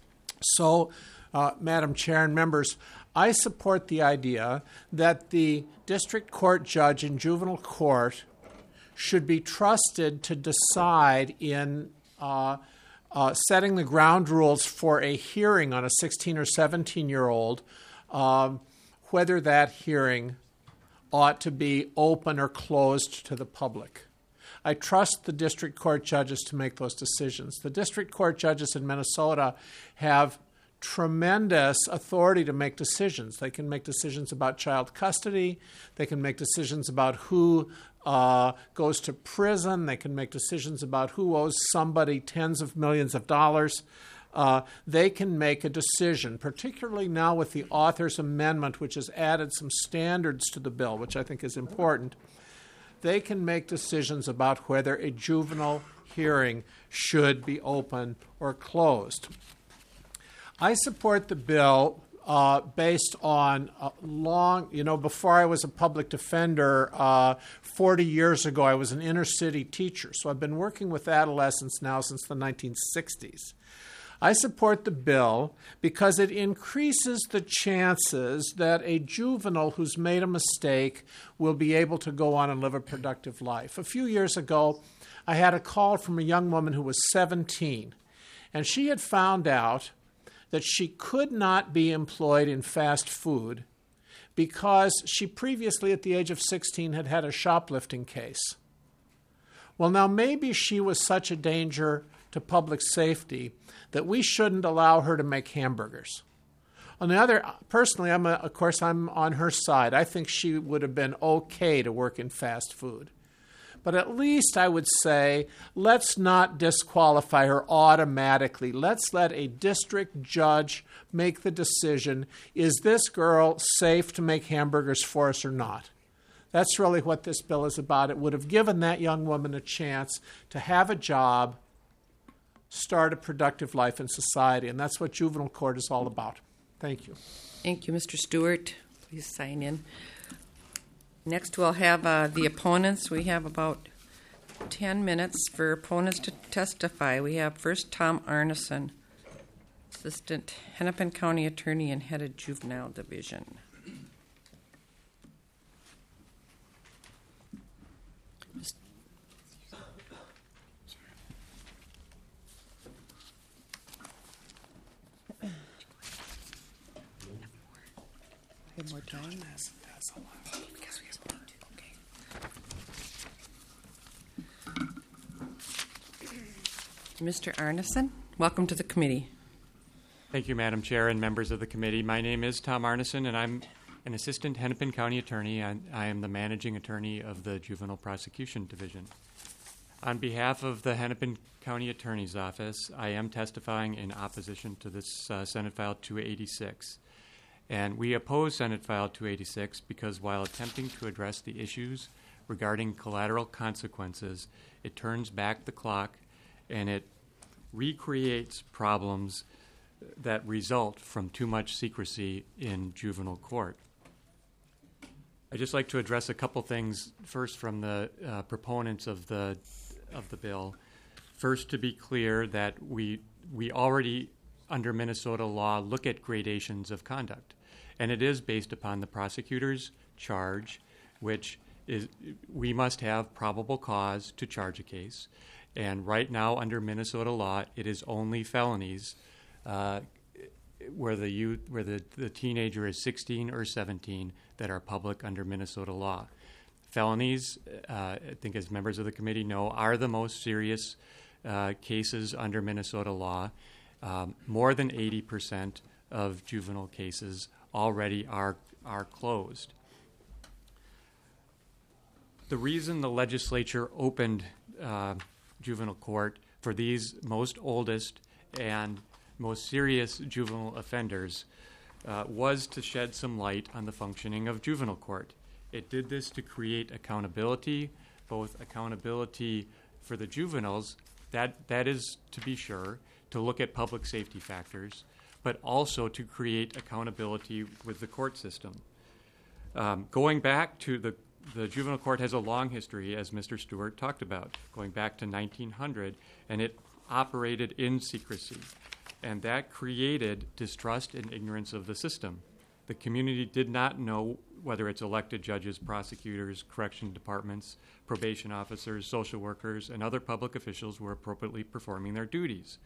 So, uh, Madam Chair and members, I support the idea that the district court judge in juvenile court should be trusted to decide in uh, uh, setting the ground rules for a hearing on a sixteen or seventeen-year-old, um, whether that hearing ought to be open or closed to the public. I trust the district court judges to make those decisions. The district court judges in Minnesota have tremendous authority to make decisions. They can make decisions about child custody. They can make decisions about who uh, goes to prison. They can make decisions about who owes somebody tens of millions of dollars. Uh, they can make a decision, particularly now with the author's amendment, which has added some standards to the bill, which I think is important. They can make decisions about whether a juvenile hearing should be open or closed. I support the bill uh, based on a long, you know, before I was a public defender, uh, forty years ago, I was an inner city teacher. So I've been working with adolescents now since the nineteen sixties. I support the bill because it increases the chances that a juvenile who's made a mistake will be able to go on and live a productive life. A few years ago, I had a call from a young woman who was seventeen, and she had found out that she could not be employed in fast food because she previously, at the age of sixteen, had had a shoplifting case. Well, now maybe she was such a danger to public safety that we shouldn't allow her to make hamburgers. On the other, personally, I'm a, of course, I'm on her side. I think she would have been okay to work in fast food. But at least I would say, let's not disqualify her automatically. Let's let a district judge make the decision, is this girl safe to make hamburgers for us or not? That's really what this bill is about. It would have given that young woman a chance to have a job, start a productive life in society. And that's what juvenile court is all about. Thank you. Thank you, Mister Stewart. Please sign in. Next, we'll have uh, the opponents. We have about ten minutes for opponents to testify. We have first Tom Arneson, Assistant Hennepin County Attorney and Head of Juvenile Division. Have more time? Mister Arneson, welcome to the committee. Thank you, Madam Chair and members of the committee. My name is Tom Arneson, and I'm an Assistant Hennepin County Attorney, and I am the Managing Attorney of the Juvenile Prosecution Division. On behalf of the Hennepin County Attorney's Office, I am testifying in opposition to this uh, Senate File two eighty-six. And we oppose Senate File two eighty-six because while attempting to address the issues regarding collateral consequences, it turns back the clock and it recreates problems that result from too much secrecy in juvenile court. I'd just like to address a couple things first from the uh, proponents of the of the bill. First, to be clear that we we already under Minnesota law look at gradations of conduct, and it is based upon the prosecutor's charge, which is we must have probable cause to charge a case. And right now, under Minnesota law, it is only felonies uh, where the youth, where the, the teenager is sixteen or seventeen that are public under Minnesota law. Felonies, uh, I think as members of the committee know, are the most serious uh, cases under Minnesota law. Um, more than eighty percent of juvenile cases already are are closed. The reason the legislature opened uh, juvenile court for these most oldest and most serious juvenile offenders uh, was to shed some light on the functioning of juvenile court. It did this to create accountability, both accountability for the juveniles, that, that is to be sure, to look at public safety factors, but also to create accountability with the court system. Um, going back to the The juvenile court has a long history, as Mister Stewart talked about, going back to nineteen hundred, and it operated in secrecy. And that created distrust and ignorance of the system. The community did not know whether it's elected judges, prosecutors, correction departments, probation officers, social workers, and other public officials were appropriately performing their duties.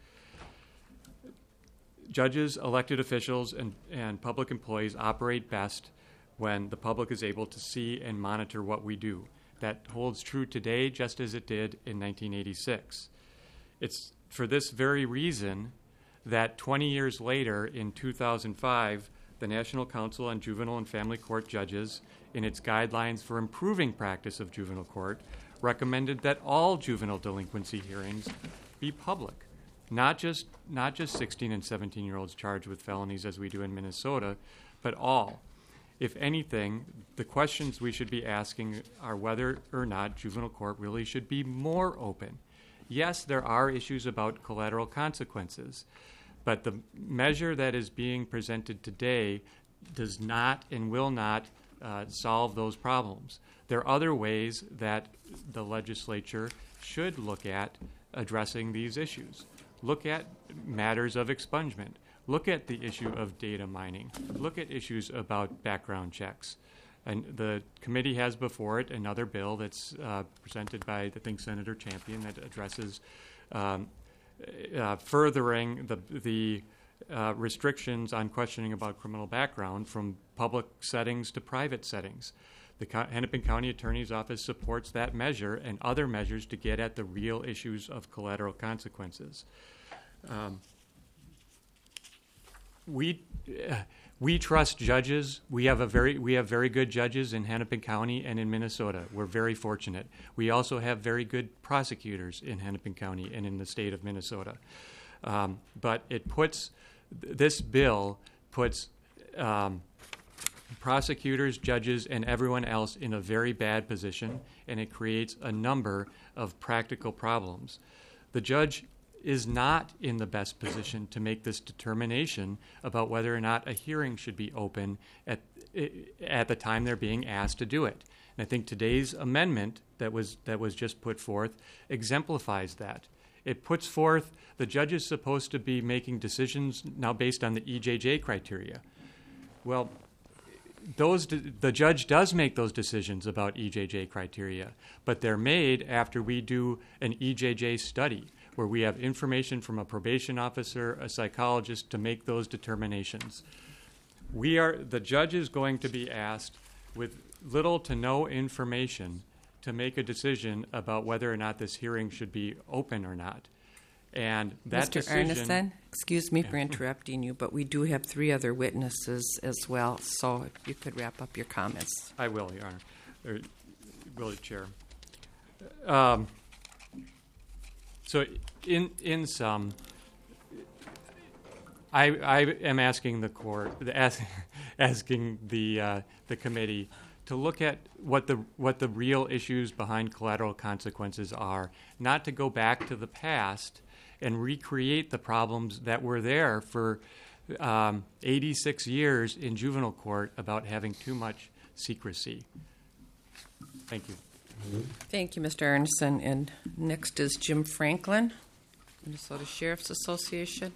Judges, elected officials, and, and public employees operate best when the public is able to see and monitor what we do. That holds true today just as it did in nineteen eighty-six. It's for this very reason that twenty years later, in two thousand five, the National Council on Juvenile and Family Court Judges, in its guidelines for improving practice of juvenile court, recommended that all juvenile delinquency hearings be public, not just not just sixteen and seventeen-year-olds charged with felonies as we do in Minnesota, but all. If anything, the questions we should be asking are whether or not juvenile court really should be more open. Yes, there are issues about collateral consequences, but the measure that is being presented today does not and will not uh, solve those problems. There are other ways that the legislature should look at addressing these issues. Look at matters of expungement. Look at the issue of data mining. Look at issues about background checks. And the committee has before it another bill that's uh, presented by, I think, Senator Champion that addresses um, uh, furthering the, the uh, restrictions on questioning about criminal background from public settings to private settings. The Co- Hennepin County Attorney's Office supports that measure and other measures to get at the real issues of collateral consequences. Um, We uh, we trust judges. We have a very we have very good judges in Hennepin County and in Minnesota. We're very fortunate. We also have very good prosecutors in Hennepin County and in the state of Minnesota. Um, but it puts this bill puts um, prosecutors, judges, and everyone else in a very bad position, and it creates a number of practical problems. The judge is not in the best position to make this determination about whether or not a hearing should be open at at the time they're being asked to do it. And I think today's amendment that was that was just put forth exemplifies that. It puts forth the judge is supposed to be making decisions now based on the E J J criteria. Well, those the judge does make those decisions about E J J criteria, but they're made after we do an E J J study where we have information from a probation officer, a psychologist to make those determinations. We are the judge is going to be asked with little to no information to make a decision about whether or not this hearing should be open or not. And that Mister decision... Arneson, excuse me for interrupting you, but we do have three other witnesses as well, so if you could wrap up your comments. I will, Your Honor. Or, will, Chair. Um, so in in sum, I, I am asking the court, ask, asking the uh, the committee to look at what the what the real issues behind collateral consequences are, not to go back to the past and recreate the problems that were there for um, eighty-six years in juvenile court about having too much secrecy. Thank you. Thank you, Mister Arneson. And next is Jim Franklin, Minnesota Sheriff's Association.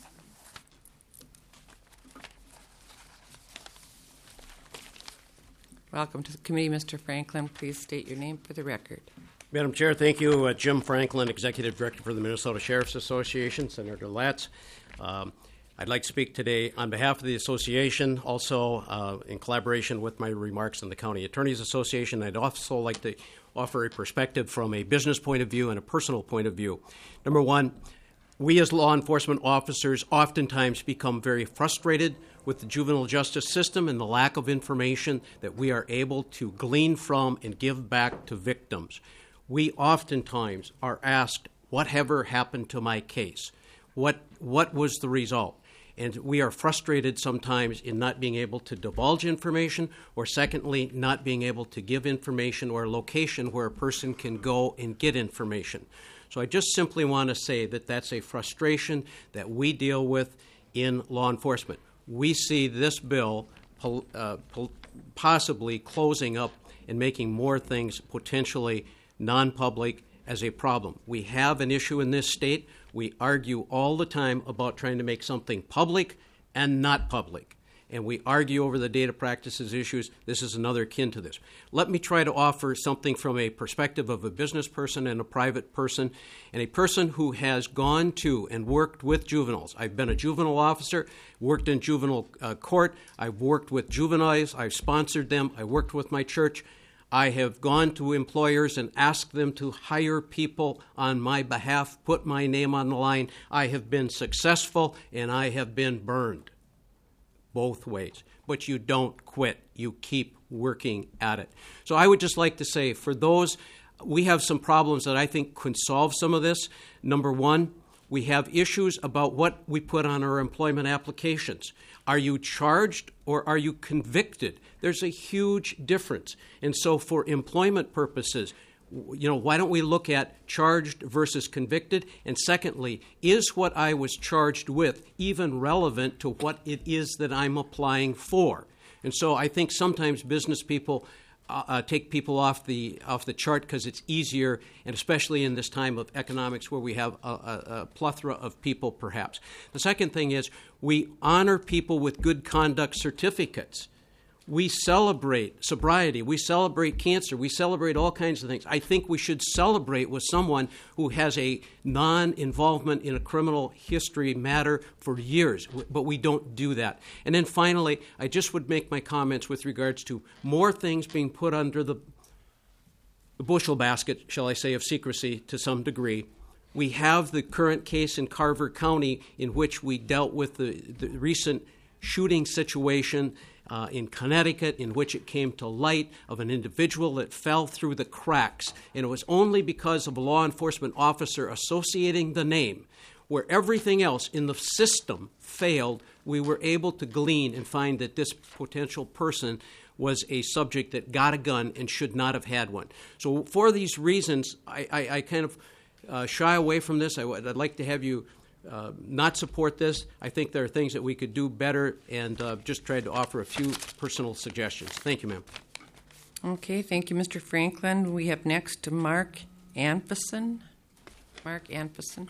Welcome to the committee, Mister Franklin. Please state your name for the record. Madam Chair, thank you. Uh, Jim Franklin, Executive Director for the Minnesota Sheriff's Association. Senator Latz. Um, I'd like to speak today on behalf of the association, also uh, in collaboration with my remarks in the County Attorneys Association. I'd also like to offer a perspective from a business point of view and a personal point of view. Number one, we as law enforcement officers oftentimes become very frustrated with the juvenile justice system and the lack of information that we are able to glean from and give back to victims. We oftentimes are asked, whatever happened to my case? What, what was the result? And we are frustrated sometimes in not being able to divulge information, or secondly, not being able to give information or a location where a person can go and get information. So I just simply want to say that that's a frustration that we deal with in law enforcement. We see this bill uh, possibly closing up and making more things potentially non-public as a problem. We have an issue in this state. We argue all the time about trying to make something public and not public. And we argue over the data practices issues. This is another akin to this. Let me try to offer something from a perspective of a business person and a private person, and a person who has gone to and worked with juveniles. I've been a juvenile officer, worked in juvenile uh, court. I've worked with juveniles. I've sponsored them. I worked with my church. I have gone to employers and asked them to hire people on my behalf, put my name on the line. I have been successful, and I have been burned both ways. But you don't quit. You keep working at it. So I would just like to say, for those, we have some problems that I think could solve some of this. Number one, we have issues about what we put on our employment applications. Are you charged or are you convicted? There's a huge difference. And so for employment purposes, you know, why don't we look at charged versus convicted? And secondly, is what I was charged with even relevant to what it is that I'm applying for? And so I think sometimes business people uh, uh, take people off the off the chart because it's easier, and especially in this time of economics where we have a, a, a plethora of people, perhaps. The second thing is we honor people with good conduct certificates. We celebrate sobriety. We celebrate cancer. We celebrate all kinds of things. I think we should celebrate with someone who has a non-involvement in a criminal history matter for years, but we don't do that. And then finally, I just would make my comments with regards to more things being put under the, the bushel basket, shall I say, of secrecy to some degree. We have the current case in Carver County in which we dealt with the, the recent shooting situation Uh, in Connecticut, in which it came to light of an individual that fell through the cracks. And it was only because of a law enforcement officer associating the name, where everything else in the system failed, we were able to glean and find that this potential person was a subject that got a gun and should not have had one. So for these reasons, I, I, I kind of uh, shy away from this. I w- I'd like to have you uh, not support this. I think there are things that we could do better, and uh, just tried to offer a few personal suggestions. Thank you, ma'am. Okay, thank you, Mister Franklin. We have next Mark Anfuson. Mark Anfuson.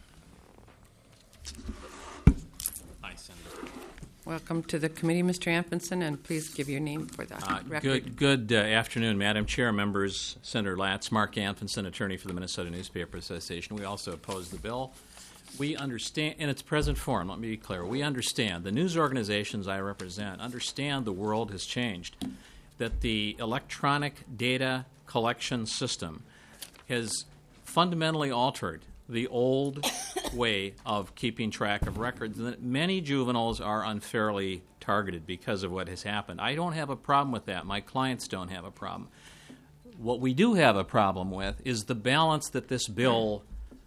Hi, Senator. Welcome to the committee, Mister Anfuson, and please give your name for the Uh, record. good good uh, afternoon, Madam Chair, members, Senator Latz, Mark Anfuson, attorney for the Minnesota Newspaper Association. We also oppose the bill. We understand, in its present form, let me be clear, we understand, the news organizations I represent understand the world has changed, that the electronic data collection system has fundamentally altered the old way of keeping track of records, and that many juveniles are unfairly targeted because of what has happened. I don't have a problem with that. My clients don't have a problem. What we do have a problem with is the balance that this bill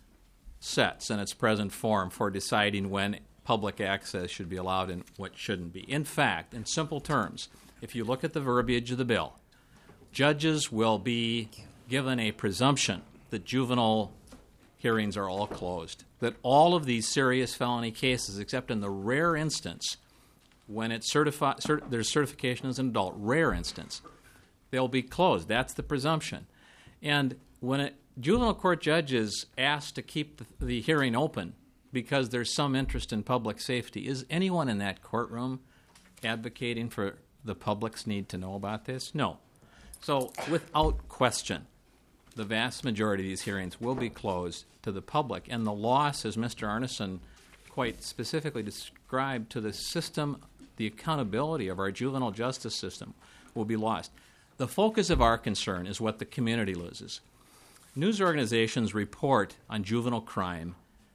sets in its present form for deciding when public access should be allowed and what shouldn't be. In fact, in simple terms, if you look at the verbiage of the bill, judges will be given a presumption that juvenile hearings are all closed, that all of these serious felony cases, except in the rare instance when it's certified, cert- there's certification as an adult, rare instance, they'll be closed. That's the presumption. And when a juvenile court judge is asked to keep the, the hearing open because there's some interest in public safety, is anyone in that courtroom advocating for the public's need to know about this? No. So without question, the vast majority of these hearings will be closed to the public, and the loss, as Mister Arneson quite specifically described, to the system, the accountability of our juvenile justice system will be lost. The focus of our concern is what the community loses. News organizations report on juvenile crime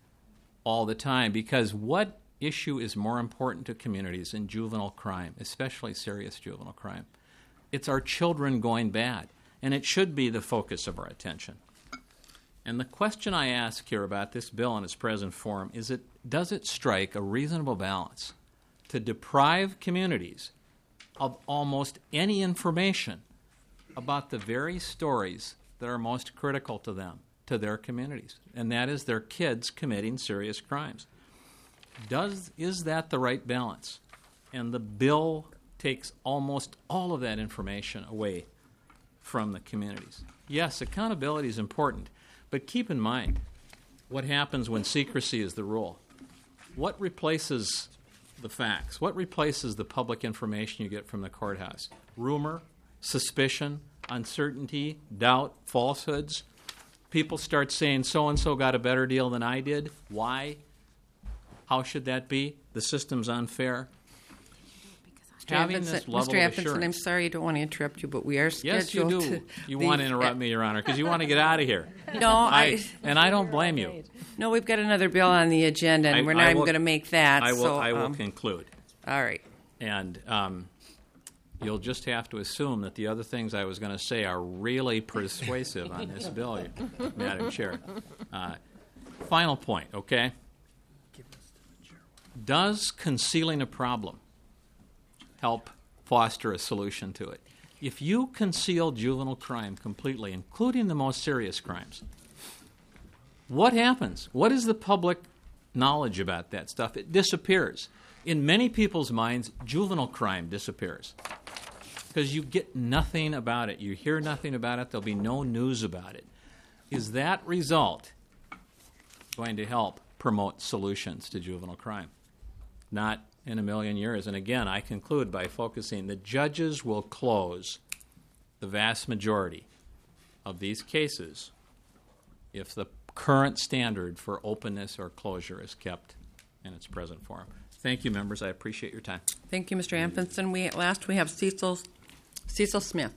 all the time because what issue is more important to communities than juvenile crime, especially serious juvenile crime? It's our children going bad, and it should be the focus of our attention. And the question I ask here about this bill in its present form is, it, does it strike a reasonable balance to deprive communities of almost any information about the very stories that are most critical to them, to their communities, and that is their kids committing serious crimes? Does is that the right balance? And the bill takes almost all of that information away from the communities. Yes, accountability is important, but keep in mind what happens when secrecy is the rule. What replaces the facts? What replaces the public information you get from the courthouse? Rumor, suspicion, uncertainty, doubt, falsehoods. People start saying so-and-so got a better deal than I did. Why? How should that be? The system's unfair. Mister Having Anfuson- this level Mister of Anfuson, assurance. I'm sorry, I don't want to interrupt you, but we are Yes, you scheduled do. to You leave want to interrupt at- me, Your Honor, because you want to get out of here. No, I, and I don't blame you. No, we've got another bill on the agenda, and I- we're I not even will- going to make that. I will. so, I will um, conclude. All right. And um, you'll just have to assume that the other things I was going to say are really persuasive on this bill, Madam Chair. Uh, final point, okay? Does concealing a problem help foster a solution to it? If you conceal juvenile crime completely, including the most serious crimes, what happens? What is the public knowledge about that stuff? It disappears. In many people's minds, juvenile crime disappears because you get nothing about it. You hear nothing about it. There'll be no news about it. Is that result going to help promote solutions to juvenile crime? Not in a million years. And again, I conclude by focusing the judges will close the vast majority of these cases if the current standard for openness or closure is kept in its present form. Thank you, members. I appreciate your time. Thank you, Mister Anfuson. We last we have Cecil Cecil Smith.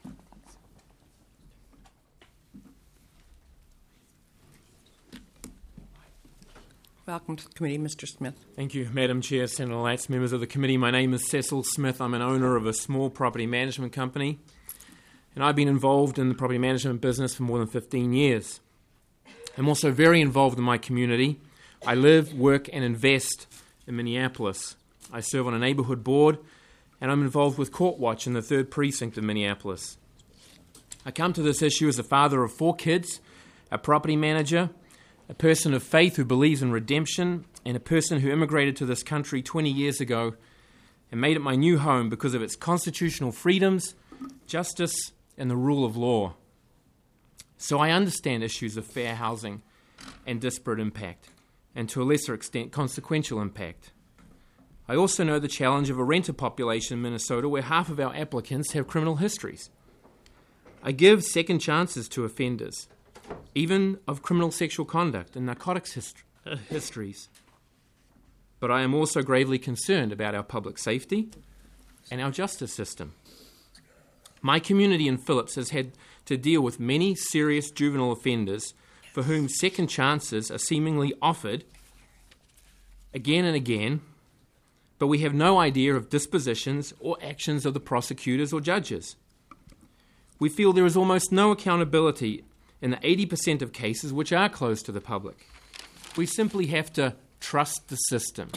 Welcome to the committee, Mister Smith. Thank you, Madam Chair, Senator Latz, members of the committee. My name is Cecil Smith. I'm an owner of a small property management company, and I've been involved in the property management business for more than fifteen years. I'm also very involved in my community. I live, work, and invest in Minneapolis. I serve on a neighborhood board, and I'm involved with Court Watch in the third precinct of Minneapolis. I come to this issue as a father of four kids, a property manager, a person of faith who believes in redemption, and a person who immigrated to this country twenty years ago and made it my new home because of its constitutional freedoms, justice, and the rule of law. So I understand issues of fair housing and disparate impact, and to a lesser extent, consequential impact. I also know the challenge of a renter population in Minnesota where half of our applicants have criminal histories. I give second chances to offenders, even of criminal sexual conduct and narcotics hist- uh, histories. But I am also gravely concerned about our public safety and our justice system. My community in Phillips has had to deal with many serious juvenile offenders for whom second chances are seemingly offered again and again, but we have no idea of dispositions or actions of the prosecutors or judges. We feel there is almost no accountability in the eighty percent of cases which are closed to the public. We simply have to trust the system.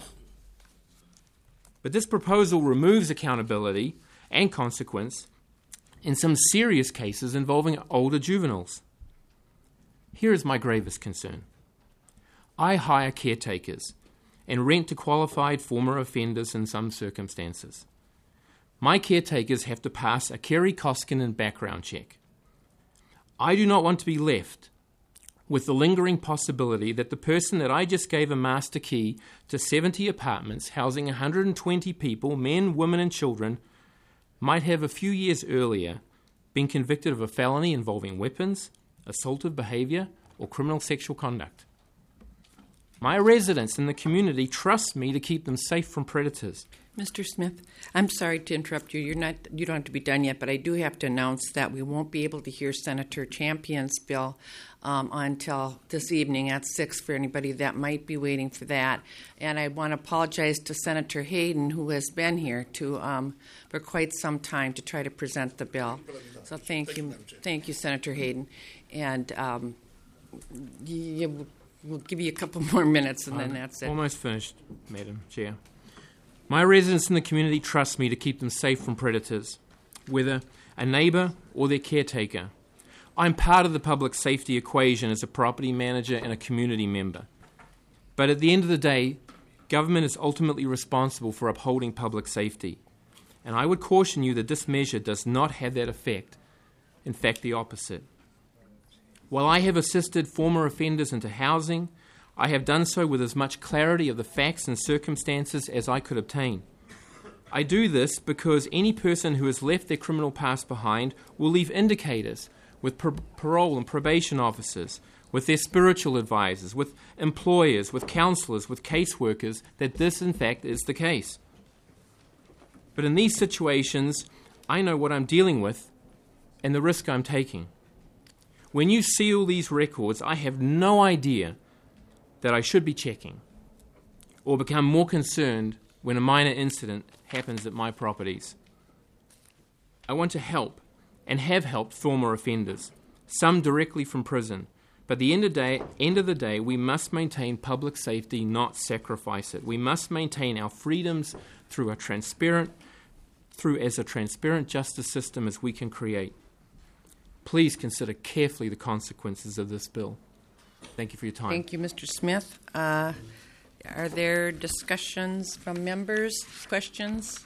But this proposal removes accountability and consequence in some serious cases involving older juveniles. Here is my gravest concern. I hire caretakers and rent to qualified former offenders in some circumstances. My caretakers have to pass a Kerry Koskinen background check. I do not want to be left with the lingering possibility that the person that I just gave a master key to seventy apartments housing one hundred twenty people, men, women, and children, might have a few years earlier been convicted of a felony involving weapons, assaultive behavior, or criminal sexual conduct. My residents in the community trust me to keep them safe from predators. Mister Smith, I'm sorry to interrupt you. You're not. You don't have to be done yet, but I do have to announce that we won't be able to hear Senator Champion's bill um, until this evening at six for anybody that might be waiting for that. And I want to apologize to Senator Hayden, who has been here to um, for quite some time to try to present the bill. So thank you, thank you, Senator Hayden, and um, you, we'll give you a couple more minutes, and then that's it. Almost finished, Madam Chair. My residents in the community trust me to keep them safe from predators, whether a neighbour or their caretaker. I'm part of the public safety equation as a property manager and a community member. But at the end of the day, government is ultimately responsible for upholding public safety. And I would caution you that this measure does not have that effect. In fact, the opposite. While I have assisted former offenders into housing, I have done so with as much clarity of the facts and circumstances as I could obtain. I do this because any person who has left their criminal past behind will leave indicators with par- parole and probation officers, with their spiritual advisors, with employers, with counselors, with caseworkers, that this, in fact, is the case. But in these situations, I know what I'm dealing with and the risk I'm taking. When you see all these records, I have no idea that I should be checking or become more concerned when a minor incident happens at my properties. I want to help and have helped former offenders, some directly from prison. But at the end of, day, end of the day, we must maintain public safety, not sacrifice it. We must maintain our freedoms through a transparent, through as a transparent justice system as we can create. Please consider carefully the consequences of this bill. Thank you for your time. Thank you, Mister Smith. Uh, are there discussions from members? Questions?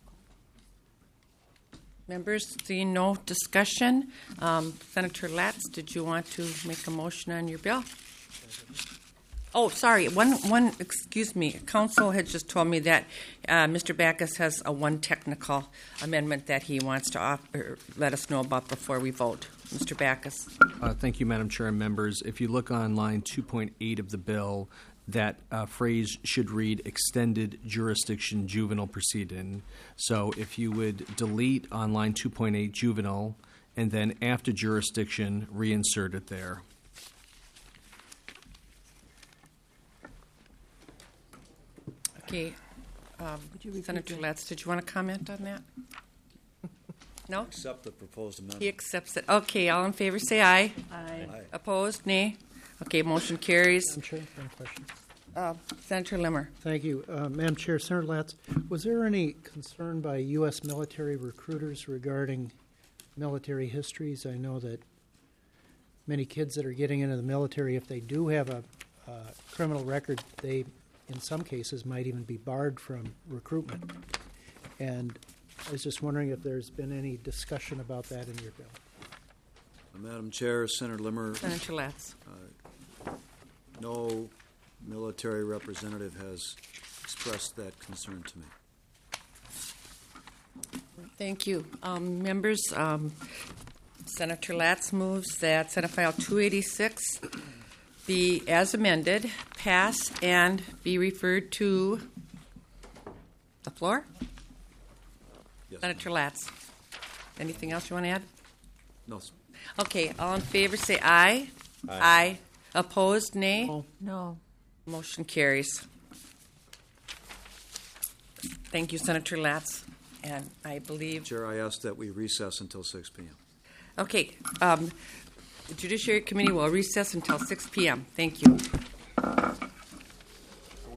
Members, seeing no discussion. Um, Senator Latz, did you want to make a motion on your bill? Oh, sorry. One, one. Excuse me. Council had just told me that uh, Mister Backus has a one technical amendment that he wants to offer, let us know about before we vote. Mister Backus. Uh, thank you, Madam Chair and members. If you look on line two point eight of the bill, that uh, phrase should read extended jurisdiction juvenile proceeding. So if you would delete on line two point eight juvenile and then after jurisdiction, reinsert it there. Okay. Um, Senator Latz, did you want to comment on that? No? Accept the proposed amendment. He accepts it. Okay, all in favor say aye. Aye. Aye. Opposed, nay. Okay, motion carries. Madam Chair, one question. Uh, Senator Limmer. Thank you. Uh, Madam Chair, Senator Latz, was there any concern by U S military recruiters regarding military histories? I know that many kids that are getting into the military, if they do have a uh, criminal record, they, in some cases, might even be barred from recruitment. And I was just wondering if there's been any discussion about that in your bill. Madam Chair, Senator Limmer. Senator Latz. Uh, no military representative has expressed that concern to me. Thank you. Um, members, um, Senator Latz moves that Senate File two eighty-six be, as amended, pass and be referred to the floor. Yes. Senator Latz. Anything else you want to add? No, sir. Okay, all in favor say aye. Aye. Aye. Opposed, nay? No. No. Motion carries. Thank you, Senator Latz. And I believe... Chair, I ask that we recess until six p.m. Okay. Um, the Judiciary Committee will recess until six p.m. Thank you.